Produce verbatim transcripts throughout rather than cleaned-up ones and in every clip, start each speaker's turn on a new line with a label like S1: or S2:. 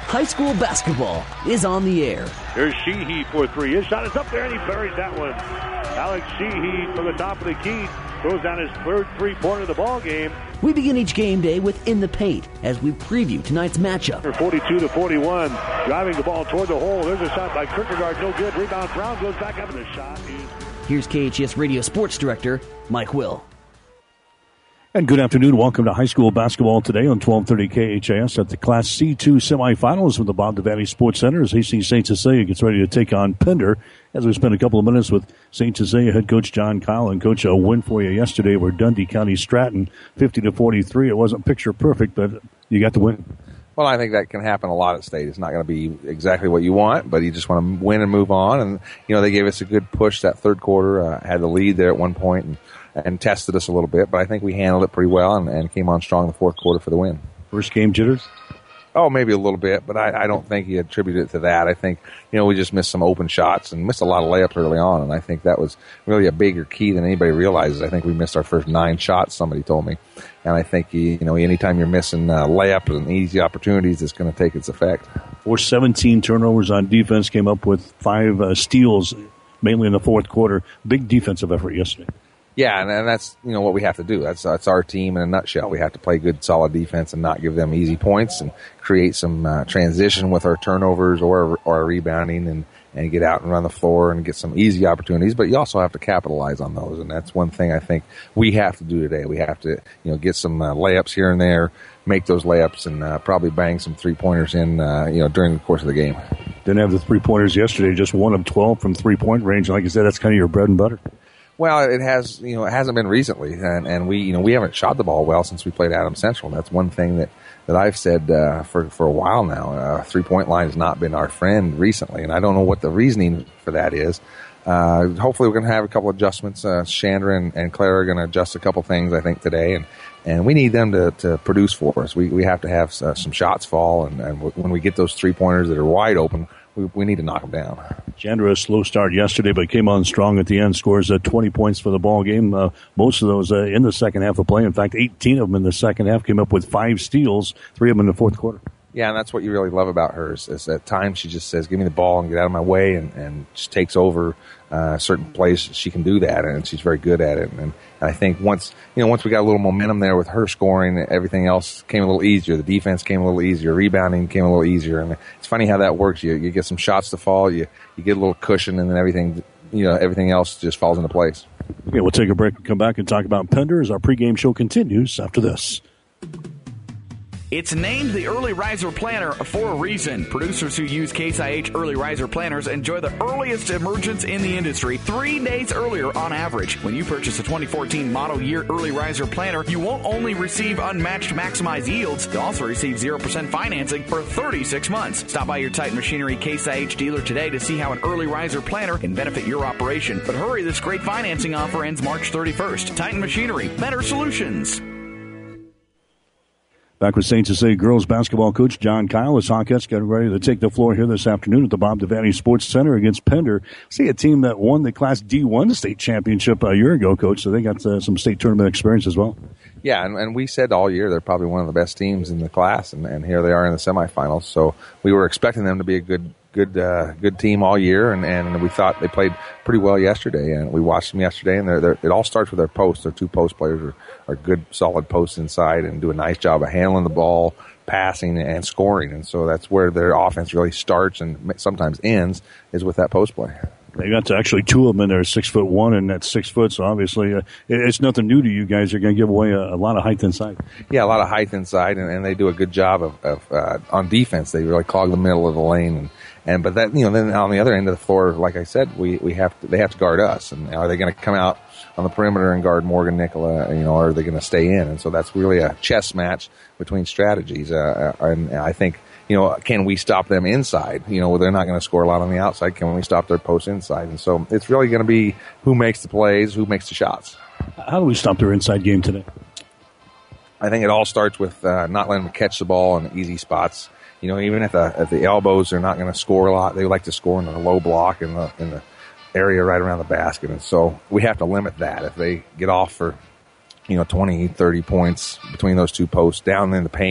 S1: High school basketball is on the air.
S2: Here's Sheehy for three. His shot is up there, and he buries that one. Alex Sheehy from the top of the key throws down his third three-pointer of the ball game.
S1: We begin each game day with In the Paint as we preview tonight's matchup.
S2: forty-two to forty-one, driving the ball toward the hole. There's a shot by Kierkegaard, no good. Rebound, Brown goes back up, and the shot is...
S1: Here's K H S Radio Sports Director Mike Will.
S3: And good afternoon. Welcome to high school basketball today on twelve thirty K H A S at the Class C two semifinals with the Bob Devaney Sports Center as Hastings Saint Cecilia gets ready to take on Pender. As we spent a couple of minutes with Saint Cecilia head coach John Kyle, and coach, a win for you yesterday where Dundee County Stratton fifty to forty-three. It wasn't picture perfect, but you got the win.
S4: Well, I think that can happen a lot at state. It's not going to be exactly what you want, but you just want to win and move on. And, you know, they gave us a good push that third quarter, uh, had the lead there at one point and, and tested us a little bit. But I think we handled it pretty well and, and came on strong in the fourth quarter for the win.
S3: First game jitters?
S4: Oh, maybe a little bit, but I, I don't think he attributed it to that. I think, you know, we just missed some open shots and missed a lot of layups early on, and I think that was really a bigger key than anybody realizes. I think we missed our first nine shots, somebody told me. And I think, you know, anytime you're missing uh, layups and easy opportunities, it's going to take its effect.
S3: Forced seventeen turnovers on defense, came up with five uh, steals, mainly in the fourth quarter. Big defensive effort yesterday.
S4: Yeah, and, and that's, you know, what we have to do. That's that's our team in a nutshell. We have to play good, solid defense and not give them easy points and create some uh, transition with our turnovers or or our rebounding and, and get out and run the floor and get some easy opportunities. But you also have to capitalize on those, and that's one thing I think we have to do today. We have to, you know, get some uh, layups here and there, make those layups, and uh, probably bang some three-pointers in, uh, you know, during the course of the game.
S3: Didn't have the three-pointers yesterday, just one of twelve from three-point range. Like I said, that's kind of your bread and butter.
S4: Well, it has, you know, it hasn't been recently, and, and we, you know, we haven't shot the ball well since we played Adams Central. That's one thing that, that I've said uh, for for a while now. Uh, three-point line has not been our friend recently, and I don't know what the reasoning for that is. Uh, hopefully, we're going to have a couple adjustments. Uh, Chandra and, and Clara are going to adjust a couple things, I think, today, and, and we need them to, to produce for us. We we have to have uh, some shots fall, and, and when we get those three-pointers that are wide open, we, we need to knock them down.
S3: Chandra, a slow start yesterday, but came on strong at the end, scores uh, twenty points for the ball game. Uh, most of those uh, in the second half of play. In fact, eighteen of them in the second half, came up with five steals, three of them in the fourth quarter.
S4: Yeah, and that's what you really love about her is, is at times she just says, give me the ball and get out of my way, and, and just takes over uh, certain plays. She can do that, and she's very good at it. And, and I think once, you know, once we got a little momentum there with her scoring, everything else came a little easier. The defense came a little easier. Rebounding came a little easier. And it's funny how that works. You you get some shots to fall, you, you get a little cushion, and then everything, you know, everything else just falls into place.
S3: Okay, we'll take a break and come back and talk about Pender as our pregame show continues after this.
S5: It's named the Early Riser Planner for a reason. Producers who use Case I H Early Riser Planners enjoy the earliest emergence in the industry, three days earlier on average. When you purchase a twenty fourteen model year Early Riser Planner, you won't only receive unmatched maximized yields, you'll also receive zero percent financing for thirty-six months. Stop by your Titan Machinery Case I H dealer today to see how an Early Riser Planner can benefit your operation. But hurry, this great financing offer ends March thirty-first. Titan Machinery, better solutions.
S3: Back with Saint Cecilia girls basketball coach John Kyle as Hawkettes getting ready to take the floor here this afternoon at the Bob Devaney Sports Center against Pender. See a team that won the Class D one state championship a year ago, Coach, so they got uh, some state tournament experience as well.
S4: Yeah, and, and we said all year they're probably one of the best teams in the class, and, and here they are in the semifinals. So we were expecting them to be a good good uh, good team all year, and, and we thought they played pretty well yesterday. And we watched them yesterday, and they're, they're, it all starts with their posts. Their two post players are, are good, solid posts inside and do a nice job of handling the ball, passing, and scoring. And so that's where their offense really starts and sometimes ends, is with that post play.
S3: They got to actually two of them in there, six foot one, and that's six foot. So obviously, uh, it's nothing new to you guys. You're going to give away a, a lot of height inside.
S4: Yeah, a lot of height inside, and, and they do a good job of, of uh, on defense. They really clog the middle of the lane, and, and but that, you know, then on the other end of the floor, like I said, we we have to, they have to guard us. And are they going to come out on the perimeter and guard Morgan Nicola? You know, or are they going to stay in? And so that's really a chess match between strategies. Uh, and I think, you know, can we stop them inside? You know, they're not going to score a lot on the outside. Can we stop their posts inside? And so it's really going to be who makes the plays, who makes the shots.
S3: How do we stop their inside game today?
S4: I think it all starts with uh, not letting them catch the ball in easy spots. You know, even at the at the elbows, they're not going to score a lot. They like to score in the low block in the in the area right around the basket. And so we have to limit that. If they get off for, you know, twenty, thirty points between those two posts down in the paint,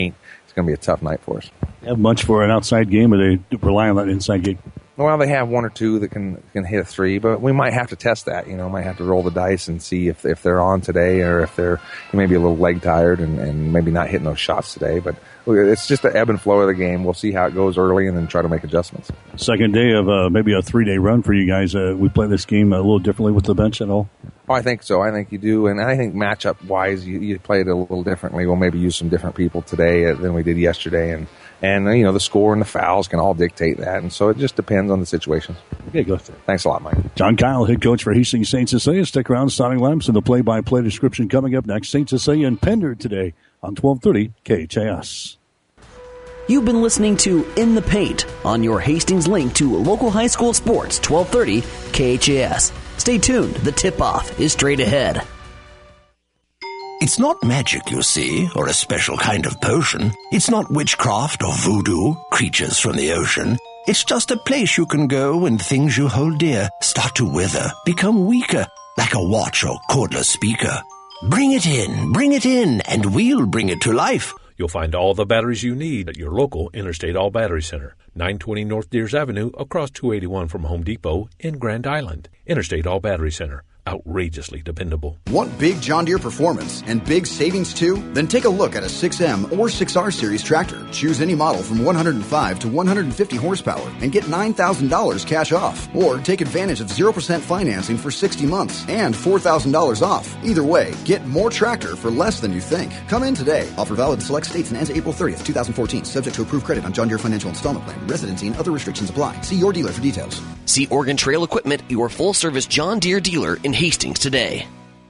S4: it's going to be a tough night for us.
S3: Have much for an outside game, or they rely on that inside game?
S4: Well, they have one or two that can can hit a three, but we might have to test that. You know, might have to roll the dice and see if if they're on today, or if they're maybe a little leg tired and, and maybe not hitting those shots today. But it's just the ebb and flow of the game. We'll see how it goes early and then try to make adjustments.
S3: Second day of uh, maybe a three-day run for you guys. Uh, we play this game a little differently with the bench at all?
S4: Oh, I think so. I think you do. And I think matchup-wise, you, you play it a little differently. We'll maybe use some different people today than we did yesterday. And, and you know, the score and the fouls can all dictate that. And so it just depends on the situation.
S3: Okay, go through.
S4: Thanks a lot, Mike.
S3: John Kyle, head coach for Hastings Saint Cecilia. Stick around, starting lineups and the play-by-play description coming up next. Saint Cecilia and Pender today on twelve thirty K H A S.
S1: You've been listening to In the Paint on your Hastings link to local high school sports, twelve thirty K H A S. Stay tuned. The tip-off is straight ahead.
S6: It's not magic, you see, or a special kind of potion. It's not witchcraft or voodoo, creatures from the ocean. It's just a place you can go when things you hold dear start to wither, become weaker, like a watch or cordless speaker. Bring it in, bring it in, and we'll bring it to life.
S7: You'll find all the batteries you need at your local Interstate All Battery Center, nine twenty North Deers Avenue, across two eighty-one from Home Depot in Grand Island. Interstate All Battery Center, outrageously dependable.
S8: Want big John Deere performance and big savings too? Then take a look at a six M or six R series tractor. Choose any model from one hundred five to one hundred fifty horsepower and get nine thousand dollars cash off. Or take advantage of zero percent financing for sixty months and four thousand dollars off. Either way, get more tractor for less than you think. Come in today. Offer valid in select states and ends April thirtieth, twenty fourteen. Subject to approved credit on John Deere Financial Installment Plan. Residency and other restrictions apply. See your dealer for details.
S9: See Oregon Trail Equipment, your full-service John Deere dealer in Hastings today.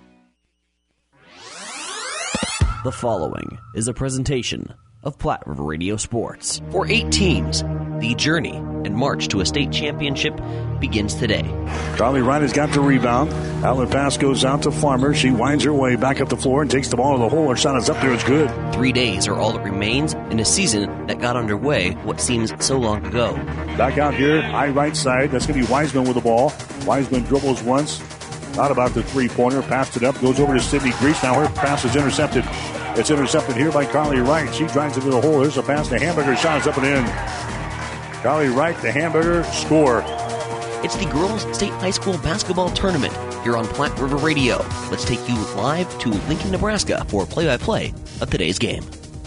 S1: The following is a presentation of Platte River Radio Sports.
S9: For eight teams, the journey and march to a state championship begins today.
S3: Carly Wright has got the rebound. Outlet pass goes out to Farmer. She winds her way back up the floor and takes the ball to the hole. Her shot is up there. It's good.
S9: Three days are all that remains in a season that got underway what seems so long ago.
S3: Back out here, high right side. That's going to be Wiseman with the ball. Wiseman dribbles once. Not about the three-pointer. Passed it up. Goes over to Sydney Grease. Now her pass is intercepted. It's intercepted here by Carly Wright. She drives into the hole. There's a pass to Hamburger. Shot is up and in. Carly Wright, the Hamburger, score.
S9: It's the Girls State High School Basketball Tournament here on Platte River Radio. Let's take you live to Lincoln, Nebraska for play-by-play of today's game.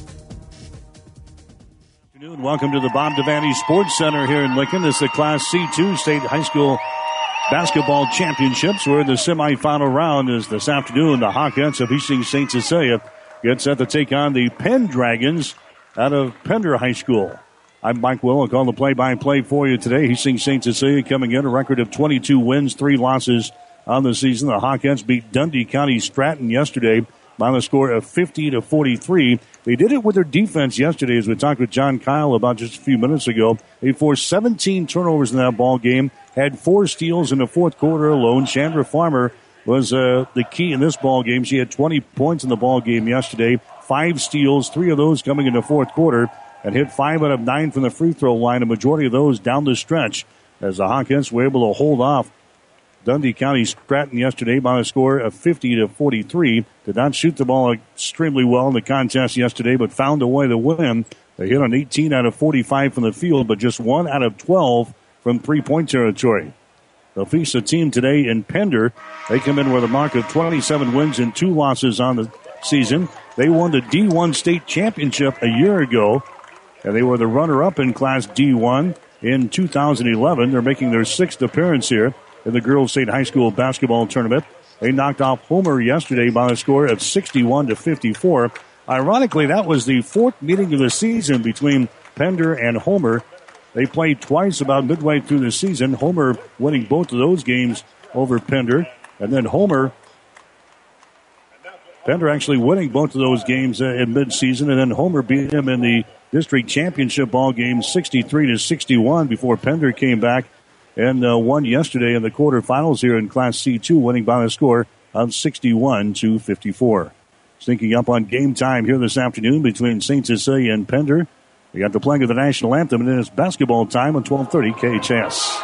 S3: Good afternoon. Welcome to the Bob Devaney Sports Center here in Lincoln. This is the Class C two State High School Basketball Championships. We're in the semifinal round as this afternoon the Hawkettes of Hastings Saint Cecilia get set to take on the Penn Dragons out of Pender High School. I'm Mike Will. I'll call the play-by-play for you today. Hastings Saint Cecilia coming in a record of twenty-two wins, three losses on the season. The Hawkettes beat Dundee County Stratton yesterday by the score of fifty to forty-three. They did it with their defense yesterday, as we talked with John Kyle about just a few minutes ago. They forced seventeen turnovers in that ball game, had four steals in the fourth quarter alone. Chandra Farmer was uh, the key in this ball game. She had twenty points in the ball game yesterday, five steals, three of those coming in the fourth quarter, and hit five out of nine from the free throw line, a majority of those down the stretch, as the Hawkettes were able to hold off Dundee County Stratton yesterday by a score of fifty to forty-three. Did not shoot the ball extremely well in the contest yesterday, but found a way to win. They hit on eighteen out of forty-five from the field, but just one out of twelve from three-point territory. They'll face a team today in Pender. They come in with a mark of twenty-seven wins and two losses on the season. They won the D one state championship a year ago, and they were the runner-up in Class D one in two thousand eleven. They're making their sixth appearance here in the Girls State High School Basketball Tournament. They knocked off Homer yesterday by a score of sixty-one to fifty-four. Ironically, that was the fourth meeting of the season between Pender and Homer. They played twice about midway through the season. Homer winning both of those games over Pender. And then Homer, Pender actually winning both of those games uh, in midseason. And then Homer beat him in the district championship ball game sixty-three to sixty-one before Pender came back and uh, won yesterday in the quarterfinals here in Class C two, winning by a score of sixty-one to fifty-four. Sneaking up on game time here this afternoon between Saint Cecilia and Pender. We got the playing of the national anthem, and then it's basketball time on twelve thirty K H S.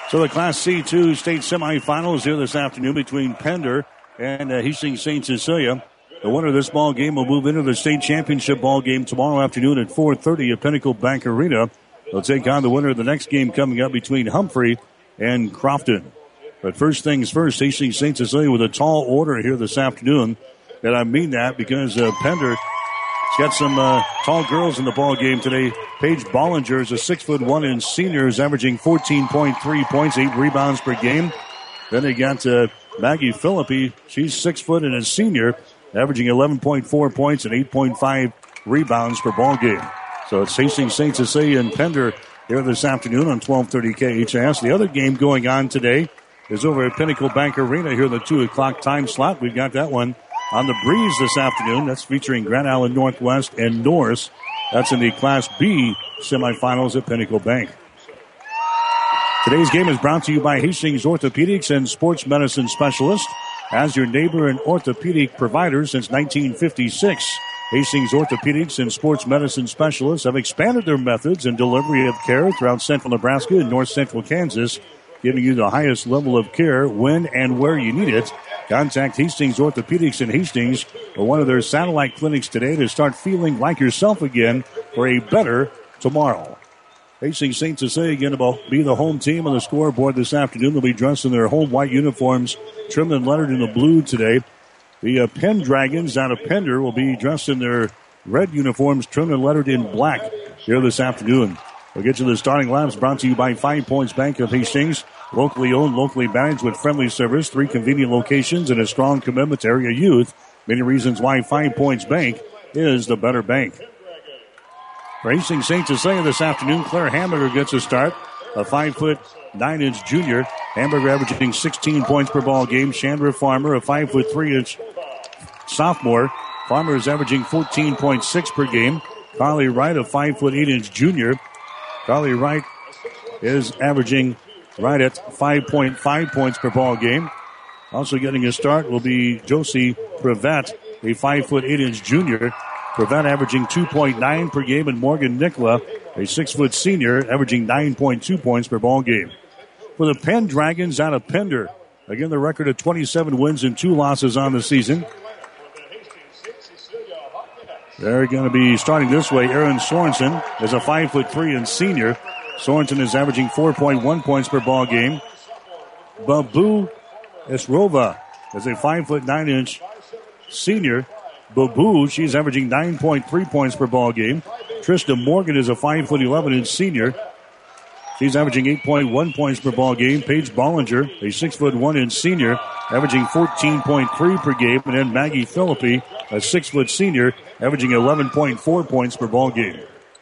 S3: So the Class C two state semifinals here this afternoon between Pender and uh, Hastings Saint Cecilia. The winner of this ball game will move into the state championship ball game tomorrow afternoon at four thirty at Pinnacle Bank Arena. They'll take on the winner of the next game coming up between Humphrey and Crofton. But first things first, Hastings Saint Cecilia with a tall order here this afternoon. And I mean that because uh, Pender's got some uh, tall girls in the ball game today. Paige Bollinger is a six foot one inch senior, is averaging fourteen point three points, eight rebounds per game. Then they got uh, Maggie Philippi. She's six foot and a senior, averaging eleven point four points and eight point five rebounds per ball game. So it's Hastings Saint Cecilia and Pender here this afternoon on twelve thirty K H A S. The other game going on today is over at Pinnacle Bank Arena here in the two o'clock time slot. We've got that one on the breeze this afternoon. That's featuring Grand Island Northwest and Norris. That's in the Class B semifinals at Pinnacle Bank. Today's game is brought to you by Hastings Orthopedics and Sports Medicine Specialist. As your neighbor and orthopedic provider since nineteen fifty-six, Hastings Orthopedics and Sports Medicine Specialists have expanded their methods and delivery of care throughout central Nebraska and north central Kansas, giving you the highest level of care when and where you need it. Contact Hastings Orthopedics in Hastings or one of their satellite clinics today to start feeling like yourself again for a better tomorrow. Hastings Saint Cecilia again will be the home team on the scoreboard this afternoon. They'll be dressed in their home white uniforms, trimmed and lettered in the blue today. The uh, Penn Dragons out of Pender will be dressed in their red uniforms, trimmed and lettered in black here this afternoon. We'll get to the starting lineups brought to you by Five Points Bank of Hastings. Locally owned, locally managed with friendly service, three convenient locations, and a strong commitment to area youth. Many reasons why Five Points Bank is the better bank. For Hastings Saint Cecilia this afternoon, Claire Hamburger gets a start. A five foot nine inch junior. Hamburger averaging sixteen points per ball game. Chandra Farmer, a five foot three inch sophomore. Farmer is averaging fourteen point six per game. Carly Wright, a five foot eight inch junior. Carly Wright is averaging right at five point five points per ball game. Also getting a start will be Josie Prevet, a five foot eight inch junior. Prevet averaging two point nine per game, and Morgan Nicola, a six foot senior, averaging nine point two points per ball game. For the Penn Dragons out of Pender, again the record of twenty-seven wins and two losses on the season. They're going to be starting this way. Aaron Sorensen is a five foot three and senior. Sorensen is averaging four point one points per ball game. Babu Esrova is a five foot nine inch senior. Babu, she's averaging nine point three points per ball game. Trista Morgan is a five foot eleven inch senior. She's averaging eight point one points per ball game. Paige Bollinger, a six foot one inch senior, averaging fourteen point three per game. And then Maggie Philippi, a six foot senior, averaging eleven point four points per ball game.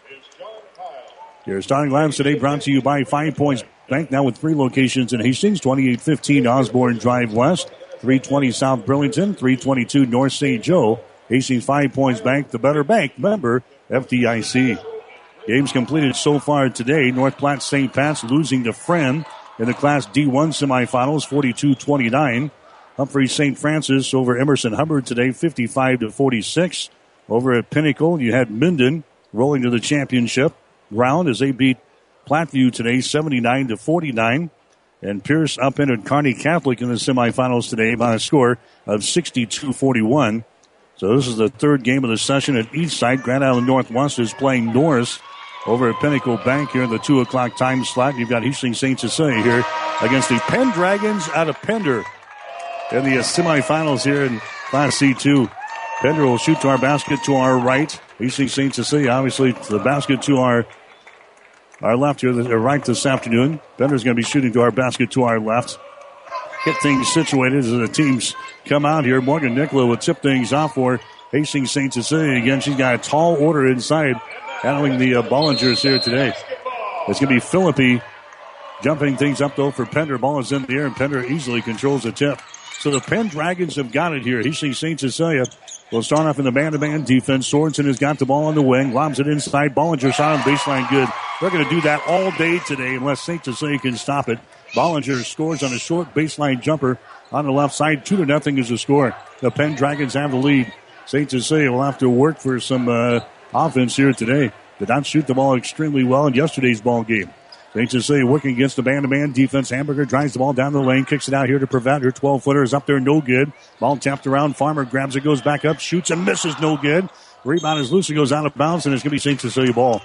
S3: Your starting lineups today brought to you by Five Points Bank, now with three locations in Hastings, twenty-eight fifteen Osborne Drive West, three twenty South Burlington, three twenty-two North Saint Joe. Hastings Five Points Bank, the better bank, member F D I C. Games completed so far today. North Platte Saint Pat's losing to Friend in the Class D one semifinals, forty-two twenty-nine. Humphrey Saint Francis over Emerson Hubbard today, fifty-five to forty-six. Over at Pinnacle, you had Minden rolling to the championship round as they beat Platteview today, seventy-nine to forty-nine. And Pierce upended Kearney Catholic in the semifinals today by a score of sixty-two forty-one. So this is the third game of the session at Eastside. Grand Island Northwest is playing Norris over at Pinnacle Bank here in the two o'clock time slot. You've got Hastings Saint Cecilia here against the Penn Dragons out of Pender in the semifinals here in Class C two. Pender will shoot to our basket to our right. Hastings Saint Cecilia, obviously, to the basket to our our left here, the right this afternoon. Pender's going to be shooting to our basket to our left. Get things situated as the teams come out here. Morgan Nicola will tip things off for Hastings Saint Cecilia. Again, she's got a tall order inside, handling the uh, Bollingers here today. It's going to be Philippi jumping things up, though, for Pender. Ball is in the air, and Pender easily controls the tip. So the Penn Dragons have got it here. Hastings Saint Cecilia will start off in the man-to-man defense. Sorensen has got the ball on the wing, lobs it inside. Bollinger shot on baseline good. They're going to do that all day today unless Saint Cecilia can stop it. Bollinger scores on a short baseline jumper on the left side. Two to nothing is the score. The Penn Dragons have the lead. Saint Cecilia will have to work for some uh, offense here today. Did not shoot the ball extremely well in yesterday's ball game. Saint Cecilia working against the man-to-man defense. Hamburger drives the ball down the lane, kicks it out here to prevent. Her twelve-footer is up there, no good. Ball tapped around. Farmer grabs it, goes back up, shoots and misses, no good. Rebound is loose and goes out of bounds, and it's going to be Saint Cecilia ball.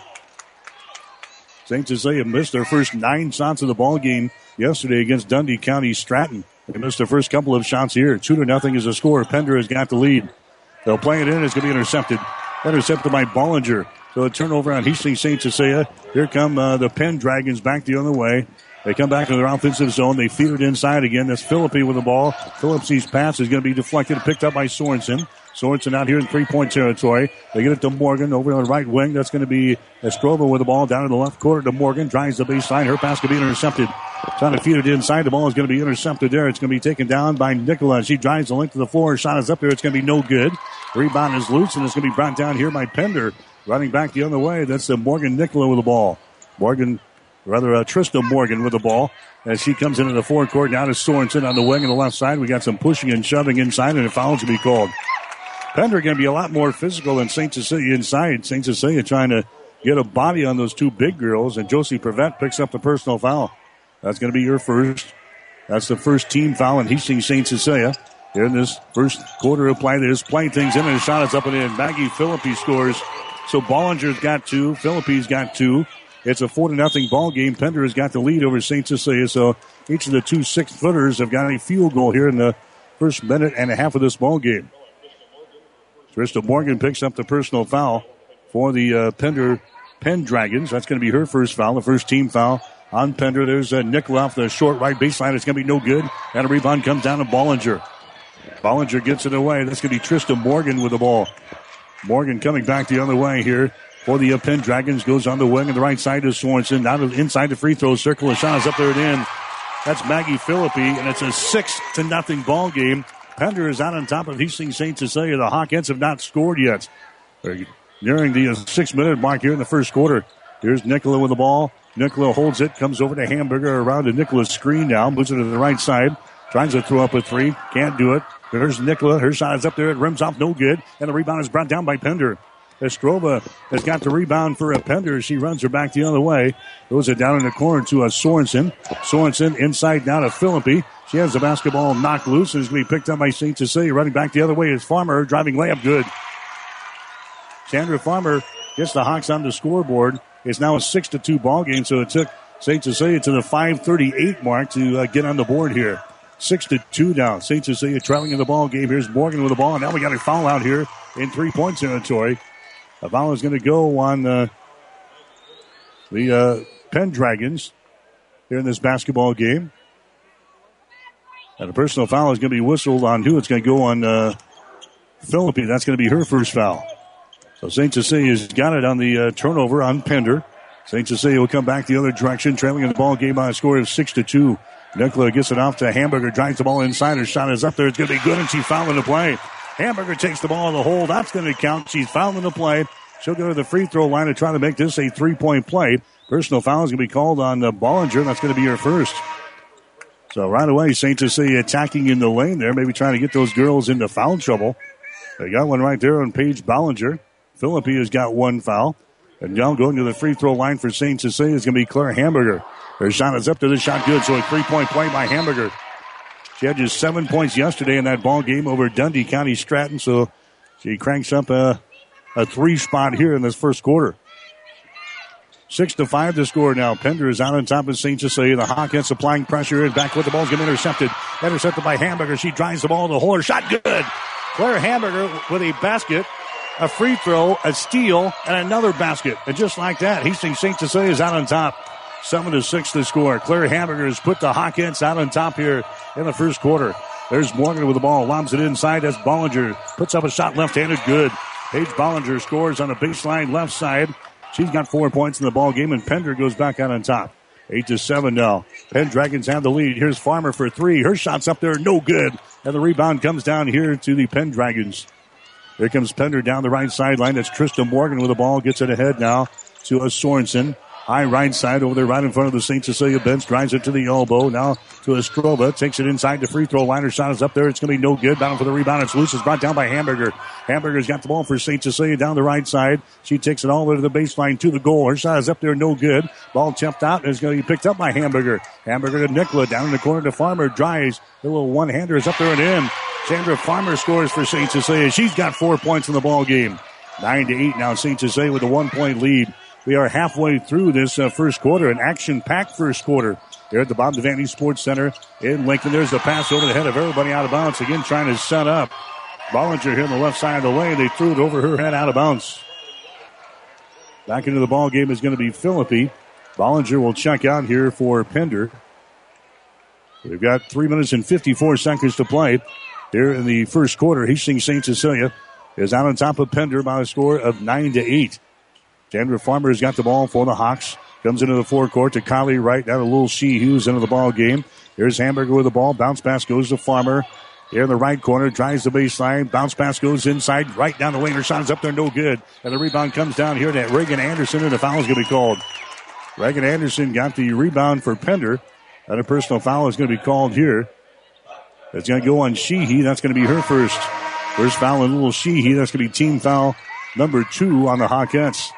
S3: Saint Cecilia missed their first nine shots of the ball game yesterday against Dundee County Stratton. They missed their first couple of shots here. Two to nothing is the score. Pender has got the lead. They'll play it in. It's going to be intercepted. Intercepted by Bollinger. So a turnover on Hastings Saint Cecilia. Here come uh, the Penn Dragons back the other way. They come back to their offensive zone. They feed it inside again. That's Philippi with the ball. Phillips's pass is going to be deflected, picked up by Sorensen. Sorensen out here in three-point territory. They get it to Morgan over on the right wing. That's going to be Estrova with the ball down in the left quarter to Morgan. Drives the baseline. Her pass can be intercepted. Trying to feed it inside. The ball is going to be intercepted there. It's going to be taken down by Nicola. She drives the length of the floor. Her shot is up there. It's going to be no good. Rebound is loose, and it's going to be brought down here by Pender. Running back the other way. That's the Morgan Nicola with the ball. Morgan, rather uh, Trista Morgan with the ball. As she comes into the forecourt. Now to Sorensen on the wing on the left side. We got some pushing and shoving inside, and a foul to be called. Pender going to be a lot more physical than Saint Cecilia inside. Saint Cecilia trying to get a body on those two big girls, and Josie Prevent picks up the personal foul. That's going to be your first. That's the first team foul in Hastings Saint Cecilia. Here in this first quarter of play, they're just playing things in, and the shot is up and in. Maggie Philippi scores. So Bollinger's got two. Philippi's got two. It's a four to nothing ball game. Pender has got the lead over Saint Cecilia. So each of the two six-footers have got a field goal here in the first minute and a half of this ball game. Trista Morgan picks up the personal foul for the uh, Pender Penn Dragons. That's going to be her first foul, the first team foul on Pender. There's a nickel off the short right baseline. It's going to be no good. And a rebound comes down to Bollinger. Bollinger gets it away. That's going to be Trista Morgan with the ball. Morgan coming back the other way here for the uh, Penn Dragons. Goes on the wing on the right side to Sorensen. Now to inside the free throw circle. The shot is up there and in. That's Maggie Philippi, and it's a six to nothing ball game. Pender is out on top of Hastings Saint Cecilia. The Hawkettes have not scored yet. They're nearing the uh, six-minute mark here in the first quarter. Here's Nicola with the ball. Nicola holds it, comes over to Hamburger around to Nicola's screen now. Moves it to the right side. Tries to throw up a three. Can't do it. There's Nicola. Her shot is up there. It rims off no good. And the rebound is brought down by Pender. Estrova has got the rebound for a Pender. She runs her back the other way. Throws it down in the corner to a Sorensen. Sorensen inside now to Philippi. She has the basketball knocked loose and is going to be picked up by Saint Cecilia. Running back the other way is Farmer. Driving layup good. Sandra Farmer gets the Hawks on the scoreboard. It's now a six to two ball game, so it took Saint Cecilia to the five thirty-eight mark to uh, get on the board here. Six to two now. Saint Cecilia trailing in the ball game. Here's Morgan with the ball, and now we got a foul out here in three-point territory. A foul is going to go on uh, the uh, Penn Dragons here in this basketball game. And a personal foul is going to be whistled on who? It's going to go on uh, Philippi. That's going to be her first foul. So Saint Cecilia's got it on the uh, turnover on Pender. Saint Cecilia will come back the other direction, trailing in the ball game by a score of six to two. Nicola gets it off to Hamburger, drives the ball inside. Her shot is up there. It's going to be good, and she's fouling the play. Hamburger takes the ball in the hole. That's going to count. She's fouling the play. She'll go to the free throw line to try to make this a three-point play. Personal foul is going to be called on uh, Bollinger. That's going to be her first. So right away, Saint Cecilia attacking in the lane there, maybe trying to get those girls into foul trouble. They got one right there on Paige Bollinger. Philippi has got one foul. And now going to the free throw line for Saint Cecilia is going to be Claire Hamburger. Her shot is up to the shot good, so a three-point play by Hamburger. She had just seven points yesterday in that ball game over Dundee County Stratton, so she cranks up a, a three spot here in this first quarter. Six to five to score now. Pender is out on top of Saint Cecilia. The Hawkettes applying pressure. Back with the ball's getting intercepted. Intercepted by Hamburger. She drives the ball to the hole. Shot good. Claire Hamburger with a basket, a free throw, a steal, and another basket. And just like that, Hastings Saint Cecilia is out on top. Seven to six to score. Claire Hamburger has put the Hawkettes out on top here in the first quarter. There's Morgan with the ball. Lobs it inside. That's Bollinger. Puts up a shot left-handed. Good. Paige Bollinger scores on the baseline left side. She's got four points in the ball game, and Pender goes back out on top. Eight to seven now. Penn Dragons have the lead. Here's Farmer for three. Her shot's up there, no good. And the rebound comes down here to the Penn Dragons. Here comes Pender down the right sideline. That's Trista Morgan with the ball. Gets it ahead now to a Sorensen. High right side over there right in front of the Saint Cecilia bench. Drives it to the elbow. Now to Estrova. Takes it inside the free throw line. Her shot is up there. It's going to be no good. Battle for the rebound. It's loose. It's brought down by Hamburger. Hamburger's got the ball for Saint Cecilia down the right side. She takes it all the way to the baseline to the goal. Her shot is up there. No good. Ball tipped out and is going to be picked up by Hamburger. Hamburger to Nicola. Down in the corner to Farmer. Drives. The little one-hander is up there and in. Sandra Farmer scores for Saint Cecilia. She's got four points in the ball game. Nine to eight now. Saint Cecilia with a one-point lead. We are halfway through this uh, first quarter, an action-packed first quarter here at the Bob Devaney Sports Center in Lincoln. There's the pass over the head of everybody out of bounds. Again, trying to set up. Bollinger here on the left side of the lane. They threw it over her head out of bounds. Back into the ball game is going to be Philippi. Bollinger will check out here for Pender. We've got three minutes and fifty-four seconds to play here in the first quarter. Hastings Saint Cecilia is out on top of Pender by a score of nine to eight. Chandra Farmer has got the ball for the Hawks. Comes into the forecourt to Kylie Wright. Now to Lil Shee Hughes into the ball game. Here's Hamburger with the ball. Bounce pass goes to Farmer. Here in the right corner. Drives the baseline. Bounce pass goes inside. Right down the lane. Her shot is up there. No good. And the rebound comes down here to Reagan Anderson. And the foul is going to be called. Reagan Anderson got the rebound for Pender. And a personal foul is going to be called here. It's going to go on Sheehy. That's going to be her first. First foul on Lil Sheehy. That's going to be team foul number two on the Hawkettes.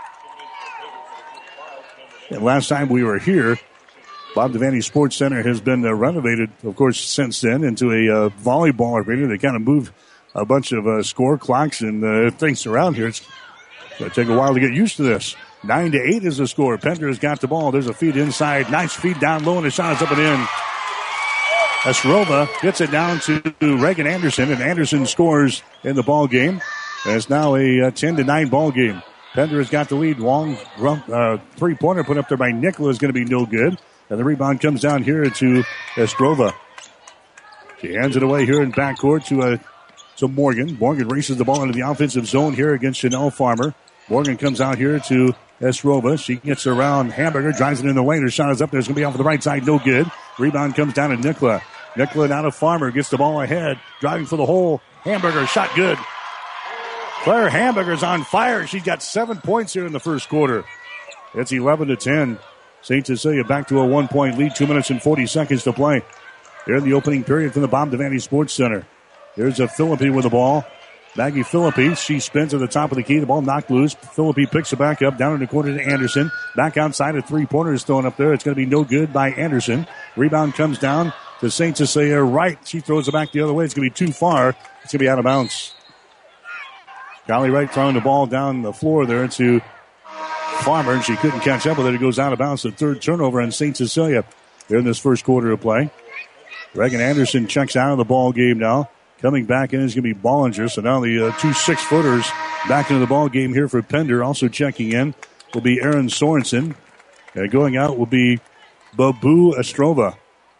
S3: And last time we were here, Bob Devaney Sports Center has been uh, renovated, of course, since then into a uh, volleyball arena. They kind of moved a bunch of uh, score clocks and uh, things around here. It's going to take a while to get used to this. Nine to eight is the score. Pender has got the ball. There's a feed inside. Nice feed down low, and the shot is up and in. Esrova gets it down to Reagan Anderson, and Anderson scores in the ball game. And it's now a uh, ten to nine ball game. Pender has got the lead. Long uh, three-pointer put up there by Nicola is going to be no good. And the rebound comes down here to Estrova. She hands it away here in backcourt to, uh, to Morgan. Morgan races the ball into the offensive zone here against Chanel Farmer. Morgan comes out here to Estrova. She gets around Hamburger, drives it in the lane. Her shot is up there. It's going to be off the right side. No good. Rebound comes down to Nicola. Nicola down to Farmer. Gets the ball ahead. Driving for the hole. Hamburger shot good. Claire Hamburger's on fire. She's got seven points here in the first quarter. It's eleven to ten. Saint Cecilia back to a one-point lead. Two minutes and forty seconds to play. Here in the opening period from the Bob Devaney Sports Center. Here's a Philippi with the ball. Maggie Philippi. She spins at the top of the key. The ball knocked loose. Philippi picks it back up. Down in the corner to Anderson. Back outside. A three-pointer is thrown up there. It's going to be no good by Anderson. Rebound comes down to Saint Cecilia right. She throws it back the other way. It's going to be too far. It's going to be out of bounds. Kylie Wright throwing the ball down the floor there to Farmer, and she couldn't catch up with it. It goes out of bounds. The third turnover on Saint Cecilia here in this first quarter of play. Reagan Anderson checks out of the ball game now. Coming back in is going to be Bollinger. So now the uh, two six-footers back into the ball game here for Pender. Also checking in will be Aaron Sorensen. And going out will be Babu Estrova.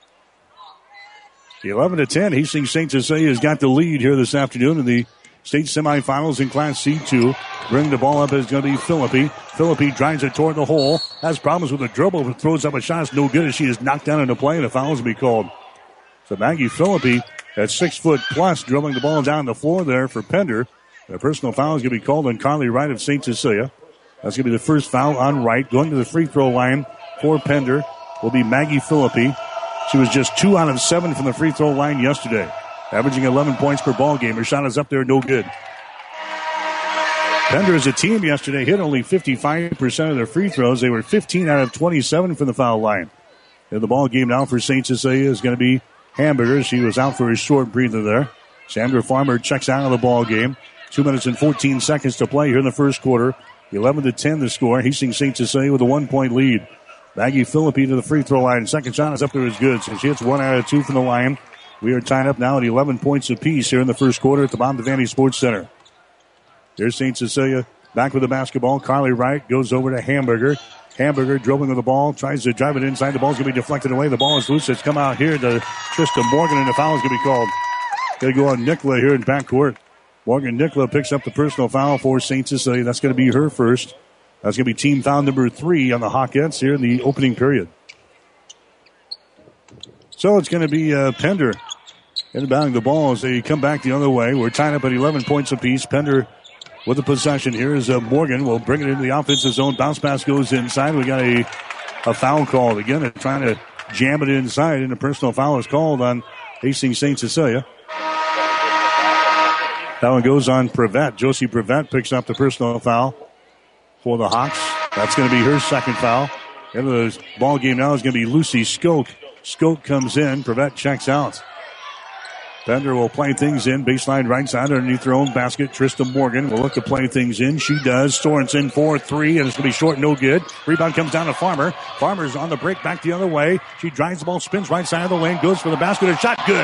S3: eleven to ten. Hastings Saint Cecilia has got the lead here this afternoon in the state semifinals in Class C two. Bring the ball up is going to be Philippi. Philippi drives it toward the hole. Has problems with the dribble, but throws up a shot. It's no good as she is knocked down into play, and a foul is going to be called. So Maggie Philippi at six foot plus, dribbling the ball down the floor there for Pender. A personal foul is going to be called on Carly Wright of Saint Cecilia. That's going to be the first foul on Wright. Going to the free throw line for Pender will be Maggie Philippi. She was just two out of seven from the free throw line yesterday, averaging eleven points per ball game. Her shot is up there, no good. Pender as a team yesterday hit only fifty-five percent of their free throws. They were fifteen out of twenty-seven from the foul line. And the ball game now for Saint Cecilia is going to be Hamburger. She was out for a short breather there. Sandra Farmer checks out of the ball game. Two minutes and fourteen seconds to play here in the first quarter. eleven to ten the score. Hastings Saint Cecilia with a one-point lead. Maggie Philippi to the free throw line. Second shot is up there is good. So she hits one out of two from the line. We are tied up now at eleven points apiece here in the first quarter at the Bob Devaney Sports Center. There's Saint Cecilia back with the basketball. Carly Wright goes over to Hamburger. Hamburger dribbling with the ball, tries to drive it inside. The ball's going to be deflected away. The ball is loose. It's come out here to Trista Morgan, and the foul is going to be called. Going to go on Nicola here in backcourt. Morgan Nicola picks up the personal foul for Saint Cecilia. That's going to be her first. That's going to be team foul number three on the Hawkettes here in the opening period. So it's going to be uh, Pender inbounding the ball as they come back the other way. We're tied up at eleven points apiece. Pender with the possession. Here is uh, Morgan. Will bring it into the offensive zone. Bounce pass goes inside. We got a, a foul called. Again, they're trying to jam it inside, and a personal foul is called on Hastings Saint Cecilia. That one goes on Prevet. Josie Prevet picks up the personal foul for the Hawks. That's going to be her second foul. End of the ball game now is going to be Lucy Skoke. Skoke comes in. Prevet checks out. Pender will play things in. Baseline right side underneath their own basket. Trista Morgan will look to play things in. She does. Sorensen for three, and it's going to be short, no good. Rebound comes down to Farmer. Farmer's on the break, back the other way. She drives the ball, spins right side of the lane, goes for the basket, and shot good.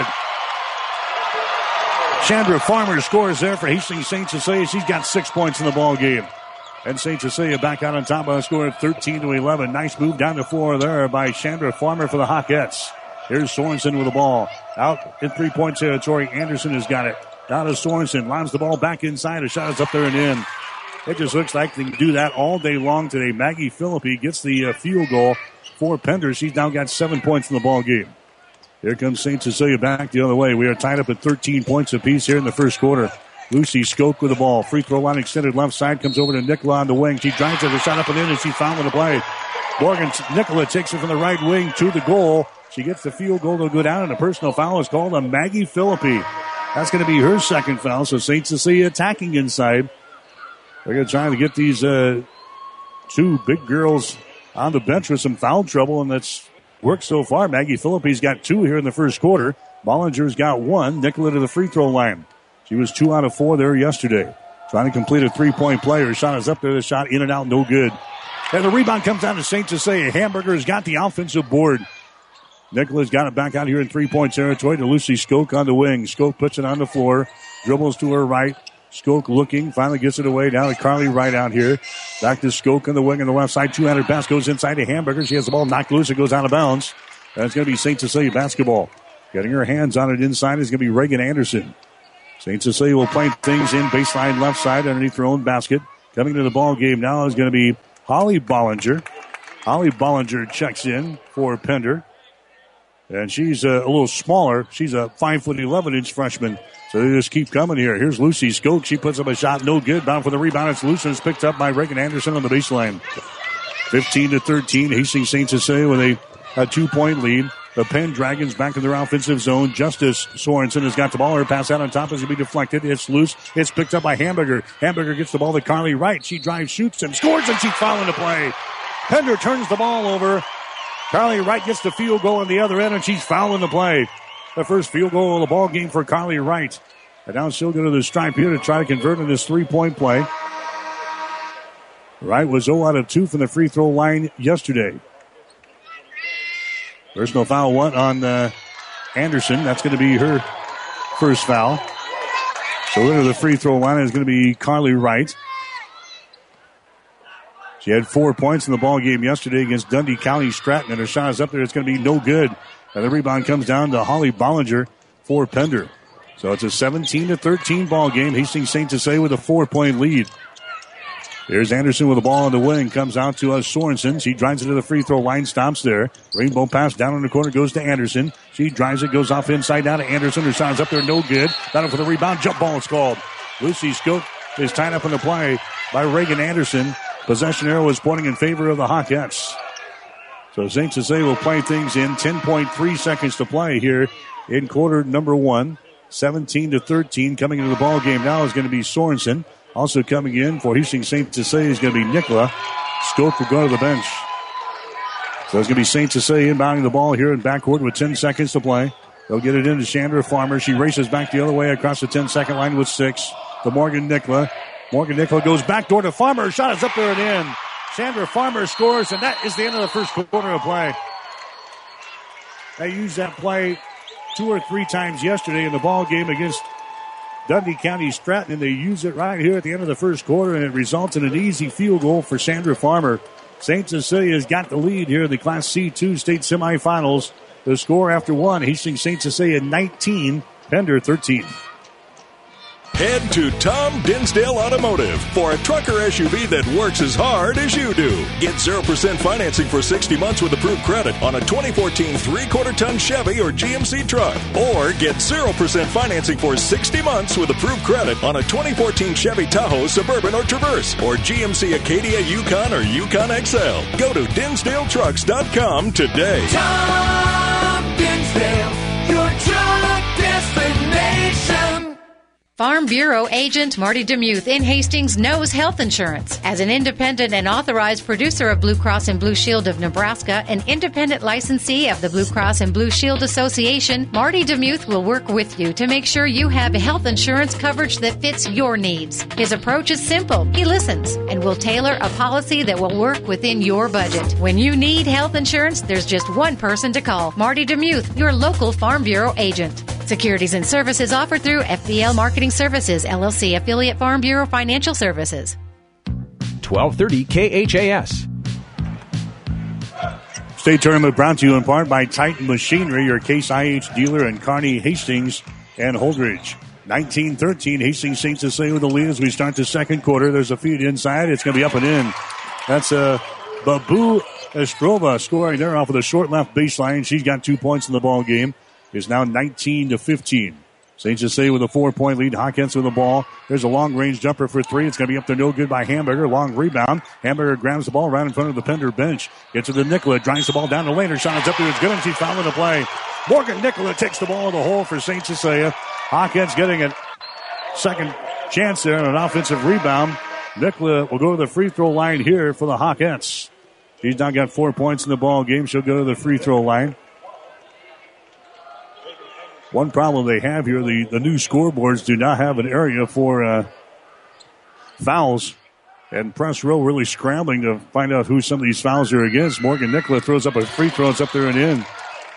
S3: Chandra Farmer scores there for Hastings Saint Cecilia. She's got six points in the ball game. And Saint Cecilia back out on top by a score of thirteen to eleven. Nice move down the floor there by Chandra Farmer for the Hawkettes. Here's Sorensen with the ball. Out in three-point territory. Anderson has got it. Down to Sorensen. Lines the ball back inside. A shot is up there and in. It just looks like they can do that all day long today. Maggie Philippi gets the uh, field goal for Pender. She's now got seven points in the ball game. Here comes Saint Cecilia back the other way. We are tied up at thirteen points apiece here in the first quarter. Lucy Skoke with the ball. Free throw line extended left side. Comes over to Nicola on the wing. She drives it. A shot up and in, and she's fouled in the play. Morgan Nicola takes it from the right wing to the goal. She gets the field goal to go down, and a personal foul is called on Maggie Philippi. That's going to be her second foul, so Saint Cecilia attacking inside. They're going to try to get these uh, two big girls on the bench with some foul trouble, and that's worked so far. Maggie Philippi's got two here in the first quarter. Bollinger's got one. Nicola to the free throw line. She was two out of four there yesterday. Trying to complete a three-point play. Her shot is up there. The shot in and out, no good. And the rebound comes down to Saint Cecilia. Hamburger's got the offensive board. Nicola's got it back out here in three-point territory to Lucy Skoke on the wing. Skoke puts it on the floor. Dribbles to her right. Skoke looking. Finally gets it away. Down to Carly Wright out here. Back to Skoke on the wing on the left side. two-handed pass goes inside to Hamburger. She has the ball knocked loose. It goes out of bounds. That's going to be Saint Cecilia basketball. Getting her hands on it inside is going to be Reagan Anderson. Saint Cecilia will play things in baseline left side underneath her own basket. Coming to the ball game now is going to be Holly Bollinger. Holly Bollinger checks in for Pender. And she's uh, a little smaller. She's a five foot eleven inch freshman. So they just keep coming here. Here's Lucy Skoke. She puts up a shot. No good. Bound for the rebound. It's loose and it's picked up by Reagan Anderson on the baseline. fifteen to thirteen. Hastings Saint Cecilia with a, a two-point lead. The Penn Dragons back in their offensive zone. Justice Sorensen has got the ball. Her pass out on top is going to be deflected. It's loose. It's picked up by Hamburger. Hamburger gets the ball to Carly Wright. She drives, shoots, and scores, and she's fouling the play. Pender turns the ball over. Carly Wright gets the field goal on the other end, and she's fouling the play. The first field goal of the ball game for Carly Wright. And now she'll go to the stripe here to try to convert in this three-point play. Wright was zero out of two from the free throw line yesterday. Personal foul one on uh, Anderson. That's going to be her first foul. So into the free throw line is going to be Carly Wright. She had four points in the ball game yesterday against Dundee County Stratton, and her shot is up there. It's going to be no good. And the rebound comes down to Holly Bollinger for Pender. So it's a seventeen to thirteen ball game. Hastings Saint Cecilia with a four-point lead. Here's Anderson with the ball on the wing. Comes out to us Sorensen. She drives it to the free throw line. Stops there. Rainbow pass down in the corner. Goes to Anderson. She drives it. Goes off inside down to Anderson. Her shot is up there. No good. Down for the rebound. Jump ball is called. Lucy Skoke is tied up in the play by Reagan Anderson. Possession arrow is pointing in favor of the Hawkettes. So Saint Cecilia will play things in. ten point three seconds to play here in quarter number one. seventeen to thirteen. Coming into the ball game now is going to be Sorensen. Also coming in for Hastings Saint Cecilia is going to be Nicola. Skoke will go to the bench. So it's going to be Saint Cecilia inbounding the ball here in backcourt with ten seconds to play. They'll get it into Chandra Farmer. She races back the other way across the ten-second line with six. To Morgan Nicola. Morgan Nicola goes back door to Farmer. Her shot is up there and in. Chandra Farmer scores, and that is the end of the first quarter of play. They used that play two or three times yesterday in the ball game against Dundee County Stratton, and they use it right here at the end of the first quarter, and it results in an easy field goal for Chandra Farmer. Saint Cecilia's got the lead here in the Class C two state semifinals. The score after one, Hastings Saint Cecilia nineteen, Pender thirteen.
S10: Head to Tom Dinsdale Automotive for a truck or S U V that works as hard as you do. Get zero percent financing for sixty months with approved credit on a twenty fourteen three-quarter ton Chevy or G M C truck. Or get zero percent financing for sixty months with approved credit on a twenty fourteen Chevy Tahoe, Suburban, or Traverse, or G M C Acadia, Yukon, or Yukon X L. Go to Dinsdale Trucks dot com today.
S11: Tom Dinsdale, your truck destination.
S12: Farm Bureau agent Marty Demuth in Hastings knows health insurance. As an independent and authorized producer of Blue Cross and Blue Shield of Nebraska, an independent licensee of the Blue Cross and Blue Shield Association, Marty Demuth will work with you to make sure you have health insurance coverage that fits your needs. His approach is simple. He listens and will tailor a policy that will work within your budget. When you need health insurance, there's just one person to call. Marty Demuth, your local Farm Bureau agent. Securities and services offered through F B L Marketing Services, L L C, affiliate Farm Bureau Financial Services.
S13: twelve thirty K H A S.
S3: State Tournament brought to you in part by Titan Machinery, your Case I H dealer in Kearney, Hastings, and Holdridge. nineteen thirteen, Hastings Saint Cecilia with the lead as we start the second quarter. There's a feed inside. It's going to be up and in. That's uh, Babu Estrova scoring there off of the short left baseline. She's got two points in the ball game. Is now nineteen to fifteen. Saint Cecilia with a four-point lead. Hawkins with the ball. There's a long-range jumper for three. It's going to be up there no good by Hamburger. Long rebound. Hamburger grabs the ball right in front of the Pender bench. Gets to the Nicola. Drives the ball down the lane. Her shot is up there. It's good, and she's fouling the play. Morgan Nicola takes the ball in the hole for Saint Cecilia. Hawkins getting a second chance there on an offensive rebound. Nicola will go to the free throw line here for the Hawkins. She's now got four points in the ball game. She'll go to the free throw line. One problem they have here, the, the new scoreboards do not have an area for uh, fouls. And Press Row really scrambling to find out who some of these fouls are against. Morgan Nicola throws up a free throw. It's up there and in.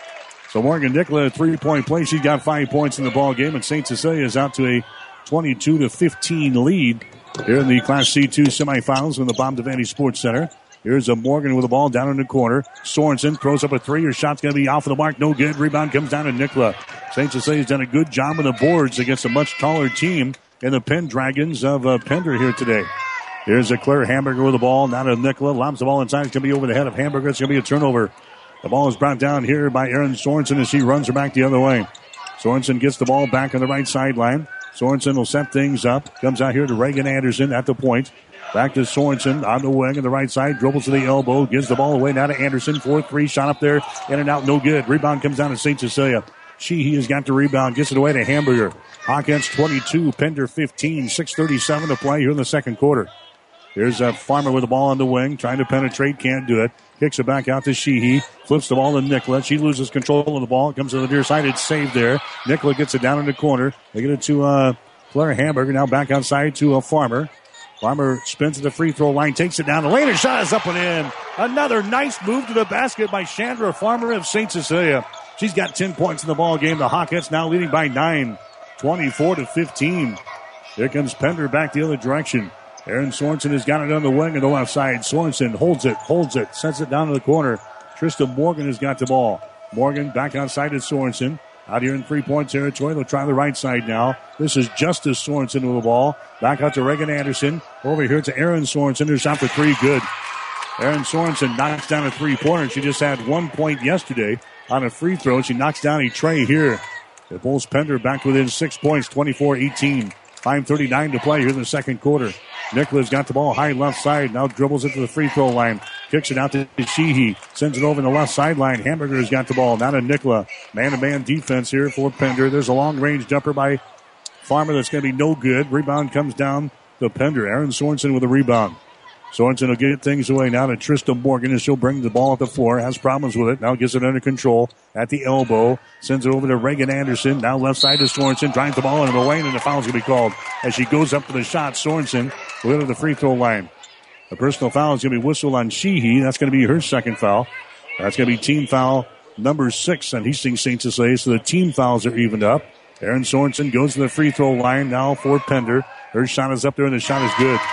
S3: So Morgan Nicola, a three-point play. She's got five points in the ball game. And Saint Cecilia is out to a twenty-two to fifteen lead here in the Class C two semifinals in the Bob Devaney Sports Center. Here's a Morgan with the ball down in the corner. Sorensen throws up a three. Her shot's going to be off of the mark. No good. Rebound comes down to Nicola. Saint Cecilia's done a good job on the boards against a much taller team in the Penn Dragons of uh, Pender here today. Here's a Claire Hamburger with the ball. Now to Nicola. Lobs the ball inside. It's going to be over the head of Hamburger. It's going to be a turnover. The ball is brought down here by Aaron Sorensen as she runs her back the other way. Sorensen gets the ball back on the right sideline. Sorensen will set things up. Comes out here to Reagan Anderson at the point. Back to Sorensen on the wing on the right side. Dribbles to the elbow. Gives the ball away now to Anderson. four three shot up there. In and out. No good. Rebound comes down to Saint Cecilia. Sheehy has got the rebound. Gets it away to Hamburger. Hawkins twenty-two. Pender fifteen. six thirty-seven to play here in the second quarter. Here's a Farmer with the ball on the wing. Trying to penetrate. Can't do it. Kicks it back out to Sheehy. Flips the ball to Nicola. She loses control of the ball. It comes to the near side. It's saved there. Nicola gets it down in the corner. They get it to uh, Claire Hamburger. Now back outside to a Farmer. Farmer spins to the free throw line, takes it down. The later shot is up and in. Another nice move to the basket by Chandra Farmer of Saint Cecilia. She's got ten points in the ball game. The Hawkins now leading by nine, twenty-four to fifteen. Here comes Pender back the other direction. Aaron Sorensen has got it on the wing on the left side. Sorensen holds it, holds it, sends it down to the corner. Trista Morgan has got the ball. Morgan back outside to Sorensen. Out here in three-point territory. They'll try the right side now. This is Justice Sorensen with the ball. Back out to Reagan Anderson. Over here to Aaron Sorensen. Her shot for three. Good. Aaron Sorensen knocks down a three-pointer. She just had one point yesterday on a free throw. She knocks down a tray here. It pulls Pender back within six points, twenty-four eighteen. five thirty-nine to play here in the second quarter. Nicola's got the ball high left side. Now dribbles it to the free throw line. Kicks it out to Sheehy. Sends it over in the left sideline. Hamburger's got the ball. Now to Nicola. Man-to-man defense here for Pender. There's a long-range jumper by Farmer that's going to be no good. Rebound comes down to Pender. Aaron Sorensen with a rebound. Sorensen will get things away now to Trista Morgan as she'll bring the ball at the floor. Has problems with it. Now gets it under control at the elbow. Sends it over to Reagan Anderson. Now left side to Sorensen. Drives the ball into the lane and the foul's going to be called. As she goes up for the shot, Sorensen will go to the free throw line. The personal foul is going to be whistled on Sheehy. That's going to be her second foul. That's going to be team foul number six on Hastings Saint Cecilia. So the team fouls are evened up. Aaron Sorensen goes to the free throw line now for Pender. Her shot is up there and the shot is good.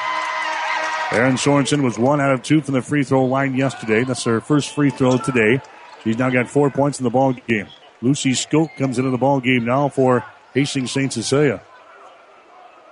S3: Aaron Sorensen was one out of two from the free throw line yesterday. That's her first free throw today. She's now got four points in the ball game. Lucy Scope comes into the ball game now for Hastings Saint Cecilia.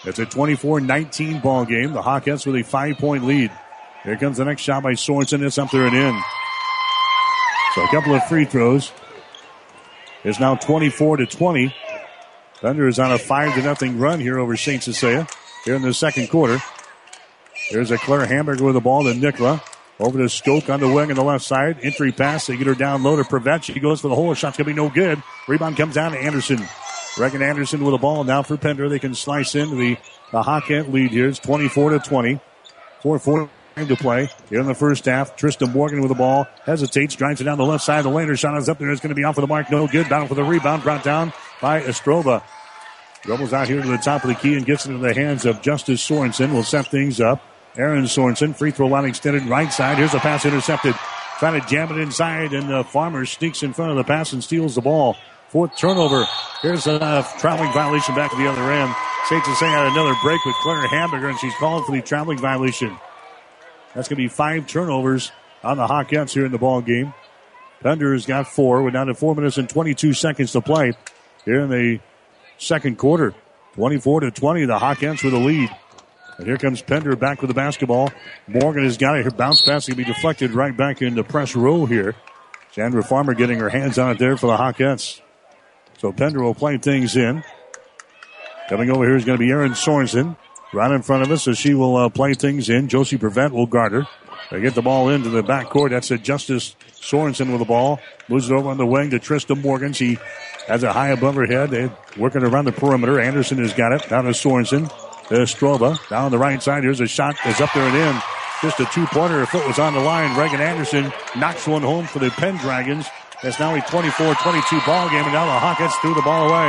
S3: It's a twenty-four nineteen ball game. The Hawkettes with a five-point lead. Here comes the next shot by Sorensen. It's up there and in. So a couple of free throws. It's now twenty-four to twenty. Thunder is on a five to nothing run here over Saint Cecilia here in the second quarter. There's a Claire Hamburger with the ball to Nicola. Over to Skoke on the wing on the left side. Entry pass. They get her down low to Prevet. She goes for the hole. Shot's going to be no good. Rebound comes down to Anderson. Regan Anderson with the ball now for Pender. They can slice into the, the Hawkette lead here. It's twenty-four to twenty. four forty to play here in the first half. Trista Morgan with the ball. Hesitates. Drives it down the left side of the lane. Her shot is up there. It's going to be off of the mark. No good. Battle for the rebound. Brought down by Ostrova. Dribbles out here to the top of the key and gets into the hands of Justice Sorensen. Will set things up. Aaron Sorensen, free throw line extended right side. Here's a pass intercepted. Trying to jam it inside, and uh, Farmer sneaks in front of the pass and steals the ball. Fourth turnover. Here's a uh, traveling violation back to the other end. Saint Cecilia had another break with Claire Hamburger, and she's called for the traveling violation. That's going to be five turnovers on the Hawkettes here in the ball game. Pender has got four. We're down to four minutes and twenty-two seconds to play here in the second quarter. twenty-four to twenty, the Hawkettes with a lead. And here comes Pender back with the basketball. Morgan has got it. Her bounce pass can be deflected right back into press row here. Chandra Farmer getting her hands on it there for the Hawkettes. So Pender will play things in. Coming over here is going to be Erin Sorensen right in front of us, so she will uh, play things in. Josie Prevent will guard her. They get the ball into the backcourt. That's a Justice Sorensen with the ball. Moves it over on the wing to Trista Morgan. She has it high above her head. They're working around the perimeter. Anderson has got it. Down to Sorensen. There's Strova. Down the right side. Here's a shot. It's up there and in. Just a two-pointer. Her foot was on the line. Regan Anderson knocks one home for the Penn Dragons. That's now a twenty-four twenty-two ball game, and now the Hawkettes threw the ball away.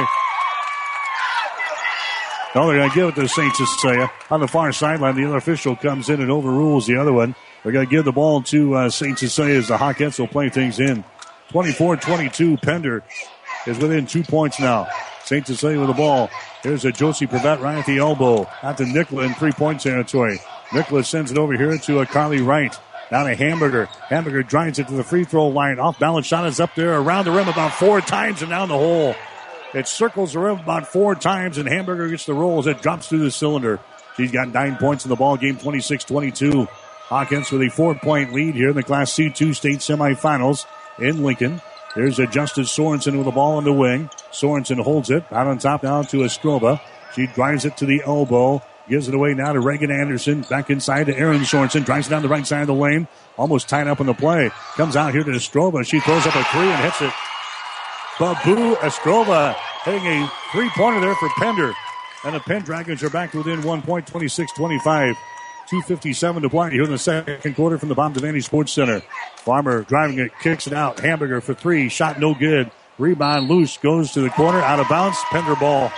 S3: No, they're going to give it to Saint Cecilia. On the far sideline, the other official comes in and overrules the other one. They're going to give the ball to uh, Saint Cecilia as the Hawkettes will play things in. twenty-four twenty-two. Pender is within two points now. Saint Cecilia with the ball. Here's a Josie Prevet right at the elbow. Out to Nicola in three-point territory. Nicola sends it over here to a Carly Wright. Down to Hamburger. Hamburger drives it to the free throw line. Off balance shot is up there around the rim about four times and down the hole. It circles the rim about four times, and Hamburger gets the roll as it drops through the cylinder. She's got nine points in the ball game, twenty-six twenty-two. Hawkins with a four-point lead here in the Class C two state semifinals in Lincoln. There's a Justice Sorensen with the ball on the wing. Sorensen holds it. Out on top now to Ostrova. She drives it to the elbow. Gives it away now to Regan Anderson. Back inside to Aaron Sorensen. Drives it down the right side of the lane. Almost tied up in the play. Comes out here to Ostrova. She throws up a three and hits it. Babu Ostrova hitting a three-pointer there for Pender. And the Penn Dragons are back within one point, twenty-six twenty-five. two fifty-seven to play here in the second quarter from the Bob Devaney Sports Center. Farmer driving it, kicks it out. Hamburger for three. Shot no good. Rebound loose. Goes to the corner. Out of bounds. Pender ball.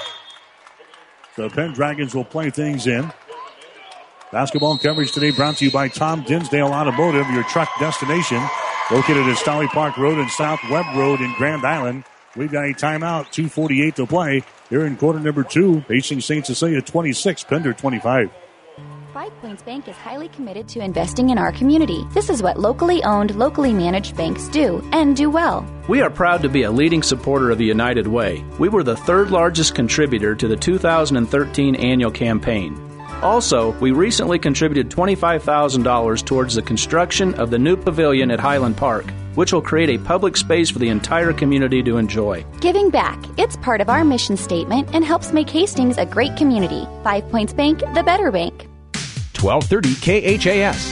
S3: The Penn Dragons will play things in. Basketball coverage today brought to you by Tom Dinsdale Automotive, your truck destination. Located at Stolly Park Road and South Webb Road in Grand Island. We've got a timeout. two forty-eight to play here in quarter number two. Hastings Saint Cecilia twenty-six, Pender twenty-five.
S14: Five Points Bank is highly committed to investing in our community. This is what locally owned, locally managed banks do, and do well.
S15: We are proud to be a leading supporter of the United Way. We were the third largest contributor to the two thousand thirteen annual campaign. Also, we recently contributed twenty-five thousand dollars towards the construction of the new pavilion at Highland Park, which will create a public space for the entire community to enjoy.
S14: Giving back. It's part of our mission statement and helps make Hastings a great community. Five Points Bank, the better bank.
S13: twelve thirty K H A S.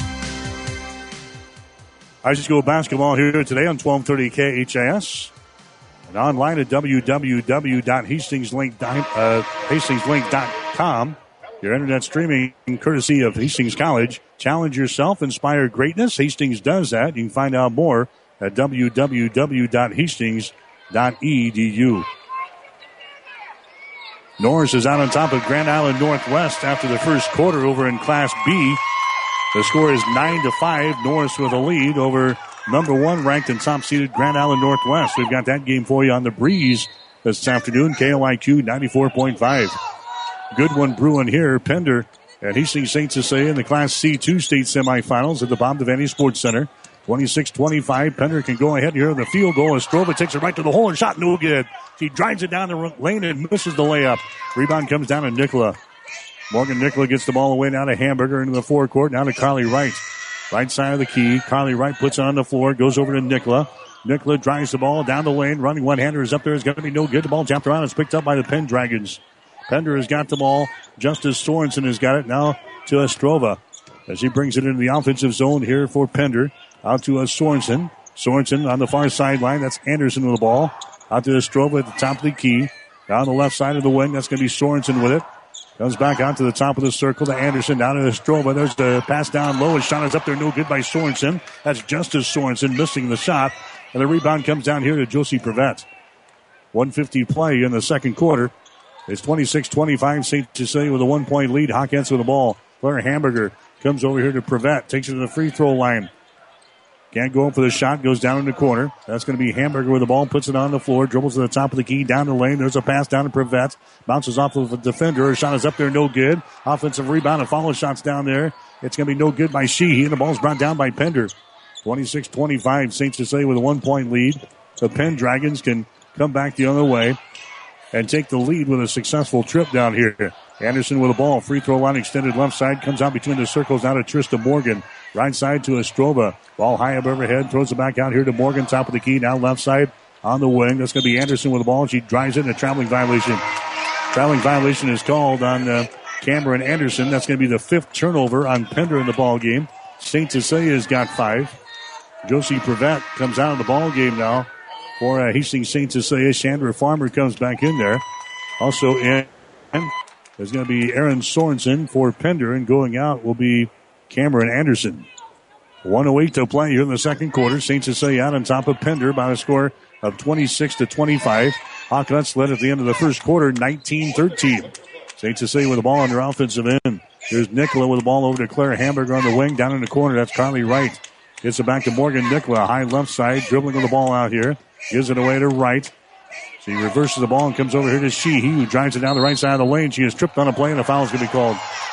S3: High school basketball here today on twelve thirty K H A S. And online at w w w dot hastings link dot com. Your internet streaming courtesy of Hastings College. Challenge yourself, inspire greatness. Hastings does that. You can find out more at w w w dot hastings dot e d u. Norris is out on top of Grand Island Northwest after the first quarter over in Class B. The score is nine to five. Norris with a lead over number one ranked and top-seeded Grand Island Northwest. We've got that game for you on the Breeze this afternoon. K L I Q ninety-four point five. Good one brewing here. Pender and Hastings Saint Cecilia in the Class C two state semifinals at the Bob Devaney Sports Center. twenty-six twenty-five. Pender can go ahead here on the field goal. Ostrova takes it right to the hole and shot no good. She drives it down the lane and misses the layup. Rebound comes down to Nicola. Morgan Nicola gets the ball away now to Hamburger into the forecourt. Now to Carly Wright. Right side of the key. Carly Wright puts it on the floor. Goes over to Nicola. Nicola drives the ball down the lane. Running one-hander is up there. Is going to be no good. The ball jumped around. It's picked up by the Penn Dragons. Pender has got the ball. Justice Sorensen has got it now to Ostrova as he brings it into the offensive zone here for Pender. Out to uh, Sorensen. Sorensen on the far sideline. That's Anderson with the ball. Out to Ostrova at the top of the key. Down the left side of the wing. That's going to be Sorensen with it. Comes back out to the top of the circle to Anderson. Down to Ostrova. There's the pass down low. And shot is up there. No good by Sorensen. That's Justice Sorensen missing the shot. And the rebound comes down here to Josie Prevet. one fifty play in the second quarter. It's twenty-six twenty-five. Saint Cecilia with a one-point lead. Hawkins with the ball. Claire Hamburger comes over here to Prevet. Takes it to the free throw line. Can't go up for the shot. Goes down in the corner. That's going to be Hamburger with the ball. Puts it on the floor. Dribbles to the top of the key. Down the lane. There's a pass down to Prevet. Bounces off of a defender. Her shot is up there. No good. Offensive rebound and follow shots down there. It's going to be no good by Sheehy. And the ball's brought down by Pender. twenty-six twenty-five. Saint Cecilia with a one-point lead. The Penn Dragons can come back the other way and take the lead with a successful trip down here. Anderson with the ball. Free throw line extended left side. Comes out between the circles now to Trista Morgan. Right side to Ostrova. Ball high up overhead. Throws it back out here to Morgan. Top of the key. Now left side on the wing. That's going to be Anderson with the ball. She drives it in a traveling violation. Traveling violation is called on uh, Cameron Anderson. That's going to be the fifth turnover on Pender in the ball game. Saint Cecilia has got five. Josie Prevet comes out of the ball game now for uh, Hastings Saint Cecilia. Chandra Farmer comes back in there. Also in is going to be Aaron Sorensen for Pender, and going out will be Cameron Anderson. one oh eight to play here in the second quarter. Saint Cecilia out on top of Pender by a score of twenty-six to twenty-five. Hawknuts led at the end of the first quarter, nineteen thirteen. Saint Cecilia with the ball on their offensive end. Here's Nicola with the ball over to Claire Hamburger on the wing. Down in the corner, that's Carly Wright. Gets it back to Morgan Nicola, high left side, dribbling with the ball out here. Gives it away to Wright. She reverses the ball and comes over here to Sheehy, who drives it down the right side of the lane. She is tripped on a play, and a foul is going to be called.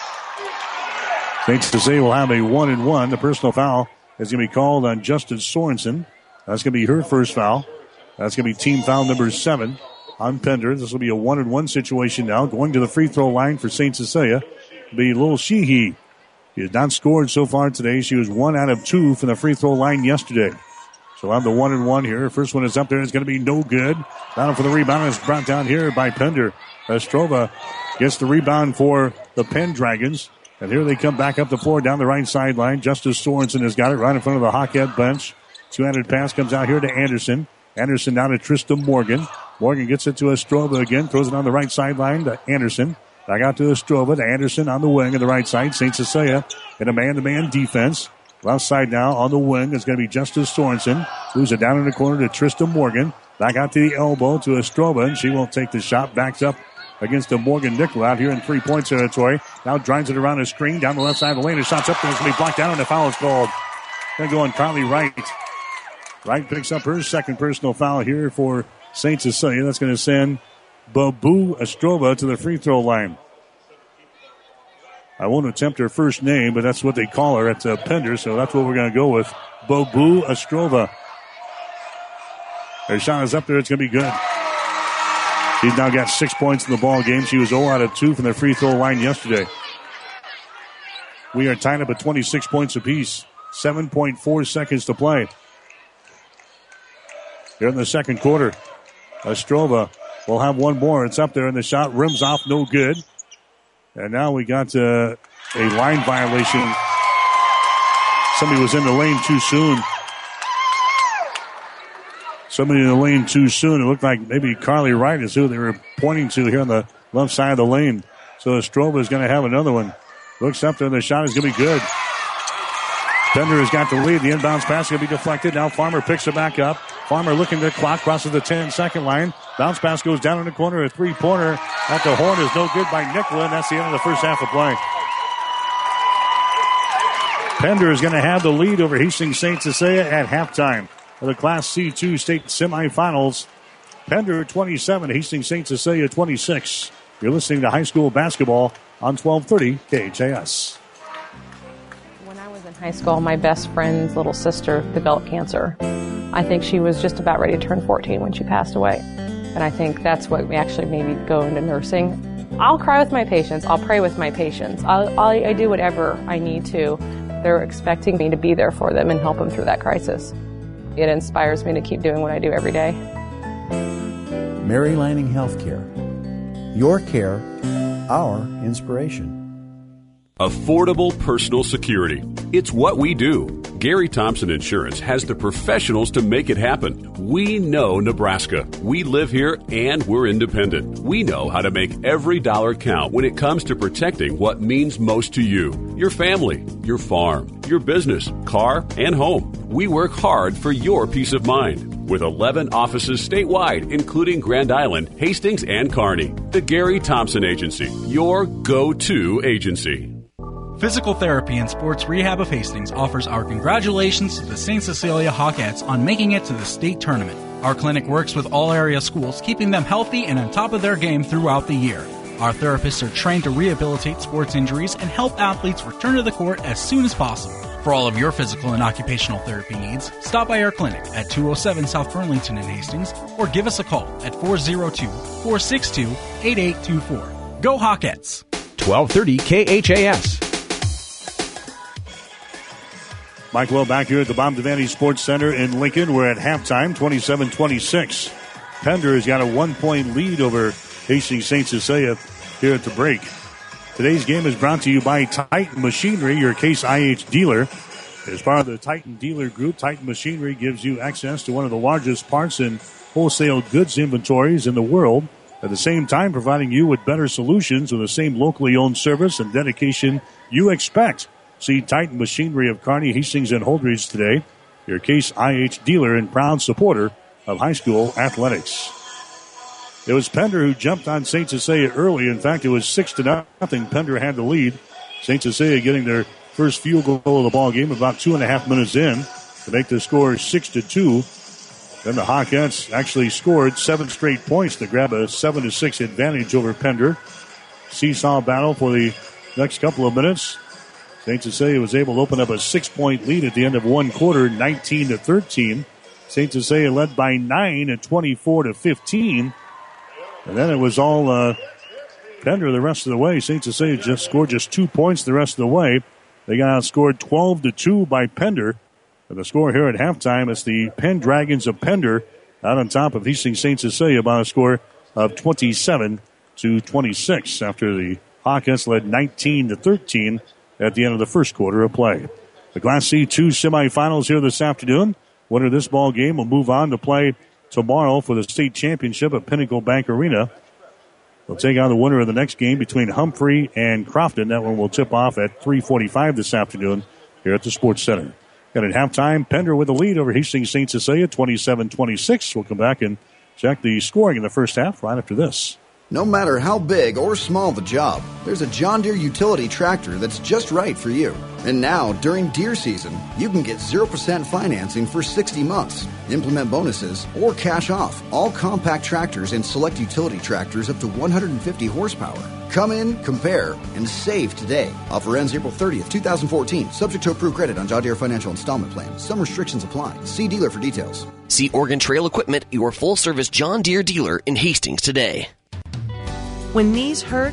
S3: Saint Cecilia will have a one and one. The personal foul is going to be called on Justin Sorensen. That's going to be her first foul. That's going to be team foul number seven on Pender. This will be a one and one situation now. Going to the free throw line for Saint Cecilia will be Lil Sheehy. She has not scored so far today. She was one out of two from the free throw line yesterday. So we'll have the one and one here. First one is up there. It's going to be no good. Down for the rebound. It's brought down here by Pender. Ostrova gets the rebound for the Penn Dragons. And here they come back up the floor down the right sideline. Justice Sorensen has got it right in front of the Hawkette bench. Two-handed pass comes out here to Anderson. Anderson down to Trista Morgan. Morgan gets it to Ostrova again. Throws it on the right sideline to Anderson. Back out to Ostrova to Anderson on the wing on the right side. Saint Cecilia in a man-to-man defense. Left side now on the wing is going to be Justice Sorensen. Moves it down in the corner to Trista Morgan. Back out to the elbow to Ostrova, and she won't take the shot. Backs up against the Morgan Nicola out here in three-point territory. Now drives it around the screen down the left side of the lane. The shot's up there. It's going to be blocked down, and the foul is called. Going to go on Carly Wright. Wright picks up her second personal foul here for Saint Cecilia. That's going to send Babu Ostrova to the free throw line. I won't attempt her first name, but that's what they call her at uh, Pender, so that's what we're going to go with. Babu Ostrova. Her shot is up there. It's going to be good. She's now got six points in the ball game. She was zero out of two from the free throw line yesterday. We are tied up at twenty-six points apiece. seven point four seconds to play. Here in the second quarter, Ostrova will have one more. It's up there, and the shot rims off, no good. And now we got uh, a line violation. Somebody was in the lane too soon. Somebody in the lane too soon. It looked like maybe Carly Wright is who they were pointing to here on the left side of the lane. So Ostrova is going to have another one. Looks up there, and the shot is going to be good. Pender has got the lead. The inbounds pass is going to be deflected. Now Farmer picks it back up. Farmer looking at the clock, crosses the ten-second line. Bounce pass goes down in the corner. A three-pointer at the horn is no good by Nicola, and that's the end of the first half of play. Pender is going to have the lead over Hastings Saint Cecilia at halftime of the Class C two state semifinals. Pender twenty-seven, Hastings Saint Cecilia twenty-six. You're listening to high school basketball on twelve thirty K H A S.
S16: When I was in high school, my best friend's little sister developed cancer. I think she was just about ready to turn fourteen when she passed away. And I think that's what actually made me go into nursing. I'll cry with my patients. I'll pray with my patients. I'll, I'll, I do whatever I need to. They're expecting me to be there for them and help them through that crisis. It inspires me to keep doing what I do every day.
S17: Mary Lanning Healthcare. Your care, our inspiration.
S18: Affordable personal security. It's what we do. Gary Thompson Insurance has the professionals to make it happen. We know Nebraska. We live here and we're independent. We know how to make every dollar count when it comes to protecting what means most to you, your family, your farm, your business, car, and home. We work hard for your peace of mind. With eleven offices statewide, including Grand Island, Hastings, and Kearney. The Gary Thompson Agency, your go-to agency.
S19: Physical Therapy and Sports Rehab of Hastings offers our congratulations to the Saint Cecilia Hawkettes on making it to the state tournament. Our clinic works with all area schools, keeping them healthy and on top of their game throughout the year. Our therapists are trained to rehabilitate sports injuries and help athletes return to the court as soon as possible. For all of your physical and occupational therapy needs, stop by our clinic at two oh seven South Burlington in Hastings or give us a call at four oh two, four six two, eight eight two four. Go Hawkettes!
S13: twelve thirty K H A S.
S3: Mike Well back here at the Bob Devaney Sports Center in Lincoln. We're at halftime, twenty-seven twenty-six. Pender has got a one-point lead over Hastings Saint Cecilia here at the break. Today's game is brought to you by Titan Machinery, your Case I H dealer. As part of the Titan Dealer Group, Titan Machinery gives you access to one of the largest parts and wholesale goods inventories in the world, at the same time providing you with better solutions with the same locally owned service and dedication you expect. See Titan Machinery of Kearney, Hastings, and Holdridge today, your Case I H dealer and proud supporter of high school athletics. It was Pender who jumped on Saint Cecilia early. In fact, it was six to nothing. Pender had the lead. Saint Cecilia getting their first field goal of the ball game about two and a half minutes in to make the score six to two. Then the Hawkettes actually scored seven straight points to grab a seven to six advantage over Pender. Seesaw battle for the next couple of minutes. Saint Cecilia was able to open up a six-point lead at the end of one quarter, nineteen to thirteen. Saint Cecilia led by nine at twenty-four to fifteen. And then it was all uh, Pender the rest of the way. Saint Cecilia just scored just two points the rest of the way. They got outscored twelve to two by Pender. And the score here at halftime is the Penn Dragons of Pender out on top of Hastings Saint Cecilia by a score of twenty-seven to twenty-six after the Hawkettes led nineteen to thirteen at the end of the first quarter of play. The Class C two semifinals here this afternoon. Winner of this ball game will move on to play tomorrow for the state championship at Pinnacle Bank Arena. They'll take on the winner of the next game between Humphrey and Crofton. That one will tip off at three forty-five this afternoon here at the Sports Center. And at halftime, Pender with the lead over Hastings Saint Cecilia, twenty-seven twenty-six. We'll come back and check the scoring in the first half right after this.
S8: No matter how big or small the job, there's a John Deere utility tractor that's just right for you. And now, during deer season, you can get zero percent financing for sixty months, implement bonuses, or cash off all compact tractors and select utility tractors up to one hundred fifty horsepower. Come in, compare, and save today. Offer ends April thirtieth, twenty fourteen. Subject to approved credit on John Deere Financial Installment Plan. Some restrictions apply. See dealer for details.
S9: See Oregon Trail Equipment, your full-service John Deere dealer in Hastings today.
S20: When knees hurt,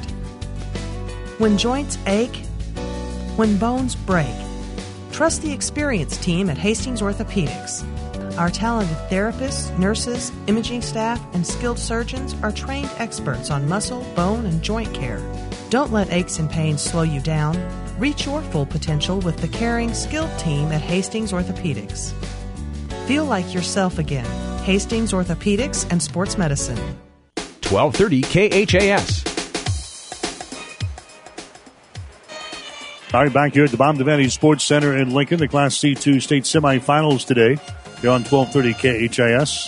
S20: when joints ache, when bones break, trust the experienced team at Hastings Orthopedics. Our talented therapists, nurses, imaging staff, and skilled surgeons are trained experts on muscle, bone, and joint care. Don't let aches and pains slow you down. Reach your full potential with the caring, skilled team at Hastings Orthopedics. Feel like yourself again. Hastings Orthopedics and Sports Medicine.
S13: twelve thirty K H A S.
S3: All right, back here at the Bob Devaney Sports Center in Lincoln, the Class C two state semifinals today. Here on twelve thirty K H A S.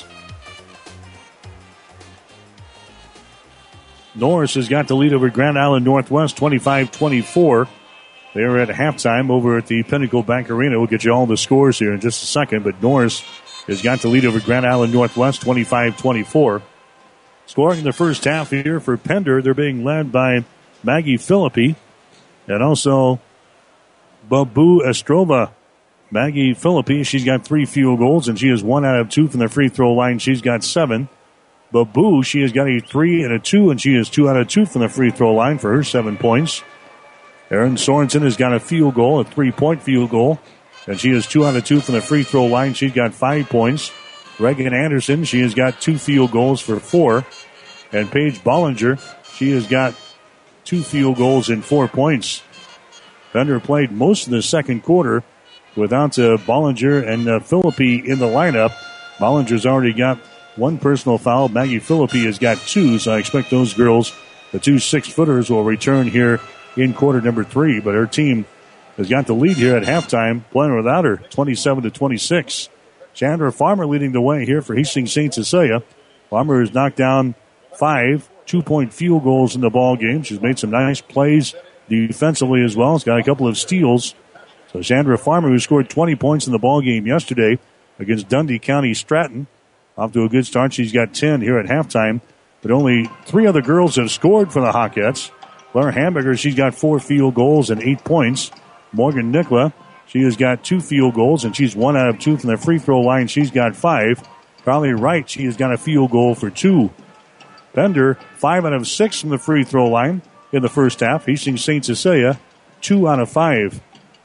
S3: Norris has got the lead over Grand Island Northwest, twenty-five twenty-four. They are at halftime over at the Pinnacle Bank Arena. We'll get you all the scores here in just a second, but Norris has got the lead over Grand Island Northwest, twenty-five twenty-four. Scoring in the first half here for Pender, they're being led by Maggie Philippi and also Babu Estrova. Maggie Philippi, she's got three field goals, and she is one out of two from the free throw line. She's got seven. Babu, she has got a three and a two, and she is two out of two from the free throw line for her seven points. Erin Sorensen has got a field goal, a three-point field goal, and she is two out of two from the free throw line. She's got five points. Reagan Anderson, she has got two field goals for four. And Paige Bollinger, she has got two field goals and four points. Bender played most of the second quarter without uh, Bollinger and uh, Philippi in the lineup. Bollinger's already got one personal foul. Maggie Philippi has got two, so I expect those girls, the two six-footers, will return here in quarter number three. But her team has got the lead here at halftime, playing without her, twenty-seven to twenty-six. Chandra Farmer leading the way here for Hastings Saint Cecilia. Farmer has knocked down five two-point field goals in the ball game. She's made some nice plays defensively as well. She's got a couple of steals. So Chandra Farmer, who scored twenty points in the ball game yesterday against Dundee County Stratton, off to a good start. She's got ten here at halftime. But only three other girls have scored for the Hawkettes. Blair Hamburger, she's got four field goals and eight points. Morgan Nicola, she has got two field goals, and she's one out of two from the free throw line. She's got five. Carly Wright, she has got a field goal for two. Bender, five out of six from the free throw line in the first half. Hastings Saint Cecilia, two out of five.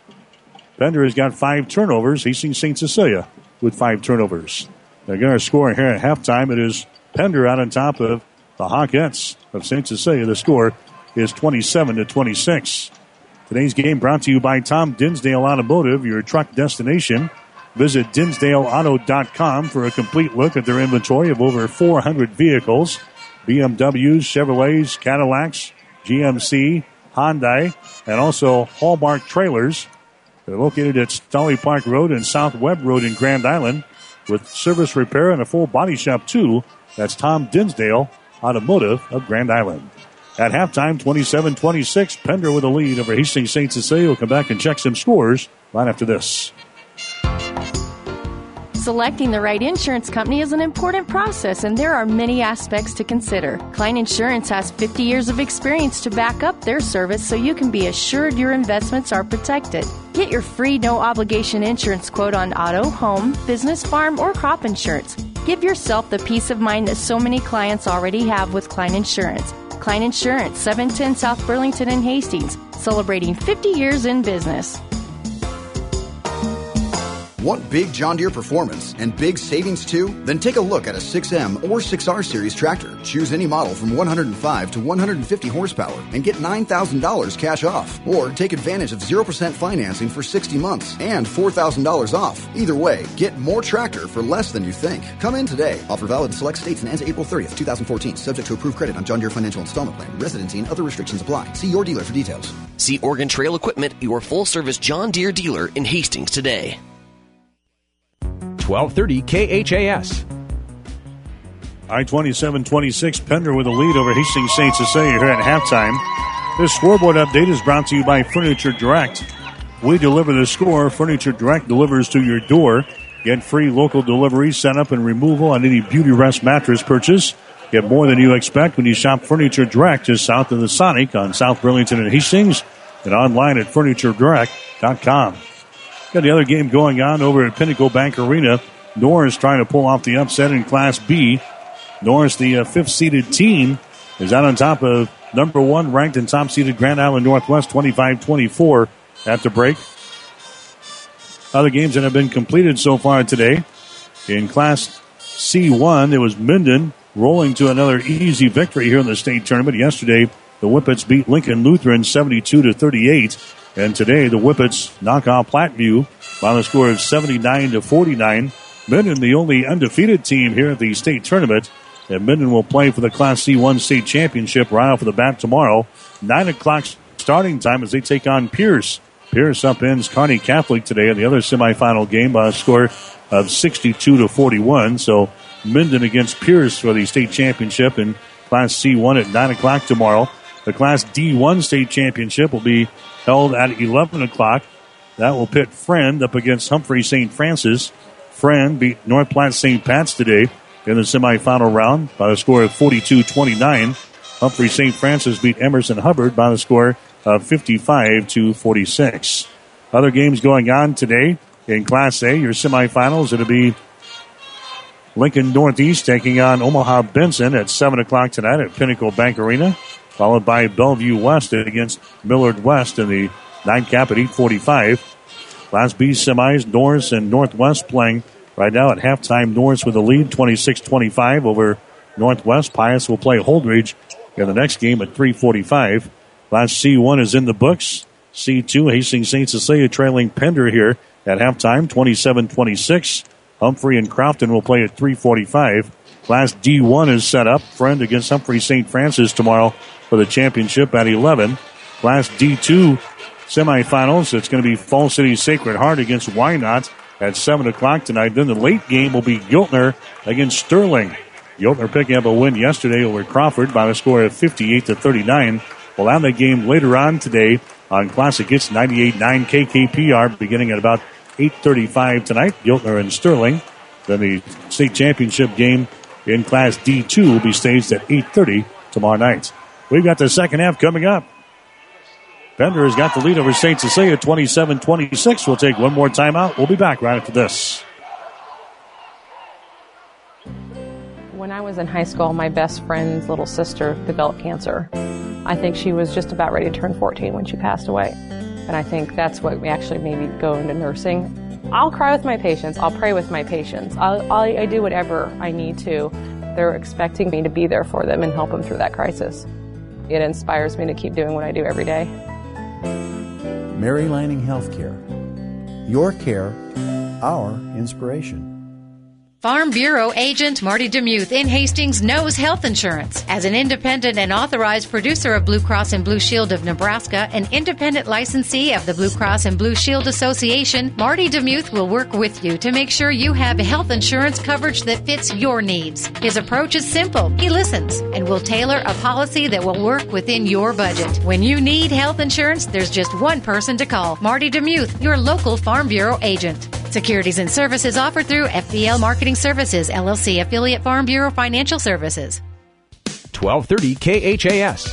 S3: Bender has got five turnovers. Hastings Saint Cecilia with five turnovers. They're going to score here at halftime. It is Pender out on top of the Hawkettes of Saint Cecilia. The score is twenty-seven to twenty-six. Today's game brought to you by Tom Dinsdale Automotive, your truck destination. Visit Dinsdale Auto dot com for a complete look at their inventory of over four hundred vehicles. B M Ws, Chevrolets, Cadillacs, G M C, Hyundai, and also Hallmark trailers. They're located at Stolly Park Road and South Webb Road in Grand Island with service repair and a full body shop too. That's Tom Dinsdale Automotive of Grand Island. At halftime, twenty-seven twenty-six, Pender with a lead over Hastings Saint Cecilia. We'll come back and check some scores right after this.
S21: Selecting the right insurance company is an important process, and there are many aspects to consider. Klein Insurance has fifty years of experience to back up their service so you can be assured your investments are protected. Get your free no-obligation insurance quote on auto, home, business, farm, or crop insurance. Give yourself the peace of mind that so many clients already have with Klein Insurance. Klein Insurance, seven ten South Burlington and Hastings, celebrating fifty years in business.
S8: Want big John Deere performance and big savings too? Then take a look at a six M or six R Series tractor. Choose any model from one hundred five to one hundred fifty horsepower and get nine thousand dollars cash off. Or take advantage of zero percent financing for sixty months and four thousand dollars off. Either way, get more tractor for less than you think. Come in today. Offer valid in select states and ends April thirtieth, twenty fourteen. Subject to approved credit on John Deere Financial Installment Plan. Residency and other restrictions apply. See your dealer for details.
S9: See Oregon Trail Equipment, your full-service John Deere dealer in Hastings today.
S13: twelve thirty K H A S.
S3: I twenty-seven twenty-six, Pender with a lead over Hastings Saint Cecilia here at halftime. This scoreboard update is brought to you by Furniture Direct. We deliver the score. Furniture Direct delivers to your door. Get free local delivery, setup, and removal on any Beauty Rest mattress purchase. Get more than you expect when you shop Furniture Direct just south of the Sonic on South Burlington and Hastings and online at furniture direct dot com. Got the other game going on over at Pinnacle Bank Arena. Norris trying to pull off the upset in Class B. Norris, the uh, fifth-seeded team, is out on top of number one ranked and top-seeded Grand Island Northwest, twenty-five twenty-four at the break. Other games that have been completed so far today. In Class C one, it was Minden rolling to another easy victory here in the state tournament. Yesterday, the Whippets beat Lincoln Lutheran seventy-two to thirty-eight. And today, the Whippets knock off Platteview by the score of seventy-nine to forty-nine. Minden, the only undefeated team here at the state tournament. And Minden will play for the Class C one state championship right off of the bat tomorrow. nine o'clock starting time as they take on Pierce. Pierce upends Kearney Catholic today in the other semifinal game by a score of sixty-two to forty-one. So Minden against Pierce for the state championship in Class C one at nine o'clock tomorrow. The Class D one state championship will be held at eleven o'clock. That will pit Friend up against Humphrey Saint Francis. Friend beat North Platte Saint Pat's today in the semifinal round by the score of forty-two twenty-nine. Humphrey Saint Francis beat Emerson Hubbard by the score of fifty-five to forty-six. Other games going on today in Class A, your semifinals, it'll be Lincoln Northeast taking on Omaha Benson at seven o'clock tonight at Pinnacle Bank Arena, followed by Bellevue West against Millard West in the nightcap at eight forty-five. Class B semis, Norris and Northwest playing right now at halftime. Norris with the lead, twenty-six twenty-five over Northwest. Pius will play Holdridge in the next game at three forty-five. Class C one is in the books. C two, Hastings Saint Cecilia trailing Pender here at halftime, twenty-seven twenty-six. Humphrey and Crofton will play at three forty-five. Class D one is set up. Friend against Humphrey Saint Francis tomorrow for the championship at eleven. Class D two semifinals, it's going to be Fall City Sacred Heart against Wynot at seven o'clock tonight. Then the late game will be Giltner against Sterling. Giltner picking up a win yesterday over Crawford by a score of fifty-eight to thirty-nine. We'll have that game later on today on Classic Hits ninety-eight point nine K K P R beginning at about eight thirty-five tonight, Giltner and Sterling. Then the state championship game in Class D two will be staged at eight thirty tomorrow night. We've got the second half coming up. Pender has got the lead over Saint Cecilia, twenty-seven twenty-six. We'll take one more timeout. We'll be back right after this.
S16: When I was in high school, my best friend's little sister developed cancer. I think she was just about ready to turn fourteen when she passed away. And I think that's what actually made me go into nursing. I'll cry with my patients. I'll pray with my patients. I'll, I'll, I do whatever I need to. They're expecting me to be there for them and help them through that crisis. It inspires me to keep doing what I do every day.
S17: Mary Lanning Healthcare. Your care, our inspiration.
S12: Farm Bureau agent Marty Demuth in Hastings knows health insurance. As an independent and authorized producer of Blue Cross and Blue Shield of Nebraska, an independent licensee of the Blue Cross and Blue Shield Association, Marty Demuth will work with you to make sure you have health insurance coverage that fits your needs. His approach is simple. He listens and will tailor a policy that will work within your budget. When you need health insurance, there's just one person to call. Marty Demuth, your local Farm Bureau agent. Securities and services offered through F B L Marketing Services, L L C, affiliate Farm Bureau Financial Services.
S13: twelve thirty K H A S.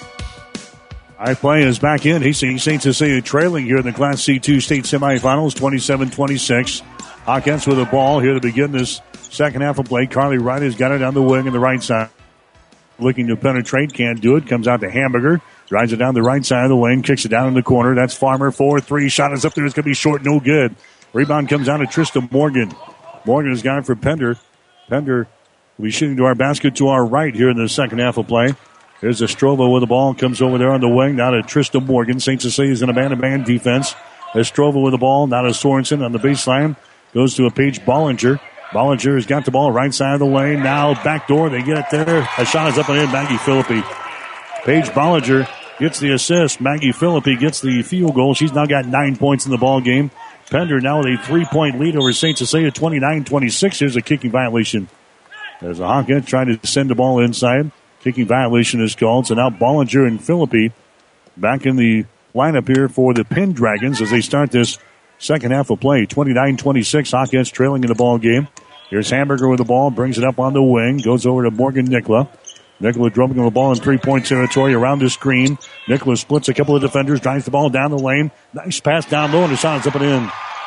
S3: High play is back in. Hastings Saint Cecilia trailing here in the Class C two state semifinals, twenty-seven twenty-six. Hawkins with the ball here to begin this second half of play. Carly Wright has got it on the wing on the right side. Looking to penetrate, can't do it. Comes out to Hamburger. Drives it down the right side of the wing, kicks it down in the corner. That's Farmer, four three. Shot is up there. It's going to be short, no good. Rebound comes down to Trista Morgan. Morgan has got it for Pender. Pender will be shooting to our basket to our right here in the second half of play. There's Estrova with the ball. Comes over there on the wing. Now to Trista Morgan. Saint Cecilia's in a man-to-man defense. Estrova with the ball. Now to Sorensen on the baseline. Goes to a Paige Bollinger. Bollinger has got the ball right side of the lane. Now back door. They get it there. A shot is up and in. Maggie Philippi. Paige Bollinger gets the assist. Maggie Philippi gets the field goal. She's now got nine points in the ball game. Pender now with a three-point lead over Saint Cecilia, twenty-nine twenty-six. Here's a kicking violation. There's a Hawkins trying to send the ball inside. Kicking violation is called. So now Bollinger and Philippi back in the lineup here for the Penn Dragons as they start this second half of play. twenty-nine twenty-six, Hawkins trailing in the ball game. Here's Hamburger with the ball, brings it up on the wing, goes over to Morgan Nicola. Nicola dribbling the ball in three-point territory around the screen. Nicola splits a couple of defenders, drives the ball down the lane. Nice pass down low, and the shot is up and in.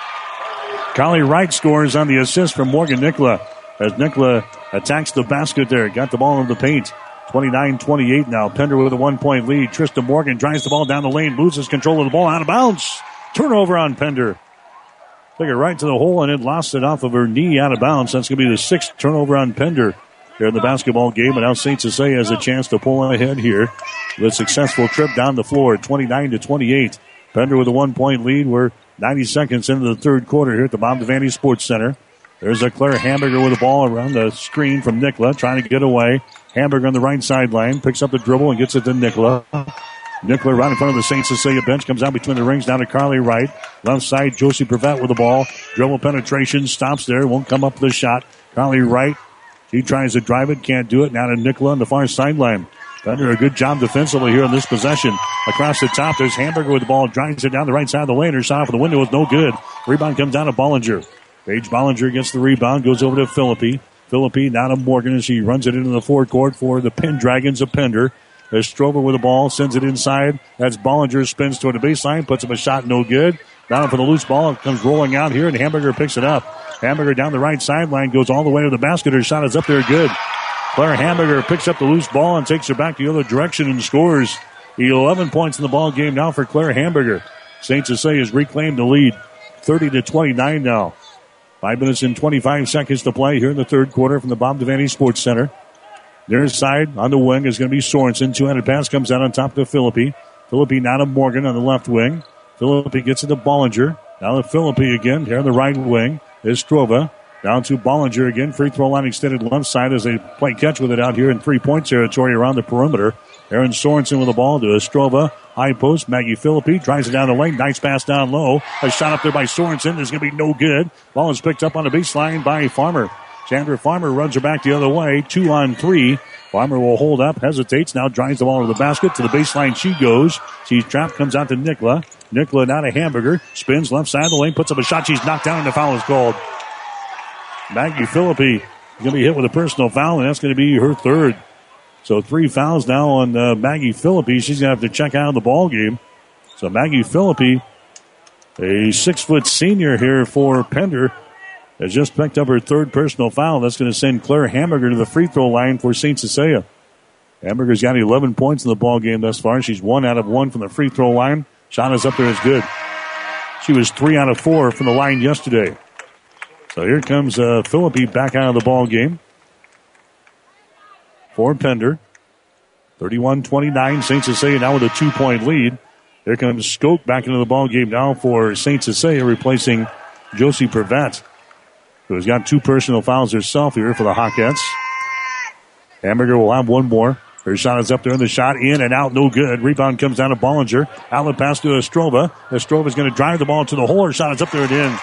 S3: Carly Wright scores on the assist from Morgan Nicola as Nicola attacks the basket there. Got the ball in the paint. twenty-nine twenty-eight now. Pender with a one-point lead. Trista Morgan drives the ball down the lane, loses control of the ball out of bounds. Turnover on Pender. Took it right to the hole and it lost it off of her knee out of bounds. That's going to be the sixth turnover on Pender here in the basketball game. And now Saint Cecilia has a chance to pull ahead here with a successful trip down the floor, twenty-nine to twenty-eight. Pender with a one-point lead. We're ninety seconds into the third quarter here at the Bob Devaney Sports Center. There's a Claire Hamburger with the ball around the screen from Nicola, trying to get away. Hamburger on the right sideline, picks up the dribble and gets it to Nicola. Nicola right in front of the Saint Cecilia bench, comes out between the rings, down to Carly Wright. Left side, Josie Prevet with the ball. Dribble penetration, stops there, won't come up with a shot. Carly Wright, she tries to drive it, can't do it. Now to Nicola on the far sideline. Pender a good job defensively here in this possession. Across the top, there's Hamburger with the ball, drives it down the right side of the lane. Her shot off the window is no good. Rebound comes down to Bollinger. Paige Bollinger gets the rebound, goes over to Philippi. Philippi now to Morgan as she runs it into the forecourt for the Penn Dragons of Pender. There's Strober with the ball, sends it inside. That's Bollinger, spins toward the baseline, puts up a shot, no good. Down for the loose ball, it comes rolling out here, and Hamburger picks it up. Hamburger down the right sideline, goes all the way to the basket. Her shot is up there good. Claire Hamburger picks up the loose ball and takes her back the other direction and scores eleven points in the ball game now for Claire Hamburger. Saint Cecilia has reclaimed the lead, thirty to twenty-nine now. Five minutes and twenty-five seconds to play here in the third quarter from the Bob Devaney Sports Center. Their side on the wing is going to be Sorensen. Two-handed pass comes out on top to Philippi. Philippi now to Morgan on the left wing. Philippi gets it to Bollinger. Now to Philippi again here on the right wing is Strova. Down to Bollinger again. Free throw line extended left side as they play catch with it out here in three-point territory around the perimeter. Aaron Sorensen with the ball to Strova. High post. Maggie Philippi drives it down the lane. Nice pass down low. A shot up there by Sorensen is going to be no good. Ball is picked up on the baseline by Farmer. Chandra Farmer runs her back the other way. Two on three. Farmer will hold up, hesitates, now drives the ball to the basket. To the baseline she goes. She's trapped, comes out to Nicola. Nicola now to Hamburger. Spins left side of the lane, puts up a shot. She's knocked down and the foul is called. Maggie Philippi is going to be hit with a personal foul, and that's going to be her third. So three fouls now on uh, Maggie Philippi. She's going to have to check out of the ball game. So Maggie Philippi, a six-foot senior here for Pender, has just picked up her third personal foul. That's going to send Claire Hamburger to the free throw line for Saint Cecilia. Hamburger's got eleven points in the ball game thus far. She's one out of one from the free throw line. Shot is up there is good. She was three out of four from the line yesterday. So here comes uh, Philippi back out of the ball game for Pender. thirty-one twenty-nine, Saint Cecilia now with a two-point lead. Here comes Skoke back into the ball game now for Saint Cecilia, replacing Josie Pravat, who has got two personal fouls herself here for the Hawkettes. Hamburger will have one more. Her shot is up there, and the shot in and out, no good. Rebound comes down to Bollinger. Outlet pass to Estrova. Estrova is going to drive the ball to the hole. Her shot is up there and in.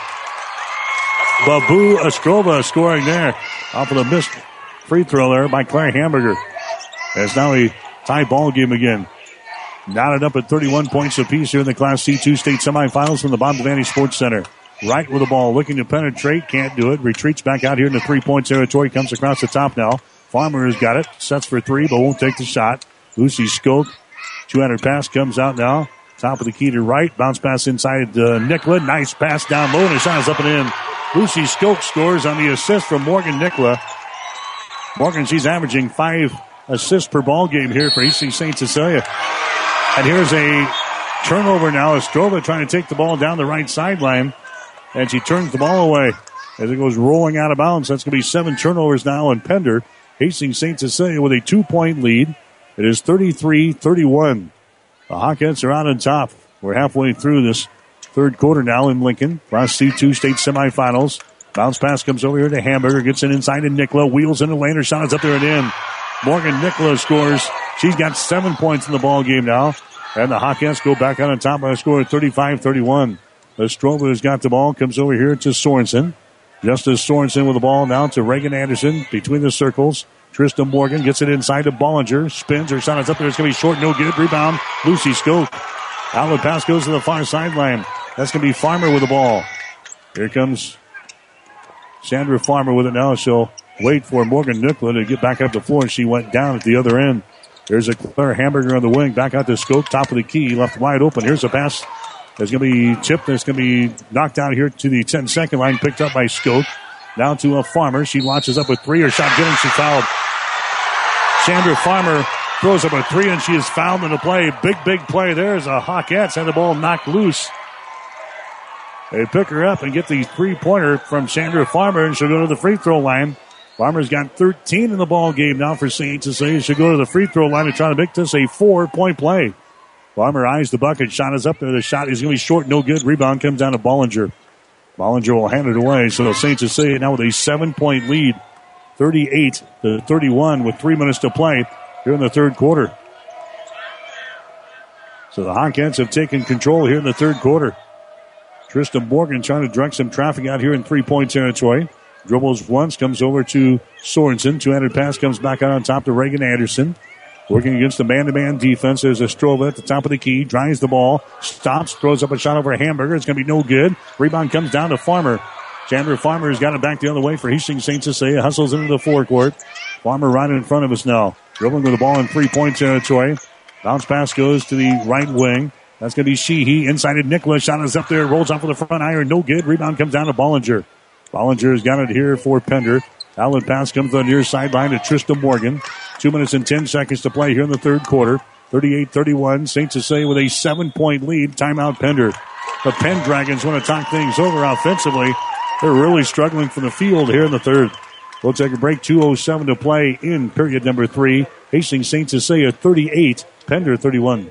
S3: Babu Estrova scoring there off of the missed free throw there by Claire Hamburger. It's now a tie ball game again. Knotted up at thirty-one points apiece here in the Class C two state semifinals from the Bob Devaney Sports Center. Right with the ball, looking to penetrate, can't do it. Retreats back out here in the three-point territory, comes across the top now. Farmer has got it, sets for three, but won't take the shot. Lucy Skoke, two-handed pass comes out now. Top of the key to right, bounce pass inside uh, Nicola. Nice pass down low, and the shot is up and in. Lucy Skoke scores on the assist from Morgan Nicola. Morgan, she's averaging five assists per ball game here for Hastings Saint Cecilia. And here's a turnover now. Estrova trying to take the ball down the right sideline. And she turns the ball away as it goes rolling out of bounds. That's going to be seven turnovers now on Pender. Hastings Saint Cecilia with a two-point lead. It is thirty-three thirty-one. The Hawkettes are out on top. We're halfway through this third quarter now in Lincoln. Class C two state semifinals. Bounce pass comes over here to Hamburger. Gets it inside to Nicola. Wheels in the lane. Her shot is up there and in. Morgan Nicola scores. She's got seven points in the ball game now. And the Hawkettes go back out on top by a score of thirty-five thirty-one. Estrova has got the ball. Comes over here to Sorensen. Justice Sorensen with the ball now to Reagan Anderson between the circles. Trista Morgan gets it inside to Bollinger. Spins. Her shot is up there. It's going to be short. No good. Rebound. Lucy Skoke. Outlet pass goes to the far sideline. That's going to be Farmer with the ball. Here comes Sandra Farmer with it now. She'll wait for Morgan Nicola to get back up the floor. She went down at the other end. There's a Claire Hamburger on the wing. Back out to Skoke. Top of the key. Left wide open. Here's a pass. It's going to be tipped. It's going to be knocked out here to the ten-second line. Picked up by Skoke. Down to a Farmer. She launches up with three. Her shot getting. She fouled. Sandra Farmer throws up a three, and she is fouled in the play. Big, big play there as the Hawkettes had the ball knocked loose. They pick her up and get the three-pointer from Sandra Farmer, and she'll go to the free throw line. Farmer's got thirteen in the ball game now for Saint Cecilia. She'll go to the free throw line and try to make this a four-point play. Farmer eyes the bucket. Shot is up there. The shot is going to be short. No good. Rebound comes down to Bollinger. Bollinger will hand it away. So Saint Cecilia now with a seven-point lead, thirty-eight to thirty-one with three minutes to play here in the third quarter. So the Hawkettes have taken control here in the third quarter. Trista Morgan trying to direct some traffic out here in three-point territory. Dribbles once, comes over to Sorensen. Two-handed pass comes back out on top to Reagan Anderson. Working against the man-to-man defense. There's Estrova at the top of the key. Drives the ball. Stops. Throws up a shot over Hamburger. It's going to be no good. Rebound comes down to Farmer. Chandler Farmer has got it back the other way for Hastings Saint Cecilia. Hustles into the forecourt. Farmer right in front of us now. Dribbling with the ball in three-point territory. Bounce pass goes to the right wing. That's going to be Sheehy. Inside to Nicola. Shot is up there. Rolls off with the front iron. No good. Rebound comes down to Bollinger. Bollinger's got it here for Pender. Outlet pass comes on the near sideline to Trista Morgan. Two minutes and ten seconds to play here in the third quarter. thirty-eight thirty-one. Saint Cecilia with a seven-point lead. Timeout Pender. The Penn Dragons want to talk things over offensively. They're really struggling from the field here in the third. We'll take a break. two oh seven to play in period number three. Hastings Saint Cecilia thirty-eight. Pender thirty-one.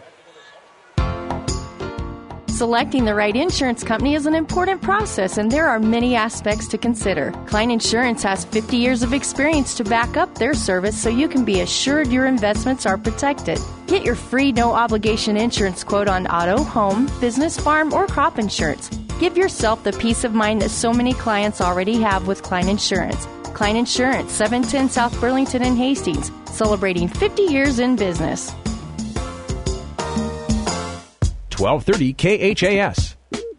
S21: Selecting the right insurance company is an important process, and there are many aspects to consider. Klein Insurance has fifty years of experience to back up their service, so you can be assured your investments are protected. Get your free no-obligation insurance quote on auto, home, business, farm, or crop insurance. Give yourself the peace of mind that so many clients already have with Klein Insurance. Klein Insurance, seven ten South Burlington and Hastings, celebrating fifty years in business.
S13: twelve thirty K H A S.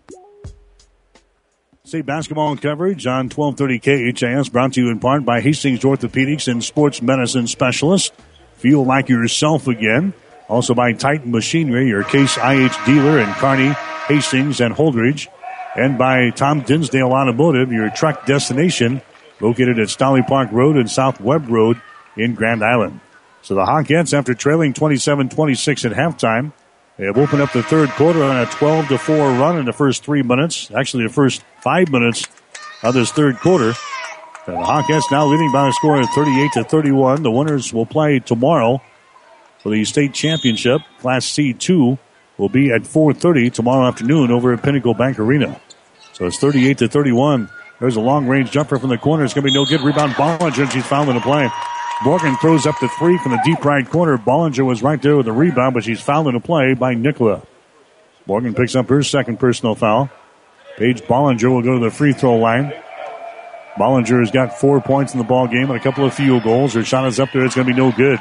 S3: State basketball coverage on twelve thirty K H A S, brought to you in part by Hastings Orthopedics and Sports Medicine Specialist. Feel like yourself again. Also by Titan Machinery, your Case I H dealer in Kearney, Hastings, and Holdridge. And by Tom Dinsdale Automotive, your truck destination, located at Stolly Park Road and South Webb Road in Grand Island. So the Hawkettes, after trailing twenty-seven twenty-six at halftime, they have opened up the third quarter on a twelve to four run in the first three minutes. Actually, the first five minutes of this third quarter. And the Hawkettes now leading by a score of thirty-eight to thirty-one. The winners will play tomorrow for the state championship. Class C two will be at four thirty tomorrow afternoon over at Pinnacle Bank Arena. So it's thirty-eight to thirty-one. There's a long-range jumper from the corner. It's going to be no good. Rebound Bollinger, and she's fouled in the play. Morgan throws up the three from the deep right corner. Bollinger was right there with the rebound, but she's fouled in the play by Nicola. Morgan picks up her second personal foul. Paige Bollinger will go to the free throw line. Bollinger has got four points in the ball game and a couple of field goals. Her shot is up there. It's going to be no good.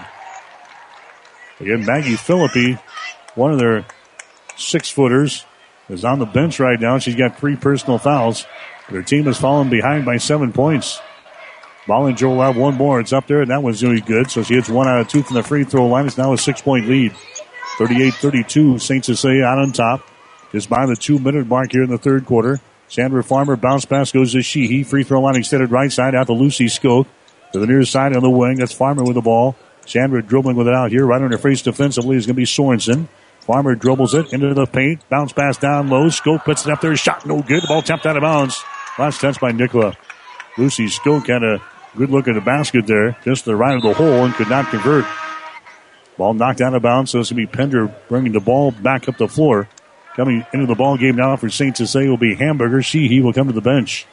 S3: Again, Maggie Philippi, one of their six-footers, is on the bench right now. She's got three personal fouls. Their team has fallen behind by seven points. Bollinger will have one more. It's up there, and that one's really good. So she hits one out of two from the free throw line. It's now a six-point lead. thirty-eight thirty-two, Saint Cecilia out on top. Just by the two-minute mark here in the third quarter. Sandra Farmer, bounce pass goes to Sheehy. Free throw line extended right side out to Lucy Skoke. To the near side on the wing. That's Farmer with the ball. Sandra dribbling with it out here. Right on her face defensively is going to be Sorensen. Farmer dribbles it into the paint. Bounce pass down low. Skoke puts it up there. Shot no good. The ball tapped out of bounds. Last touch by Nicola. Lucy Skoke had a good look at the basket there. Just to the right of the hole and could not convert. Ball knocked out of bounds. So it's going to be Pender bringing the ball back up the floor. Coming into the ball game now for Saint Cecilia will be Hamburger. Sheehy will come to the bench.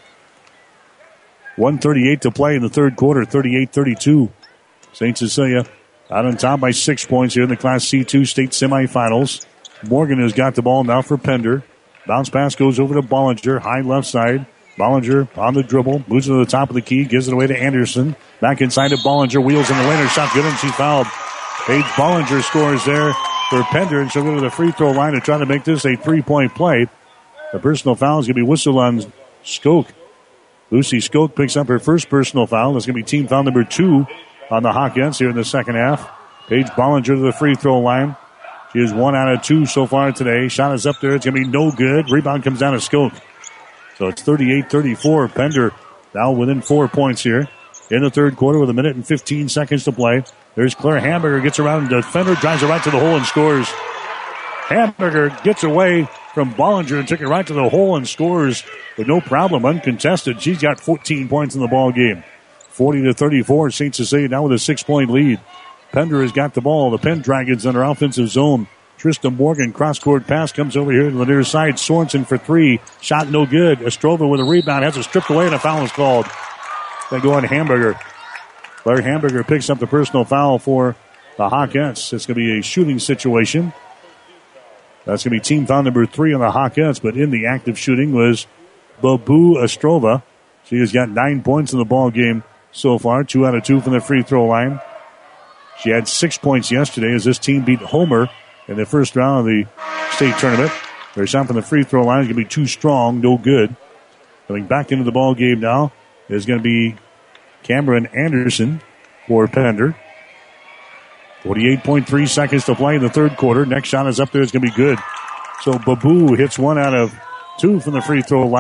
S3: one thirty-eight to play in the third quarter. thirty-eight thirty-two. Saint Cecilia out on top by six points here in the Class C two state semifinals. Morgan has got the ball now for Pender. Bounce pass goes over to Bollinger. High left side. Bollinger on the dribble. Moves to the top of the key. Gives it away to Anderson. Back inside to Bollinger. Wheels in the lane. Her shot good and she's fouled. Paige Bollinger scores there for Pender, and she'll go to the free throw line to try to make this a three-point play. The personal foul is going to be whistled on Skoke. Lucy Skoke picks up her first personal foul. That's going to be team foul number two on the Hawkettes here in the second half. Paige Bollinger to the free throw line. She is one out of two so far today. Shot is up there. It's going to be no good. Rebound comes down to Skoke. So it's thirty-eight thirty-four. Pender now within four points here in the third quarter with a minute and fifteen seconds to play. There's Claire Hamburger, gets around the defender, drives it right to the hole and scores. Hamburger gets away from Bollinger and took it right to the hole and scores with no problem, uncontested. She's got fourteen points in the ball game. forty to thirty-four, Saint Cecilia now with a six-point lead. Pender has got the ball. The Penn Dragons in their offensive zone. Trista Morgan, cross-court pass, comes over here to the near side. Sorensen for three. Shot no good. Ostrova with a rebound. Has it stripped away and a foul is called. They go on Hamburger. Claire Hamburger picks up the personal foul for the Hawkettes. It's going to be a shooting situation. That's going to be team foul number three on the Hawkettes, but in the act of shooting was Babu Ostrova. She has got nine points in the ball game so far, two out of two from the free throw line. She had six points yesterday as this team beat Homer in the first round of the state tournament. Their shot from the free throw line is going to be too strong, no good. Coming back into the ball game now is going to be Cameron Anderson for Pender. forty-eight point three seconds to play in the third quarter. Next shot is up there. It's going to be good. So Babu hits one out of two from the free throw line.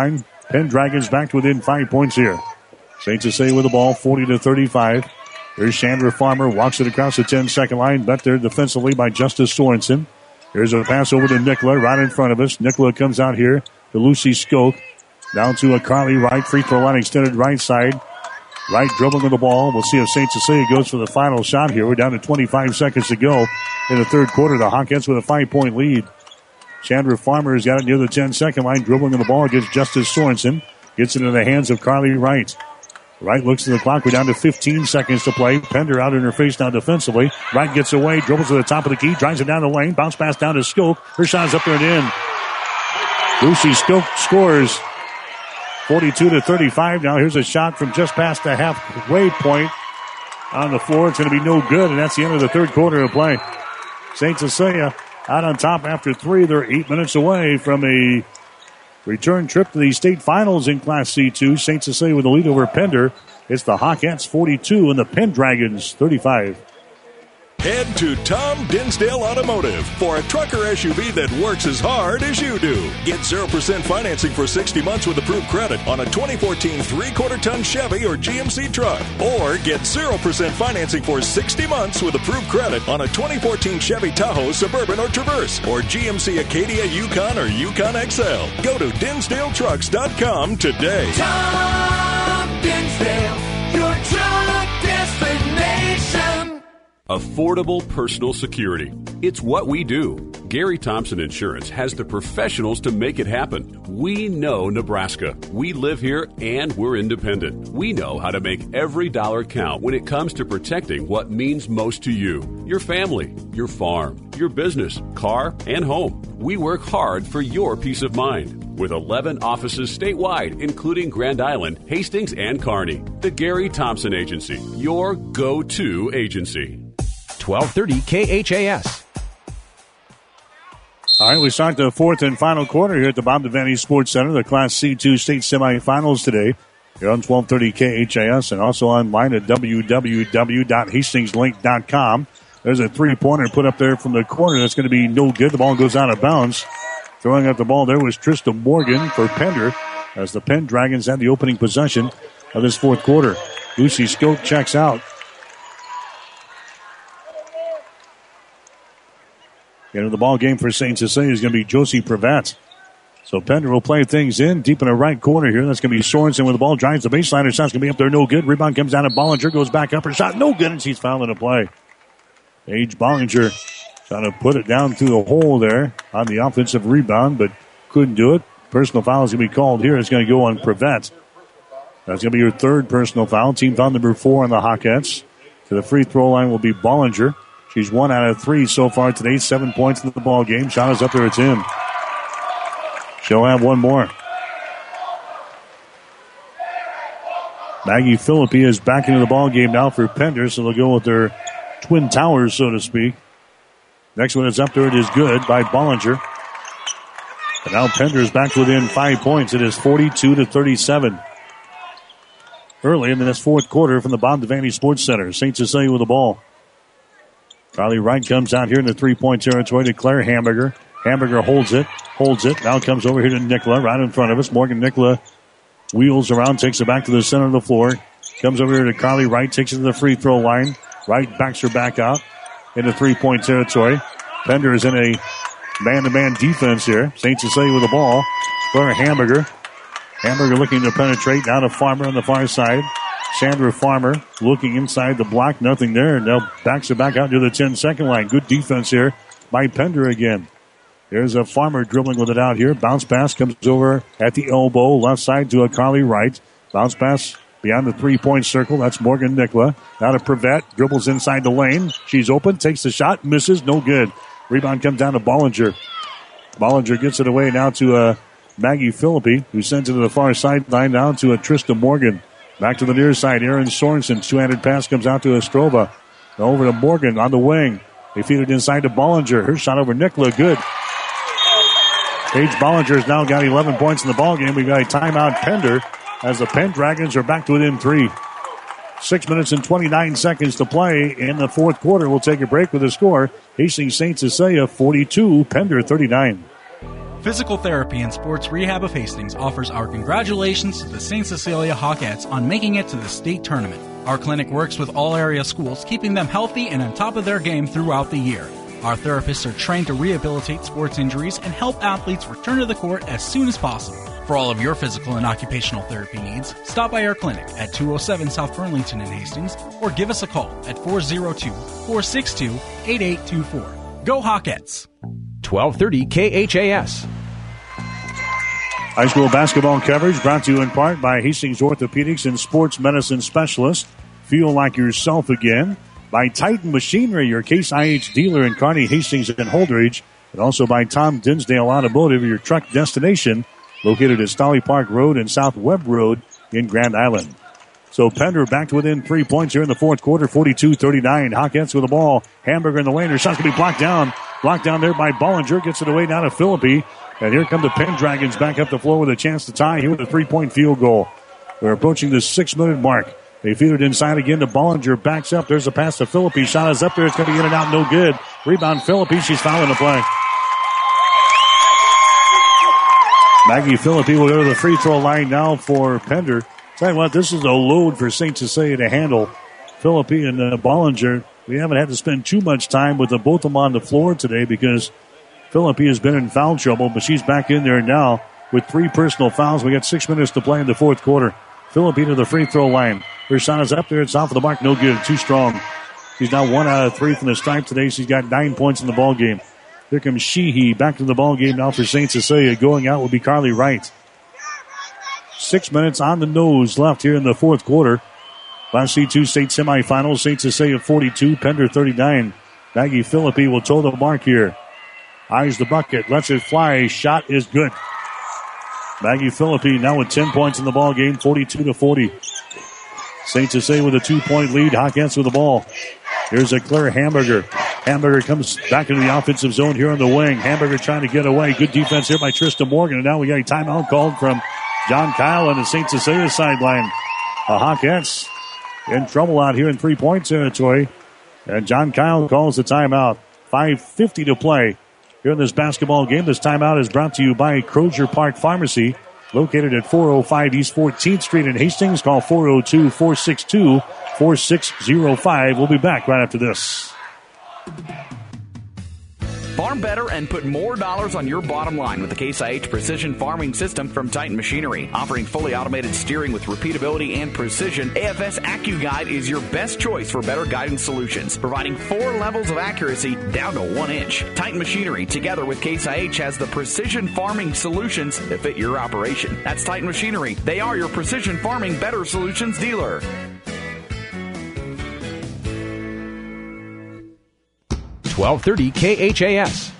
S3: Penn Dragons back to within five points here. Saint Cecilia with the ball, forty to thirty-five. Here's Chandra Farmer, walks it across the ten-second line, bet there defensively by Justice Sorensen. Here's a pass over to Nicola, right in front of us. Nicola comes out here to Lucy Skoke. Down to a Carly Wright, free throw line extended right side. Wright dribbling with the ball. We'll see if Saint Cecilia goes for the final shot here. We're down to twenty-five seconds to go in the third quarter. The Hawkettes with a five-point lead. Chandra Farmer has got it near the ten-second line, dribbling with the ball against Justice Sorensen. Gets it into the hands of Carly Wright. Wright looks at the clock. We're down to fifteen seconds to play. Pender out in her face now defensively. Wright gets away, dribbles to the top of the key, drives it down the lane, bounce pass down to Skoke. Her shot is up there and in. Lucy Skoke scores forty-two to thirty-five. Now here's a shot from just past the halfway point on the floor. It's going to be no good, and that's the end of the third quarter of play. Saint Cecilia out on top after three. They're eight minutes away from a return trip to the state finals in Class C two. Saint Cecilia with the lead over Pender. It's the Hawkettes forty-two and the Penn Dragons thirty-five.
S10: Head to Tom Dinsdale Automotive for a trucker S U V that works as hard as you do. Get zero percent financing for sixty months with approved credit on a twenty fourteen three-quarter ton Chevy or G M C truck. Or get zero percent financing for sixty months with approved credit on a twenty fourteen Chevy Tahoe, Suburban, or Traverse, or G M C Acadia, Yukon, or Yukon X L. Go to Dinsdale Trucks dot com today.
S11: Tom Dinsdale, your truck destination.
S18: Affordable personal security. It's what we do. Gary Thompson Insurance has the professionals to make it happen. We know Nebraska. We live here and we're independent. We know how to make every dollar count when it comes to protecting what means most to you. Your family, your farm, your business, car, and home. We work hard for your peace of mind. With eleven offices statewide, including Grand Island, Hastings, and Kearney. The Gary Thompson Agency, your go-to agency.
S13: twelve thirty K H A S.
S3: All right, we start the fourth and final quarter here at the Bob Devaney Sports Center, the Class C two state semifinals today. Here on twelve thirty K H A S and also online at w w w dot hastings link dot com. There's a three-pointer put up there from the corner. That's going to be no good. The ball goes out of bounds. Throwing up the ball there was Trista Morgan for Pender as the Penn Dragons had the opening possession of this fourth quarter. Lucy Skoke checks out. Into the ball game for Saint Cecilia is going to be Josie Pravat. So Pender will play things in deep in the right corner here. That's going to be Sorensen with the ball. Drives the baseline. Her shot's going to be up there. No good. Rebound comes down to Bollinger. Goes back up. Her shot no good, and she's fouling the play. Paige Bollinger trying to put it down through the hole there on the offensive rebound, but couldn't do it. Personal foul is going to be called here. It's going to go on Pravat. That's going to be your third personal foul. Team foul number four on the Hawkettes. To the free throw line will be Bollinger. She's one out of three so far today. Seven points in the ball game. Shot is up there. It's in. She'll have one more. Maggie Philippi is back into the ball game now for Pender, so they'll go with their twin towers, so to speak. Next one is up there. It is good by Bollinger. And now Pender is back within five points. It is forty-two to thirty-seven. Early in this fourth quarter from the Bob Devaney Sports Center. Saint Cecilia with the ball. Carly Wright comes out here in the three-point territory to Claire Hamburger. Hamburger holds it, holds it. Now comes over here to Nicola, right in front of us. Morgan Nicola wheels around, takes it back to the center of the floor. Comes over here to Carly Wright, takes it to the free throw line. Wright backs her back out into three-point territory. Pender is in a man-to-man defense here. Saint Cecilia with the ball. Claire Hamburger. Hamburger looking to penetrate. Now to Farmer on the far side. Chandra Farmer looking inside the block. Nothing there. Now backs it back out to the ten-second line. Good defense here by Pender again. There's a Farmer dribbling with it out here. Bounce pass comes over at the elbow. Left side to a Carly Wright. Bounce pass beyond the three-point circle. That's Morgan Nicola. Now to Pravat. Dribbles inside the lane. She's open. Takes the shot. Misses. No good. Rebound comes down to Bollinger. Bollinger gets it away now to uh, Maggie Philippi, who sends it to the far sideline down to a Trista Morgan. Back to the near side. Aaron Sorensen. Two-handed pass comes out to Ostrova. Over to Morgan on the wing. They feed it inside to Bollinger. Her shot over Nicola. Good. Paige Bollinger has now got eleven points in the ballgame. We've got a timeout Pender as the Penn Dragons are back to within three. Six minutes and twenty-nine seconds to play in the fourth quarter. We'll take a break with the score. Hastings Saint Cecilia forty-two, Pender thirty-nine.
S19: Physical Therapy and Sports Rehab of Hastings offers our congratulations to the Saint Cecilia Hawkettes on making it to the state tournament. Our clinic works with all area schools, keeping them healthy and on top of their game throughout the year. Our therapists are trained to rehabilitate sports injuries and help athletes return to the court as soon as possible. For all of your physical and occupational therapy needs, stop by our clinic at two oh seven South Burlington in Hastings or give us a call at four oh two, four six two, eight eight two four. Go Hawkettes!
S13: twelve thirty K H A S.
S3: High school basketball coverage brought to you in part by Hastings Orthopedics and Sports Medicine Specialist. Feel like yourself again. By Titan Machinery, your Case I H dealer in Kearney, Hastings, and Holdridge. And also by Tom Dinsdale Automotive, your truck destination, located at Stolly Park Road and South Webb Road in Grand Island. So Pender back to within three points here in the fourth quarter, forty-two thirty-nine. Hawkettes with the ball. Hamburger in the lane. Her shot's going to be blocked down. Blocked down there by Bollinger. Gets it away down to Philippi. And here come the Pendragons back up the floor with a chance to tie here with a three-point field goal. They're approaching the six-minute mark. They feed it inside again to Bollinger. Backs up. There's a pass to Philippi. Shot is up there. It's going to be in and out. No good. Rebound Philippi. She's fouling the play. Maggie Philippi will go to the free throw line now for Pender. Tell you what, this is a load for Saint Cecilia to handle. Philippi and uh, Bollinger. We haven't had to spend too much time with the, both of them on the floor today because Philippi has been in foul trouble, but she's back in there now with three personal fouls. We got six minutes to play in the fourth quarter. Philippi to the free throw line. Her shot is up there. It's off of the mark. No good. Too strong. She's now one out of three from the stripe today. She's got nine points in the ball game. Here comes Sheehy back to the ball game now for Saint Cecilia. Going out will be Carly Wright. Six minutes on the nose left here in the fourth quarter. Class C two state semifinals. Saint Cecilia forty-two, Pender thirty-nine. Maggie Philippi will toe the mark here. Eyes the bucket, lets it fly. Shot is good. Maggie Philippi now with ten points in the ball game, forty-two to forty. Saint Cecilia with a two-point lead. Hawkettes with the ball. Here's a Claire Hamburger. Hamburger comes back into the offensive zone here on the wing. Hamburger trying to get away. Good defense here by Trista Morgan. And now we got a timeout called from John Kyle on the Saint Cecilia sideline. The Hawkettes in trouble out here in three-point territory. And John Kyle calls the timeout. five fifty to play here in this basketball game. This timeout is brought to you by Crozier Park Pharmacy, located at four oh five East fourteenth Street in Hastings. Call four oh two, four six two, four six oh five. We'll be back right after this.
S5: Farm better and put more dollars on your bottom line with the Case I H Precision Farming System from Titan Machinery. Offering fully automated steering with repeatability and precision, A F S AccuGuide is your best choice for better guidance solutions, providing four levels of accuracy down to one inch. Titan Machinery, together with Case I H, has the precision farming solutions that fit your operation. That's Titan Machinery. They are your precision farming better solutions dealer.
S13: twelve thirty K H A S.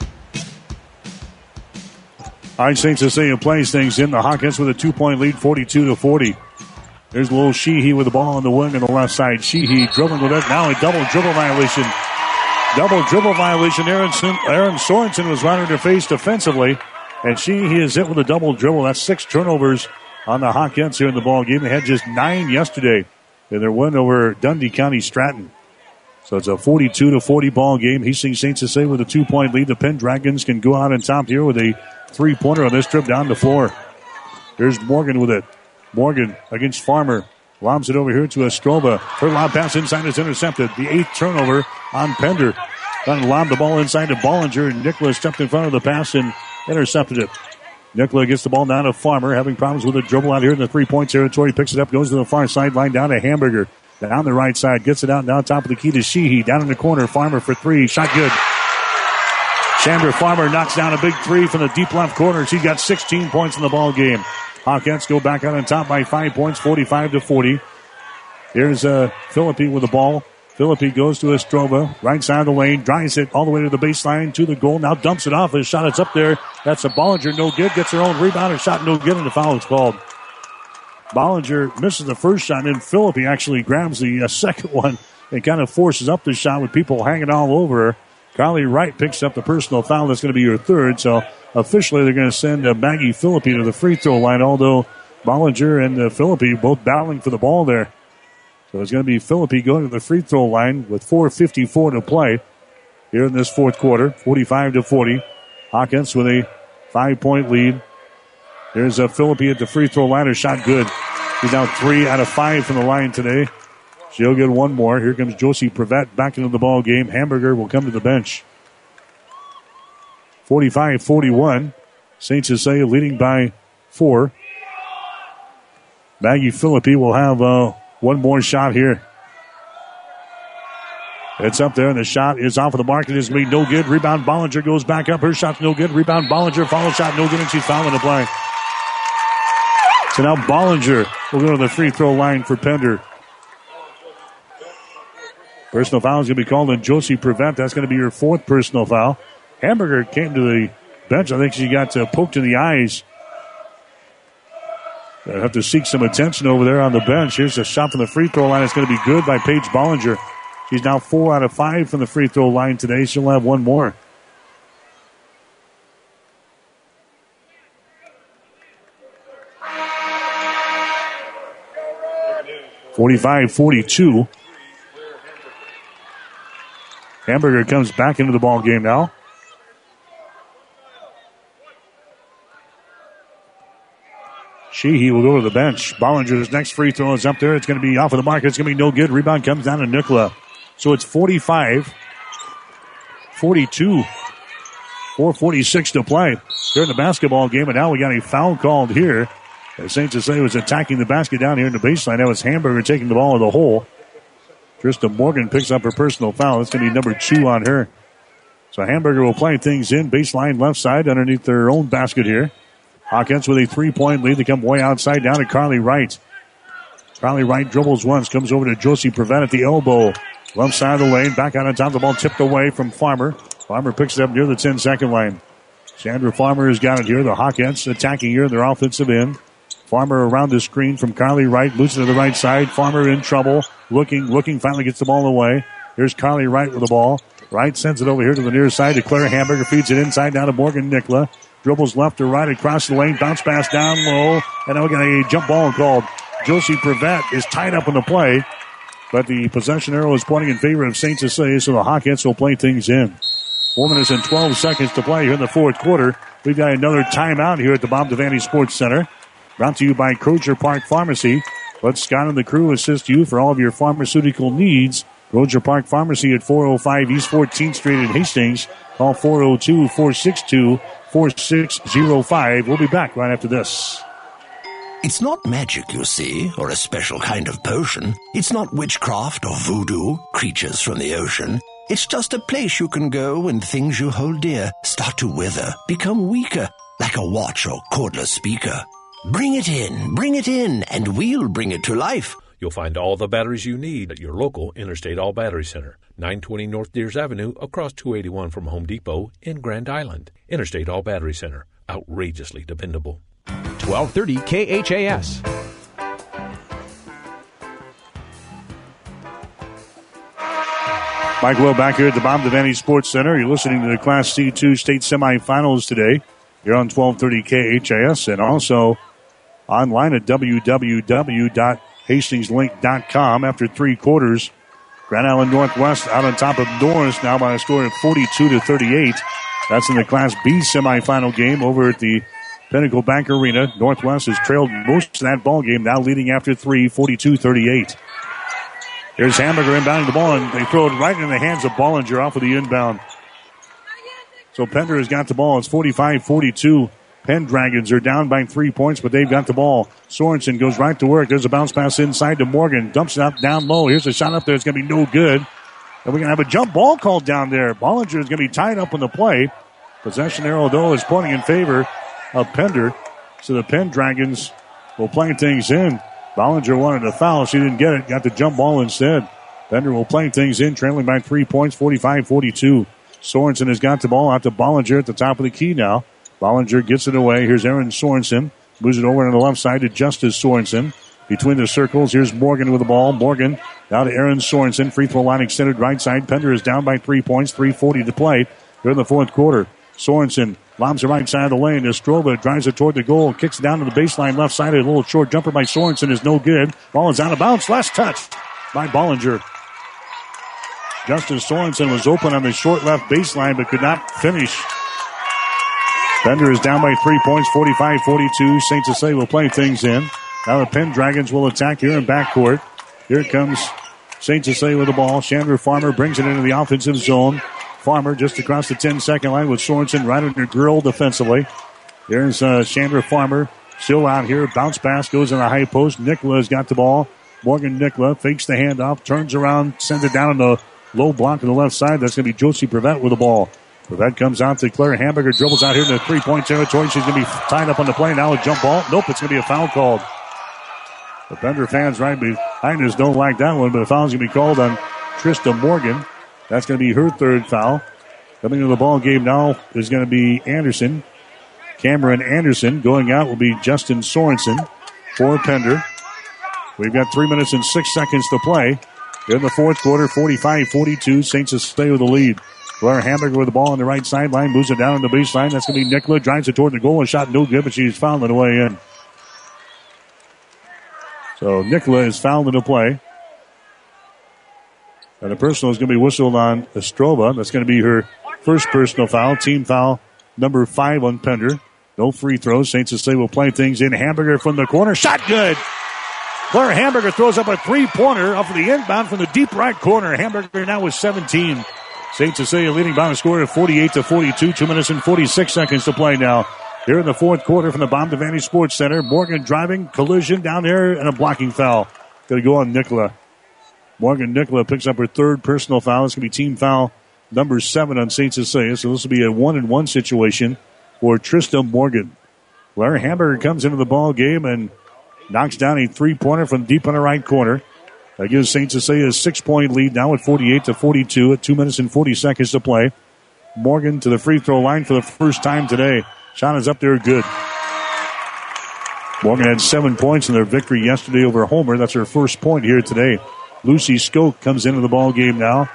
S3: All right, Saint Cecilia plays things in. The Hawkettes with a two-point lead, forty-two to forty. There's a little Sheehy with the ball on the wing on the left side. Sheehy dribbling with it. Now a double dribble violation. Double dribble violation. Aaron, Aaron Sorensen was right in her face defensively. And Sheehy is hit with a double dribble. That's six turnovers on the Hawkettes here in the ball game. They had just nine yesterday in their win over Dundee County Stratton. So it's a forty-two to forty ball game. Hastings Saint Cecilia with a two-point lead. The Pendragons can go out on top here with a three-pointer on this trip down the floor. There's Morgan with it. Morgan against Farmer. Lobs it over here to Estrova. Her lob pass inside is intercepted. The eighth turnover on Pender. Trying to lob the ball inside to Bollinger. And Nicola stepped in front of the pass and intercepted it. Nicola gets the ball down to Farmer. Having problems with the dribble out here in the three-point territory. Picks it up, goes to the far sideline down to Hamburger. Down the right side, gets it out now top of the key to Sheehy. Down in the corner, Farmer for three. Shot good. Chandra Farmer knocks down a big three from the deep left corner. She got sixteen points in the ball game. Hawkettes go back out on top by five points, forty-five to forty. Here's uh, Philippi with the ball. Philippi goes to Estrova, right side of the lane, drives it all the way to the baseline, to the goal. Now dumps it off. His shot, it's up there. That's a Bollinger, no good. Gets her own rebound. Her shot, no good, and the foul is called. Bollinger misses the first shot, and then Philippi actually grabs the uh, second one and kind of forces up the shot with people hanging all over her. Carly Wright picks up the personal foul. That's going to be her third. So officially they're going to send uh, Maggie Philippi to the free throw line, although Bollinger and uh, Philippi both battling for the ball there. So it's going to be Philippi going to the free throw line with four fifty-four to play here in this fourth quarter, forty-five to forty. Hawkins with a Five-point lead. There's a Philippi at the free throw line. Her shot good. He's now three out of five from the line today. She'll get one more. Here comes Josie Prevet back into the ball game. Hamburger will come to the bench. forty-five forty-one. Saint Cecilia leading by four. Maggie Philippi will have uh, one more shot here. It's up there, and the shot is off of the mark. It is going to be no good. Rebound, Bollinger goes back up. Her shot's no good. Rebound, Bollinger. Follow shot, no good, and she's fouling the play. So now Bollinger will go to the free throw line for Pender. Personal foul is going to be called on Josie Prevent. That's going to be her fourth personal foul. Hamburger came to the bench. I think she got uh, poked in the eyes. They'll have to seek some attention over there on the bench. Here's a shot from the free throw line. It's going to be good by Paige Bollinger. She's now four out of five from the free throw line today. She'll have one more. forty-five forty-two. Hamburger comes back into the ball game now. Sheehy will go to the bench. Bollinger's next free throw is up there. It's going to be off of the mark. It's going to be no good. Rebound comes down to Nicola. So it's forty-five forty-two. four forty-six to play here in the basketball game. And now we got a foul called here. Saint Cecilia was attacking the basket down here in the baseline. That was Hamburger taking the ball in the hole. Trista Morgan picks up her personal foul. That's going to be number two on her. So Hamburger will play things in. Baseline left side underneath their own basket here. Hawkins with a three-point lead. They come way outside down to Carly Wright. Carly Wright dribbles once. Comes over to Josie Prevent at the elbow. Left side of the lane. Back out on top. The ball tipped away from Farmer. Farmer picks it up near the ten-second line. Sandra Farmer has got it here. The Hawkins attacking here in their offensive end. Farmer around the screen from Carly Wright. Moves to the right side. Farmer in trouble. Looking, looking. Finally gets the ball away. Here's Carly Wright with the ball. Wright sends it over here to the near side to Clara Hamburger. Feeds it inside down to Morgan Nicola. Dribbles left to right across the lane. Bounce pass down low. And now we got a jump ball called. Josie Prevent is tied up in the play. But the possession arrow is pointing in favor of Saint Cecilia, so the Hawkins will play things in. Four minutes and twelve seconds to play here in the fourth quarter. We've got another timeout here at the Bob Devaney Sports Center. Brought to you by Crozier Park Pharmacy. Let Scott and the crew assist you for all of your pharmaceutical needs. Crozier Park Pharmacy at four oh five East fourteenth Street in Hastings. Call four oh two, four six two, four six oh five. We'll be back right after this.
S6: It's not magic, you see, or a special kind of potion. It's not witchcraft or voodoo, creatures from the ocean. It's just a place you can go when things you hold dear start to wither, become weaker, like a watch or cordless speaker. Bring it in, bring it in, and we'll bring it to life.
S7: You'll find all the batteries you need at your local Interstate All Battery Center, nine twenty North Deers Avenue, across two eighty-one from Home Depot in Grand Island. Interstate All Battery Center, outrageously dependable.
S13: twelve thirty K H A S.
S3: Mike Will back here at the Bob Devaney Sports Center. You're listening to the Class C two state semifinals today. You're on twelve thirty K H A S and also online at w w w dot hastings link dot com. After three quarters, Grand Island Northwest out on top of Norris now by a score of forty-two to thirty-eight. That's in the Class B semifinal game over at the Pinnacle Bank Arena. Northwest has trailed most of that ball game, now leading after three, forty-two thirty-eight. Here's Hamburger inbounding the ball, and they throw it right in the hands of Bollinger off of the inbound. So Pender has got the ball. It's forty-five forty-two. Pendragons are down by three points, but they've got the ball. Sorensen goes right to work. There's a bounce pass inside to Morgan. Dumps it up down low. Here's a shot up there. It's going to be no good. And we're going to have a jump ball called down there. Bollinger is going to be tied up on the play. Possession arrow, though, is pointing in favor of Pender. So the Pendragons will play things in. Bollinger wanted a foul. She didn't get it. Got the jump ball instead. Pender will play things in, trailing by three points, forty-five forty-two. Sorensen has got the ball out to Bollinger at the top of the key now. Bollinger gets it away. Here's Aaron Sorensen. Moves it over on the left side to Justice Sorensen. Between the circles, here's Morgan with the ball. Morgan now to Aaron Sorensen. Free throw line extended right side. Pender is down by three points. three forty to play here in the fourth quarter. Sorensen lobs the right side of the lane. Estrova drives it toward the goal. Kicks it down to the baseline left side. A little short jumper by Sorensen is no good. Ball is out of bounds. Last touch by Bollinger. Justin Sorensen was open on the short left baseline but could not finish. Pender is down by three points, forty-five forty-two. Saint Cecilia will play things in. Now the Penn Dragons will attack here in backcourt. Here comes Saint Cecilia with the ball. Chandler Farmer brings it into the offensive zone. Farmer just across the ten-second line with Sorensen right under Grill defensively. There's uh, Chandler Farmer still out here. Bounce pass goes in the high post. Nicola has got the ball. Morgan Nicola fakes the handoff, turns around, sends it down on the low block on the left side. That's going to be Josie Prevet with the ball. Prevet comes out to Claire Hamburger, dribbles out here in the three-point territory. She's going to be tied up on the play now. A jump ball. Nope, it's going to be a foul called. The Pender fans right behind us don't like that one, but a foul's going to be called on Trista Morgan. That's going to be her third foul. Coming into the ball game now is going to be Anderson. Cameron Anderson. Going out will be Justin Sorensen for Pender. We've got three minutes and six seconds to play. In the fourth quarter, forty-five forty-two. Saints stay with the lead. Claire Hamburger with the ball on the right sideline. Moves it down on the baseline. That's going to be Nicola. Drives it toward the goal. A shot no good, but she's fouled on the way in. So Nicola is fouled in the play. And the personal is going to be whistled on Estrova. That's going to be her first personal foul. Team foul number five on Pender. No free throws. Saint Cecilia will play things in. Hamburger from the corner. Shot good. Claire Hamburger throws up a three-pointer off of the inbound from the deep right corner. Hamburger now with seventeen. Saint Cecilia leading by a score of forty-eight to forty-two. Two minutes and forty-six seconds to play now. Here in the fourth quarter from the Bomb Devaney Sports Center. Morgan driving, collision down there, and a blocking foul. Going to go on Nicola. Morgan Nicola picks up her third personal foul. It's going to be team foul number seven on Saint Cecilia. So this will be a one-and-one situation for Trista Morgan. Larry Hamburger comes into the ball game and knocks down a three-pointer from deep in the right corner. That gives Saint Cecilia a six-point lead now at forty-eight to forty-two at two minutes and forty seconds to play. Morgan to the free throw line for the first time today. Shot is up there good. Morgan had seven points in their victory yesterday over Homer. That's her first point here today. Lucy Skoke comes into the ball game now.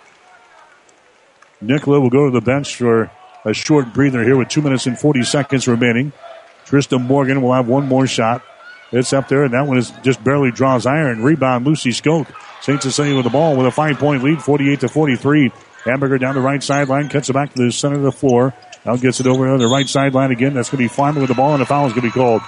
S3: Nicola will go to the bench for a short breather here with two minutes and forty seconds remaining. Trista Morgan will have one more shot. It's up there, and that one is just barely draws iron. Rebound, Lucy Skoke. Saint Cecilia with the ball with a five-point lead, forty-eight to forty-three. Hamburger down the right sideline, cuts it back to the center of the floor. Now gets it over on the right sideline again. That's going to be Farmer with the ball, and a foul is going to be called.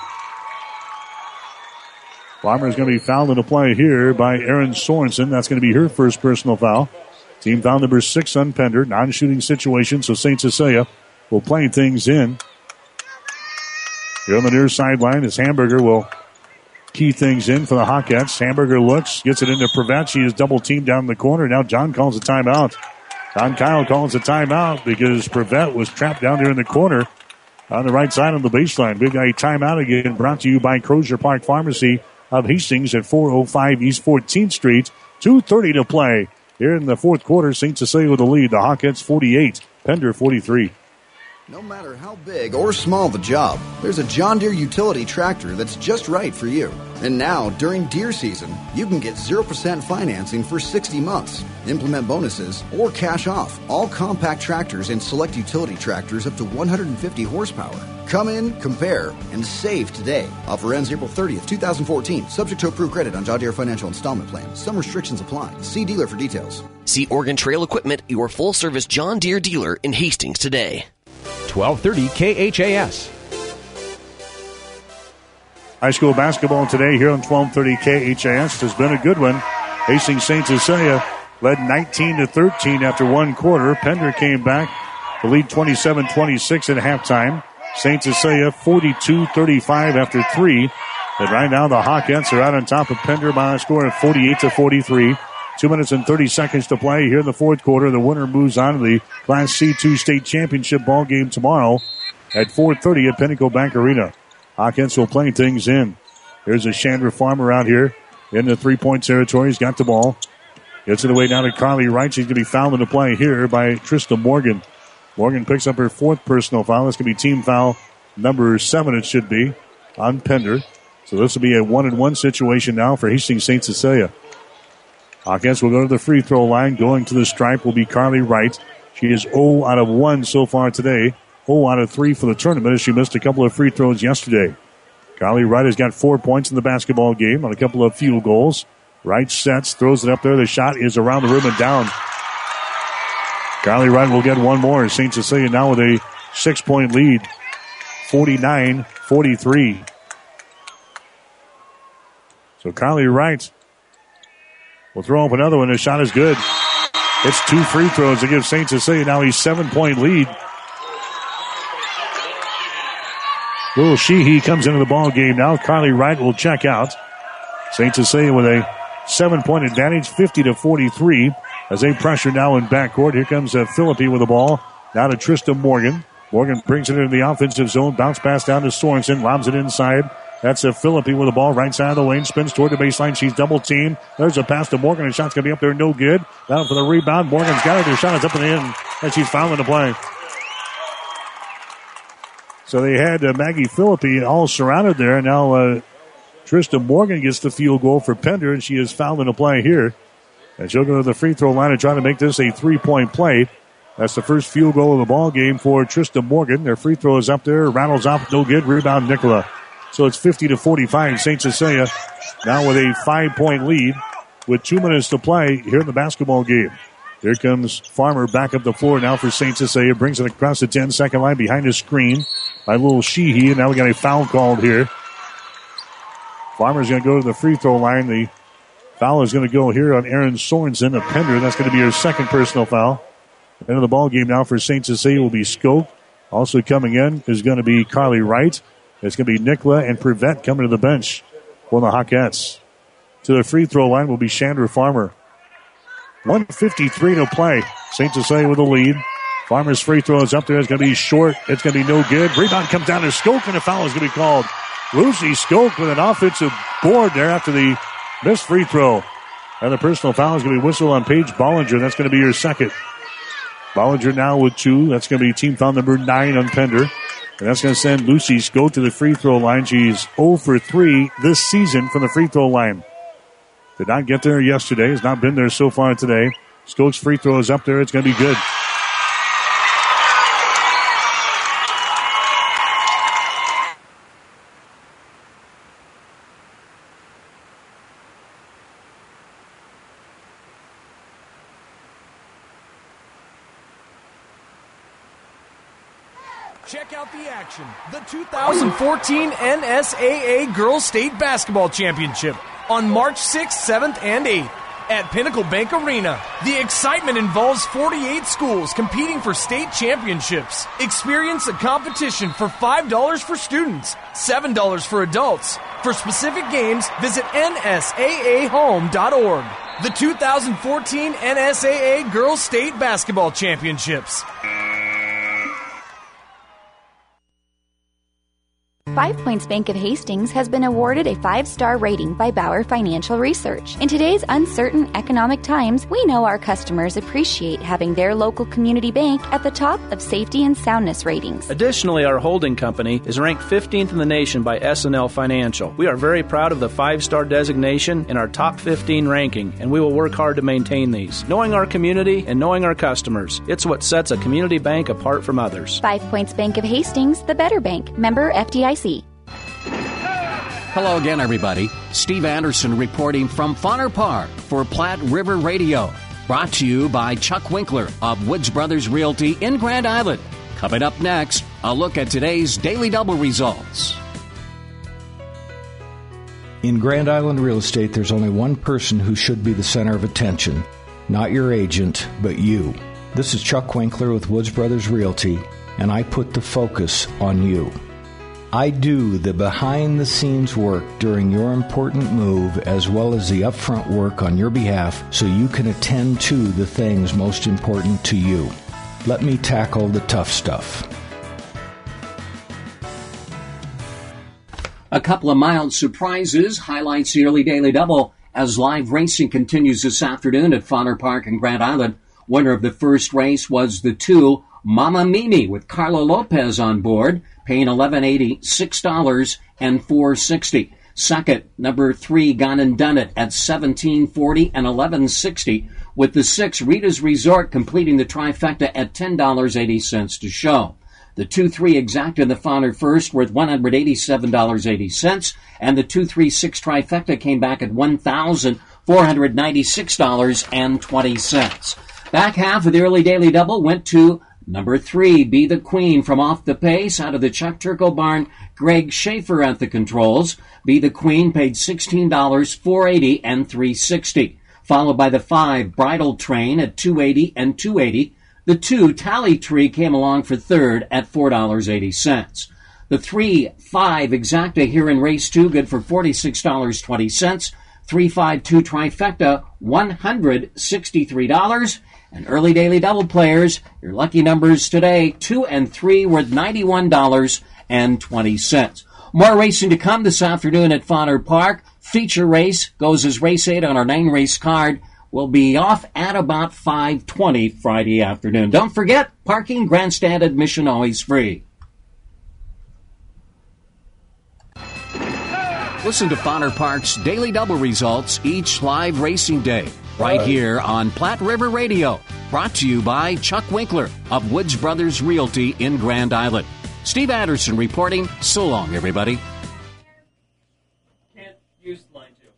S3: Farmer is going to be fouled in the play here by Erin Sorensen. That's going to be her first personal foul. Team foul number six on Pender. Non-shooting situation, so Saint Cecilia will play things in. Here on the near sideline is Hamburger will key things in for the Hawkettes. Hamburger looks, gets it into Prevet. She is double teamed down in the corner. Now John calls a timeout. Don Kyle calls a timeout because Prevet was trapped down there in the corner on the right side of the baseline. We've got a timeout again brought to you by Crozier Park Pharmacy of Hastings at four oh five East fourteenth Street. two thirty to play here in the fourth quarter. Saint Cecilia with the lead. The Hawkettes forty-eight, Pender forty-three.
S8: No matter how big or small the job, there's a John Deere utility tractor that's just right for you. And now, during deer season, you can get zero percent financing for sixty months, implement bonuses, or cash off all compact tractors and select utility tractors up to one hundred fifty horsepower. Come in, compare, and save today. Offer ends April thirtieth, twenty fourteen. Subject to approved credit on John Deere Financial Installment Plan. Some restrictions apply. See dealer for details.
S9: See Oregon Trail Equipment, your full-service John Deere dealer in Hastings today.
S13: twelve thirty K H A S.
S3: High school basketball today here on twelve thirty K H A S has been a good one. Hastings Saint Cecilia led nineteen to thirteen after one quarter. Pender came back to lead twenty-seven twenty-six at halftime. Saint Cecilia forty-two thirty-five after three. And right now the Hawkettes are out on top of Pender by a score of forty-eight to forty-three. Two minutes and thirty seconds to play here in the fourth quarter. The winner moves on to the Class C two state championship ball game tomorrow at four thirty at Pinnacle Bank Arena. Hawkins will play things in. Here's a Chandra Farmer out here in the three-point territory. He's got the ball. Gets it away down to Carly Wright. She's going to be fouled in the play here by Trista Morgan. Morgan picks up her fourth personal foul. This could be team foul number seven, it should be, on Pender. So this will be a one-and-one situation now for Hastings Saint Cecilia. Hawkins will go to the free throw line. Going to the stripe will be Carly Wright. She is zero out of one so far today. zero out of three for the tournament as she missed a couple of free throws yesterday. Carly Wright has got four points in the basketball game on a couple of field goals. Wright sets, throws it up there. The shot is around the rim and down. Carly Wright will get one more. Saint Cecilia now with a six-point lead. forty-nine forty-three. So Carly Wright will throw up another one. The shot is good. It's two free throws to give Saint Cecilia now a seven-point lead. Little Sheehy comes into the ball game now. Carly Wright will check out. Saint Cecilia with a seven-point advantage, fifty to forty-three, as they pressure now in backcourt. Here comes uh, Philippi with the ball. Now to Trista Morgan. Morgan brings it into the offensive zone. Bounce pass down to Sorensen. Lobs it inside. That's a Philippi with the ball right side of the lane. Spins toward the baseline. She's double teamed. There's a pass to Morgan. The shot's going to be up there. No good. Down for the rebound. Morgan's got it. Her shot is up and in. And she's fouling the play. So they had uh, Maggie Philippi all surrounded there. Now uh, Trista Morgan gets the field goal for Pender, and she is fouling the play here. And she'll go to the free throw line and try to make this a three-point play. That's the first field goal of the ball game for Trista Morgan. Their free throw is up there. Rattles off. No good. Rebound Nicola. So it's fifty to forty-five. Saint Cecilia now with a five-point lead with two minutes to play here in the basketball game. Here comes Farmer back up the floor now for Saint Cecilia. Brings it across the ten-second line behind the screen by Little Sheehy. And now we got a foul called here. Farmer's going to go to the free throw line. The foul is going to go here on Erin Sorensen of Pender. That's going to be her second personal foul. End of the ball game now for Saint Cecilia will be Skoke. Also coming in is going to be Carly Wright. It's going to be Nicola and Prevette coming to the bench for the Hawkettes. To the free throw line will be Chandra Farmer. one fifty-three to play. Saint Cecilia with the lead. Farmer's free throw is up there. It's going to be short. It's going to be no good. Rebound comes down to Skoke, and a foul is going to be called. Lucy Skoke with an offensive board there after the missed free throw. And the personal foul is going to be whistled on Paige Bollinger. That's going to be your second. Bollinger now with two. That's going to be team foul number nine on Pender. And that's going to send Lucy Skoke to the free throw line. She's zero for three this season from the free throw line. Did not get there yesterday. Has not been there so far today. Skoke's free throw is up there. It's going to be good.
S2: Check out the action. The two thousand fourteen N S A A Girls State Basketball Championship on March sixth, seventh, and eighth at Pinnacle Bank Arena. The excitement involves forty-eight schools competing for state championships. Experience the competition for five dollars for students, seven dollars for adults. For specific games, visit N S A A home dot org. The two thousand fourteen N S A A Girls State Basketball Championships.
S14: Five Points Bank of Hastings has been awarded a five-star rating by Bauer Financial Research. In today's uncertain economic times, we know our customers appreciate having their local community bank at the top of safety and soundness ratings.
S15: Additionally, our holding company is ranked fifteenth in the nation by S and L Financial. We are very proud of the five-star designation in our top fifteen ranking, and we will work hard to maintain these. Knowing our community and knowing our customers, it's what sets a community bank apart from others.
S14: Five Points Bank of Hastings, the better bank. Member F D I C.
S22: Hello again, everybody. Steve Anderson reporting from Fauner Park for Platte River Radio. Brought to you by Chuck Winkler of Woods Brothers Realty in Grand Island. Coming up next, a look at today's Daily Double results.
S23: In Grand Island real estate, there's only one person who should be the center of attention. Not your agent, but you. This is Chuck Winkler with Woods Brothers Realty, and I put the focus on you. I do the behind-the-scenes work during your important move as well as the upfront work on your behalf so you can attend to the things most important to you. Let me tackle the tough stuff.
S22: A couple of mild surprises highlights the early Daily Double as live racing continues this afternoon at Fauner Park in Grand Island. Winner of the first race was the two Mama Mimi with Carla Lopez on board, paying eleven eighty, six dollars and four sixty. Second, number three, Gone and Done It at seventeen forty and eleven sixty, with the six, Rita's Resort, completing the trifecta at ten dollars and eighty cents to show. The two three Exacta in the Fauner first worth one hundred eighty-seven dollars and eighty cents, and the two three six trifecta came back at one thousand four hundred ninety-six dollars and twenty cents. Back half of the early Daily Double went to Number three, Be the Queen from Off the Pace out of the Chuck Turkle Barn. Greg Schaefer at the controls. Be the Queen paid sixteen dollars, four eighty, and three sixty. Followed by the five, Bridal Train at two eighty and two eighty. The two, Tally Tree, came along for third at four dollars and eighty cents. The three, five, Exacta here in race two, good for forty-six dollars and twenty cents. three five two Trifecta, one hundred sixty-three dollars. And early daily double players, your lucky numbers today, two and three, worth ninety-one dollars and twenty cents. More racing to come this afternoon at Fodder Park. Feature race goes as race eight on our nine-race card. Will be off at about five twenty Friday afternoon. Don't forget, parking, grandstand admission always free. Listen to Fodder Park's daily double results each live racing day, right here on Platte River Radio. Brought to you by Chuck Winkler of Woods Brothers Realty in Grand Island. Steve Anderson reporting. So long, everybody.
S2: Can't use line two.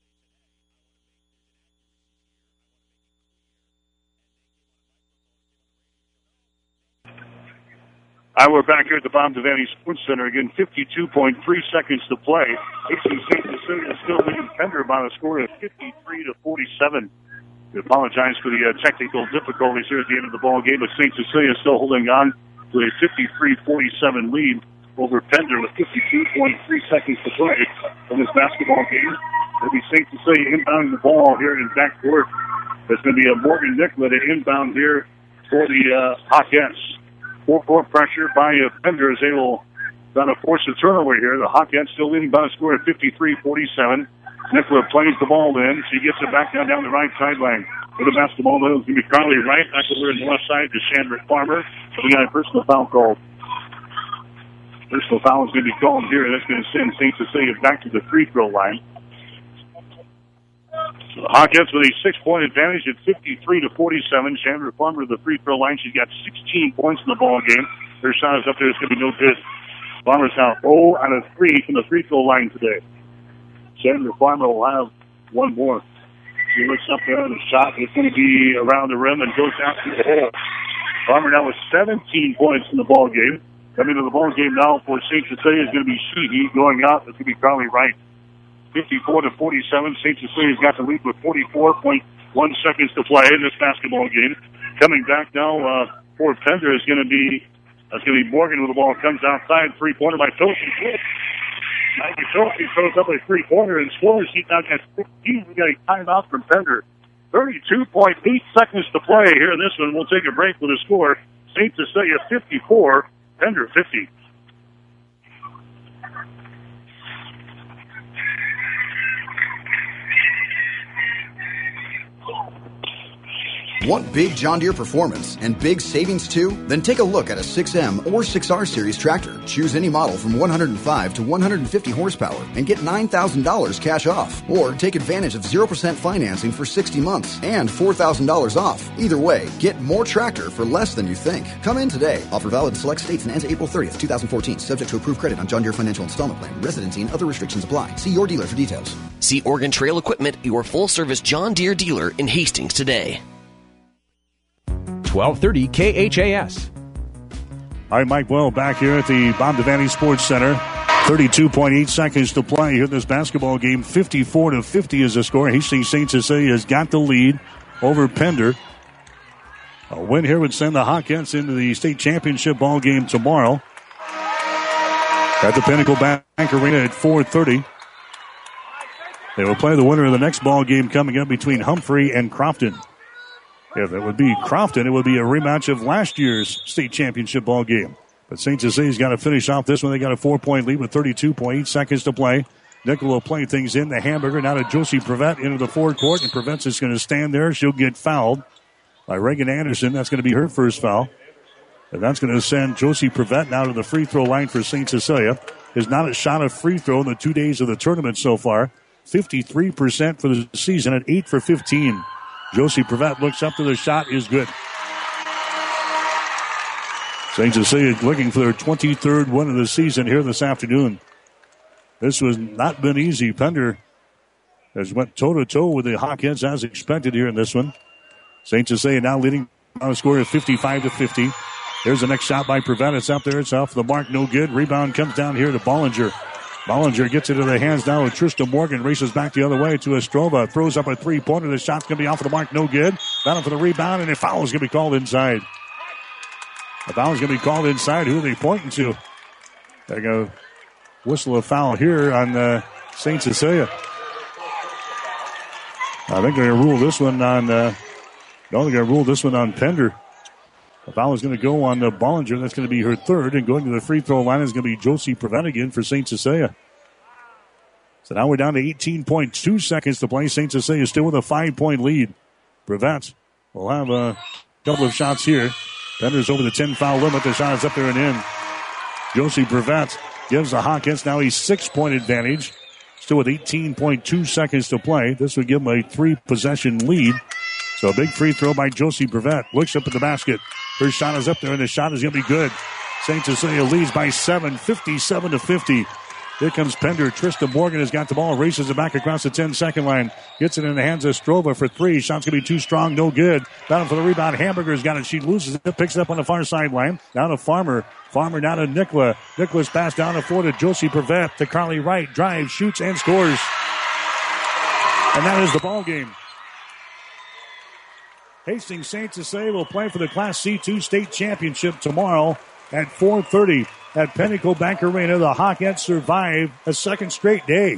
S1: Hi, we're back here at the Bob Devaney Sports Center. Again, fifty-two point three seconds to play. Hastings Saint Cecilia is still leading Pender by a score of fifty-three to forty-seven. We apologize for the uh, technical difficulties here at the end of the ball game, but Saint Cecilia is still holding on to a fifty-three forty-seven lead over Pender with fifty-two point three seconds to play in this basketball game. It'll be Saint Cecilia inbounding the ball here in backcourt. There's going to be a Morgan Nicola to inbound here for the uh, Hawkettes. Four-court pressure by uh, Pender as they will try to force a turnover here. The Hawkettes still leading by a score of fifty-three forty-seven. Nicola plays the ball in. She gets it back down, down the right sideline. For the basketball, it's going to be Carly Wright. Back over on the left side to Chandra Farmer. We got a personal foul called. Personal foul is going to be called here. That's going to send Saint Cecilia back to the free throw line. So the Hawkettes with a six-point advantage at fifty-three to forty-seven. Chandra Farmer to the free throw line. She's got sixteen points in the ball game. Her shot is up there. It's going to be no good. Farmer's now zero out of three from the free throw line today. Chandra Farmer will have one more. She looks up there on the shot. It's going to be around the rim and goes out to the hole. Farmer now with seventeen points in the ball game. Coming to the ball game now for Saint Cecilia is going to be Sheehy. Going out, it's going to be Carly Wright. fifty-four to forty-seven. Saint Cecilia's got the lead with forty-four point one seconds to play in this basketball game. Coming back now uh, for Pender is going to be that's going to be Morgan with the ball comes outside. Three-pointer by Toshi. Maggie Toshi throws up a three-pointer and scores. He's now got fifteen. We got a timeout from Pender. thirty-two point eight seconds to play here in this one. We'll take a break with a score. Saint Cecilia fifty-four, Pender fifty.
S8: Want big John Deere performance and big savings too? Then take a look at a six M or six R Series tractor. Choose any model from one hundred five to one hundred fifty horsepower and get nine thousand dollars cash off. Or take advantage of zero percent financing for sixty months and four thousand dollars off. Either way, get more tractor for less than you think. Come in today. Offer valid in select states and ends April thirtieth, twenty fourteen. Subject to approved credit on John Deere Financial Installment Plan. Residency and other restrictions apply. See your dealer for details.
S9: See Oregon Trail Equipment, your full-service John Deere dealer in Hastings today.
S13: twelve thirty K H A S.
S3: All right, Mike Well back here at the Bob Devaney Sports Center. thirty-two point eight seconds to play here in this basketball game. fifty-four to fifty is the score. Hastings Saint Cecilia has got the lead over Pender. A win here would send the Hawkettes into the state championship ball game tomorrow at the Pinnacle Bank Arena at four thirty. They will play the winner of the next ball game coming up between Humphrey and Crofton. If it would be Crofton, it would be a rematch of last year's state championship ball game. But Saint Cecilia's got to finish off this one. They got a four-point lead with thirty-two point eight seconds to play. Nicola will play things in. The hamburger now to Josie Prevette into the forward court, and Prevette's just going to stand there. She'll get fouled by Reagan Anderson. That's going to be her first foul. And that's going to send Josie Prevette now to the free throw line for Saint Cecilia. Has not a shot of free throw in the two days of the tournament so far. fifty-three percent for the season at eight for fifteen. Josie Prevette looks up to the shot, is good. Saint Cecilia looking for their twenty-third win of the season here this afternoon. This has not been easy. Pender has went toe-to-toe with the Hawkettes as expected here in this one. Saint Cecilia now leading on a score of fifty-five to fifty. Here's the next shot by Prevent. It's up there. It's off the mark. No good. Rebound comes down here to Bollinger. Bollinger gets it to the hands now with Trista Morgan. Races back the other way to Estrova. Throws up a three-pointer. The shot's going to be off of the mark. No good. Battle for the rebound, and a foul is going to be called inside. A foul is going to be called inside. Who are they pointing to? They're going to whistle a foul here on uh, Saint Cecilia. I think they're going to rule this one on... Uh, no, they're going to rule this one on Pender. The foul is going to go on the Bollinger. That's going to be her third. And going to the free throw line is going to be Josie Prevent again for Saint Cecilia. So now we're down to eighteen point two seconds to play. Saint Cecilia still with a five-point lead. Prevent will have a couple of shots here. Pender's over the ten-foul limit. The shot is up there and in. Josie Prevent gives the Hawkins now a six-point advantage. Still with eighteen point two seconds to play. This would give them a three-possession lead. So a big free throw by Josie Prevent. Looks up at the basket. Her shot is up there, and the shot is going to be good. Saint Cecilia leads by seven, fifty-seven to fifty. Here comes Pender. Trista Morgan has got the ball, races it back across the ten-second line. Gets it in the hands of Strova for three. Shot's going to be too strong, no good. Battle for the rebound. Hamburger's got it. She loses it, picks it up on the far sideline. Down to Farmer. Farmer down to Nicola. Nicola's pass down the floor to Josie Prevent. To Carly Wright. Drives, shoots, and scores. And that is the ball game. Hastings Saint Cecilia will play for the Class C two state championship tomorrow at four thirty at Pinnacle Bank Arena. The Hawkettes survive a second straight day.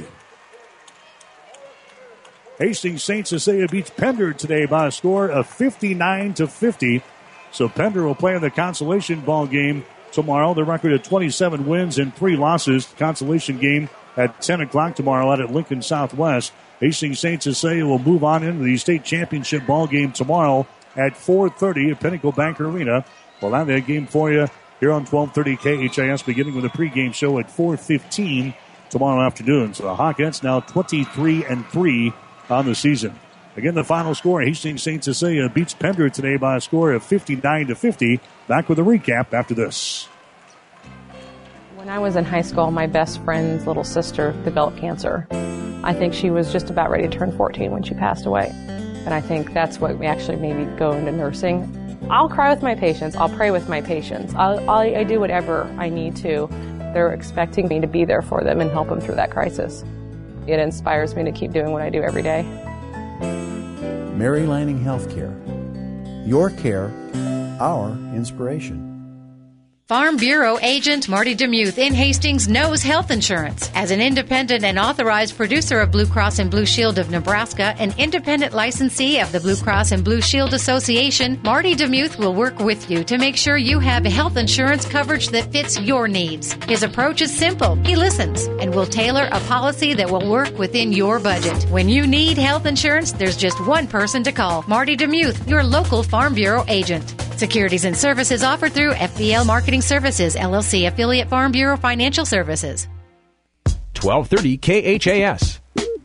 S3: Hastings Saint Cecilia beats Pender today by a score of fifty-nine to fifty. So Pender will play in the consolation ball game tomorrow. The record of twenty-seven wins and three losses. Consolation game at ten o'clock tomorrow out at Lincoln Southwest. Hastings Saint Cecilia will move on into the state championship ball game tomorrow at four thirty at Pinnacle Bank Arena. We'll have that game for you here on twelve thirty K H I S, beginning with a pregame show at four fifteen tomorrow afternoon. So the Hawkettes now twenty-three and three on the season. Again, the final score, Hastings Saint Cecilia beats Pender today by a score of fifty-nine to fifty. Back with a recap after this.
S4: When I was in high school, my best friend's little sister developed cancer. I think she was just about ready to turn fourteen when she passed away. And I think that's what actually made me go into nursing. I'll cry with my patients. I'll pray with my patients. I'll, I'll, I do whatever I need to. They're expecting me to be there for them and help them through that crisis. It inspires me to keep doing what I do every day.
S17: Mary Lanning Healthcare. Your care, our inspiration.
S12: Farm Bureau agent Marty DeMuth in Hastings knows health insurance. As an independent and authorized producer of Blue Cross and Blue Shield of Nebraska, an independent licensee of the Blue Cross and Blue Shield Association, Marty DeMuth will work with you to make sure you have health insurance coverage that fits your needs. His approach is simple. He listens and will tailor a policy that will work within your budget. When you need health insurance, there's just one person to call. Marty DeMuth, your local Farm Bureau agent. Securities and services offered through F B L Marketing Services, L L C, affiliate Farm Bureau Financial Services.
S13: twelve thirty K H A S.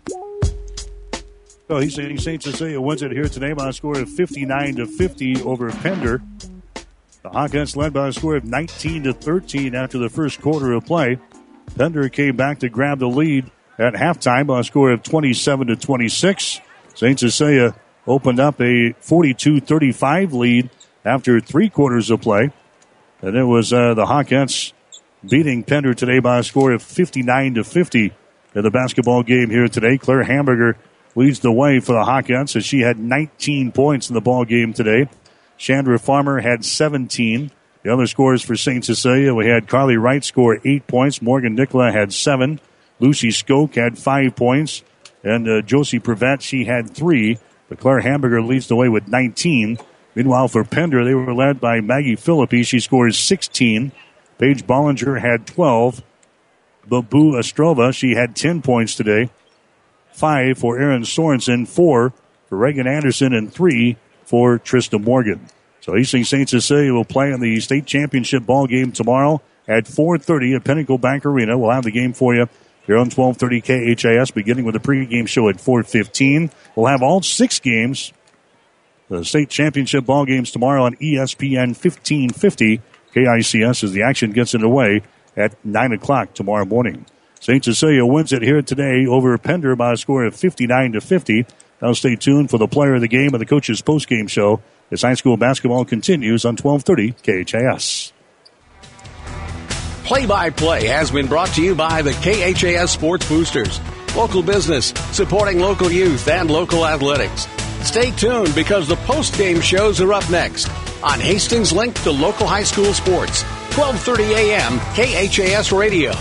S3: So he's saying Saint Cecilia wins it here today by a score of fifty-nine to fifty over Pender. The Hawkins led by a score of nineteen to thirteen after the first quarter of play. Pender came back to grab the lead at halftime by a score of twenty-seven to twenty-six. Saint Cecilia opened up a forty-two thirty-five lead after three quarters of play. And it was uh, the Hawkettes beating Pender today by a score of fifty-nine to fifty in the basketball game here today. Claire Hamburger leads the way for the Hawkettes as she had nineteen points in the ball game today. Chandra Farmer had seventeen. The other scores for Saint Cecilia, we had Carly Wright score eight points. Morgan Nicola had seven. Lucy Skoke had five points. And uh, Josie Prevent, she had three. But Claire Hamburger leads the way with nineteen. Meanwhile, for Pender, they were led by Maggie Philippi. She scores sixteen. Paige Bollinger had twelve. Babu Estrova, she had ten points today. Five for Erin Sorensen, four for Reagan Anderson, and three for Trista Morgan. So Hastings Saint Cecilia will play in the state championship ball game tomorrow at four thirty at Pinnacle Bank Arena. We'll have the game for you here on twelve thirty K H A S, beginning with the pregame show at four fifteen. We'll have all six games, the state championship ball games tomorrow on E S P N fifteen fifty K I C S as the action gets underway at nine o'clock tomorrow morning. Saint Cecilia wins it here today over Pender by a score of fifty-nine to fifty. Now stay tuned for the player of the game and the coach's postgame show as high school basketball continues on twelve thirty K H A S.
S16: Play-by-play has been brought to you by the K H A S Sports Boosters. Local business, supporting local youth and local athletics. Stay tuned because the post-game shows are up next on Hastings Link to local high school sports. twelve thirty a.m. K H A S Radio.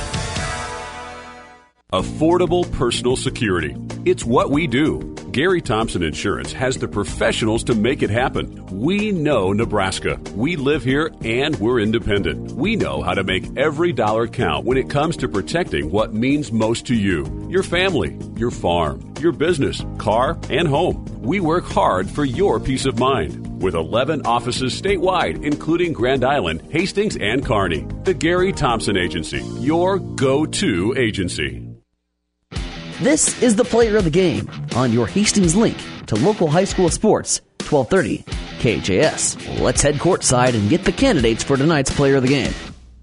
S18: Affordable personal security. It's what we do. Gary Thompson Insurance has the professionals to make it happen. We know Nebraska. We live here and we're independent. We know how to make every dollar count when it comes to protecting what means most to you. Your family, your farm, your business, car, and home. We work hard for your peace of mind. With eleven offices statewide, including Grand Island, Hastings, and Kearney. The Gary Thompson Agency, your go-to agency.
S20: This is the Player of the Game on your Hastings link to local high school sports, twelve thirty K H A S. Let's head courtside and get the candidates for tonight's Player of the Game.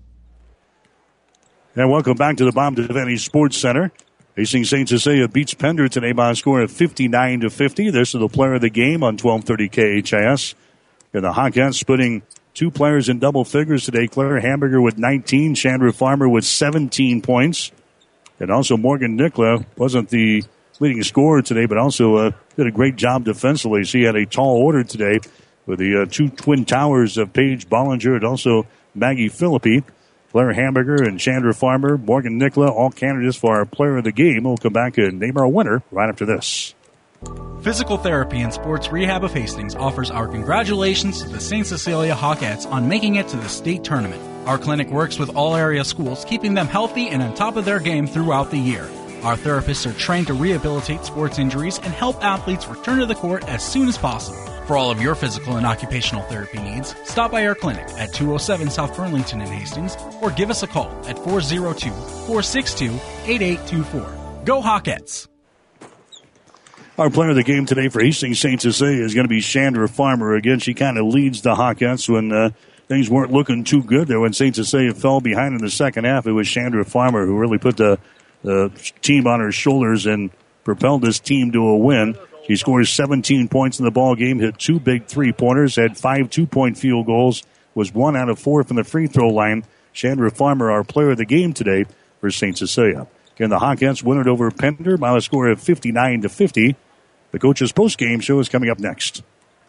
S3: And welcome back to the Bob Devaney Sports Center. Hastings Saint Cecilia beats Pender today by a score of fifty-nine to fifty. This is the Player of the Game on twelve thirty K H A S. And the Hawkeyes putting two players in double figures today. Claire Hamburger with nineteen, Chandra Farmer with seventeen points. And also Morgan Nickla wasn't the leading scorer today, but also uh, did a great job defensively. She had a tall order today with the uh, two twin towers of Paige Bollinger and also Maggie Philippi. Claire Hamburger and Chandra Farmer, Morgan Nickla, all candidates for our Player of the Game. We'll come back and name our winner right after this.
S19: Physical Therapy and Sports Rehab of Hastings offers our congratulations to the Saint Cecilia Hawkettes on making it to the state tournament. Our clinic works with all area schools, keeping them healthy and on top of their game throughout the year. Our therapists are trained to rehabilitate sports injuries and help athletes return to the court as soon as possible. For all of your physical and occupational therapy needs, stop by our clinic at two oh seven South Burlington in Hastings or give us a call at four oh two, four six two, eight eight two four. Go Hawkettes!
S3: Our Player of the Game today for Hastings Saint Cecilia is going to be Chandra Farmer. Again, she kind of leads the Hawkettes when uh, things weren't looking too good there. When Saint Cecilia fell behind in the second half, it was Chandra Farmer who really put the, the team on her shoulders and propelled this team to a win. She scores seventeen points in the ball game, hit two big three-pointers, had five two-point field goals, was one out of four from the free throw line. Chandra Farmer, our Player of the Game today for Saint Cecilia. Again, the Hawkettes win it over Pender by a score of fifty-nine to fifty. The coach's post-game show is coming up next.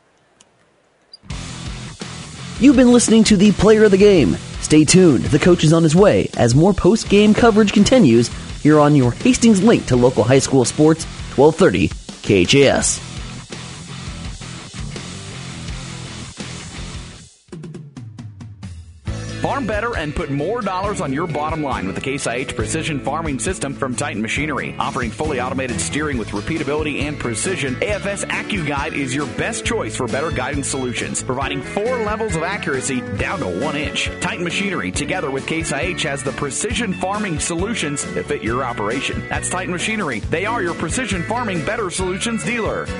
S20: You've been listening to the Player of the Game. Stay tuned. The coach is on his way as more post-game coverage continues here on your Hastings link to local high school sports, twelve thirty K H A S.
S5: Farm better and put more dollars on your bottom line with the Case I H Precision Farming System from Titan Machinery. Offering fully automated steering with repeatability and precision, A F S AccuGuide is your best choice for better guidance solutions, providing four levels of accuracy down to one inch. Titan Machinery, together with Case I H, has the precision farming solutions that fit your operation. That's Titan Machinery. They are your precision farming better solutions dealer.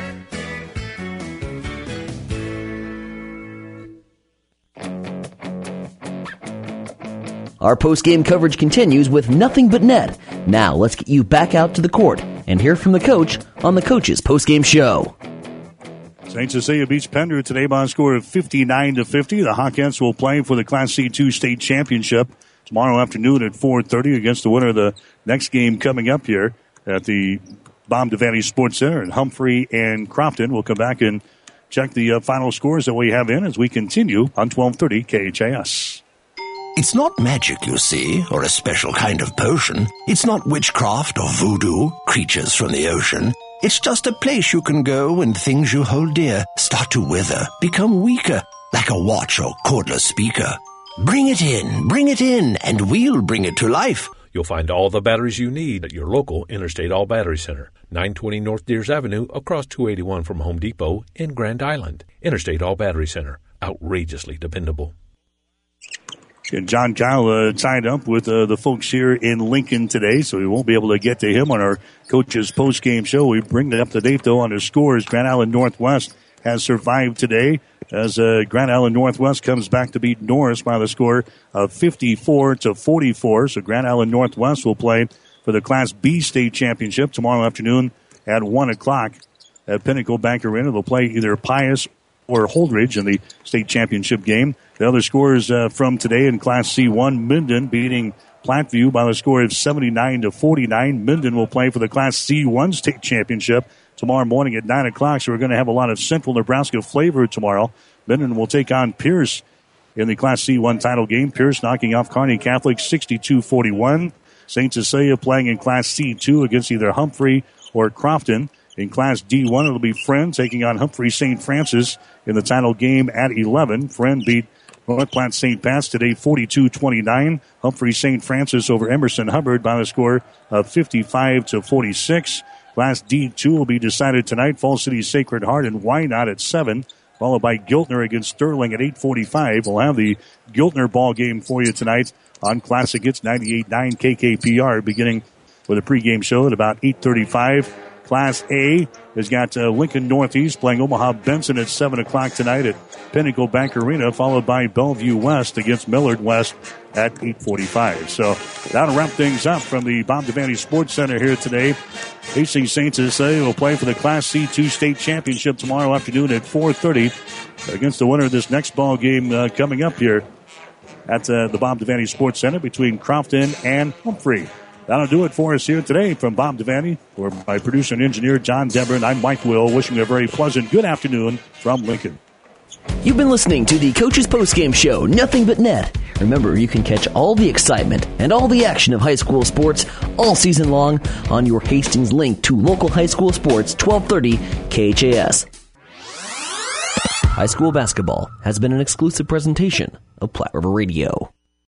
S20: Our post-game coverage continues with nothing but net. Now let's get you back out to the court and hear from the coach on the coach's post-game show.
S3: Saint Cecilia beats Pender today by a score of fifty-nine to fifty. The Hawkettes will play for the Class C two state championship tomorrow afternoon at four thirty against the winner of the next game coming up here at the Bob Devaney Sports Center in Humphrey and Crofton. We'll come back and check the uh, final scores that we have in as we continue on twelve thirty K H A S.
S6: It's not magic, you see, or a special kind of potion. It's not witchcraft or voodoo, creatures from the ocean. It's just a place you can go when things you hold dear start to wither, become weaker, like a watch or cordless speaker. Bring it in, bring it in, and we'll bring it to life.
S7: You'll find all the batteries you need at your local Interstate All Battery Center, nine twenty North Deers Avenue, across two eighty-one from Home Depot in Grand Island. Interstate All Battery Center, outrageously dependable.
S3: And John Kyle uh, signed up with uh, the folks here in Lincoln today, so we won't be able to get to him on our coach's post-game show. We bring it up to date, though, on his scores. Grand Island Northwest has survived today as uh, Grand Island Northwest comes back to beat Norris by the score of fifty-four to forty-four. So Grand Island Northwest will play for the Class B state championship tomorrow afternoon at one o'clock at Pinnacle Bank Arena. They'll play either Pius Holdridge in the state championship game. The other scores uh, from today in Class C one, Minden beating Platteview by the score of seventy-nine to forty-nine. Minden will play for the Class C one state championship tomorrow morning at nine o'clock, so we're going to have a lot of Central Nebraska flavor tomorrow. Minden will take on Pierce in the Class C one title game. Pierce knocking off Kearney Catholic sixty-two forty-one. Saint Cecilia playing in Class C two against either Humphrey or Crofton. In Class D one, it'll be Friend taking on Humphrey Saint Francis in the title game at eleven. Friend beat North Platte Saint Pat's today forty-two twenty-nine. Humphrey Saint Francis over Emerson Hubbard by the score of fifty-five to forty-six. Class D two will be decided tonight. Fall City Sacred Heart and Wynot at seven, followed by Giltner against Sterling at eight forty-five. We'll have the Giltner ball game for you tonight on Classic Hits ninety-eight point nine K K P R, beginning with a pregame show at about eight thirty-five. Class A has got uh, Lincoln Northeast playing Omaha Benson at seven o'clock tonight at Pinnacle Bank Arena, followed by Bellevue West against Millard West at eight forty-five. So that'll wrap things up from the Bob Devaney Sports Center here today. Hastings Saint Cecilia will play for the Class C two state championship tomorrow afternoon at four thirty against the winner of this next ball game uh, coming up here at uh, the Bob Devaney Sports Center between Crofton and Humphrey. That'll do it for us here today from Bob Devaney. For my producer and engineer, John Deborah, I'm Mike Will, wishing you a very pleasant good afternoon from Lincoln.
S20: You've been listening to the Coach's Postgame Show, Nothing But Net. Remember, you can catch all the excitement and all the action of high school sports all season long on your Hastings link to local high school sports, twelve thirty K H A S. High school basketball has been an exclusive presentation of Platte River Radio.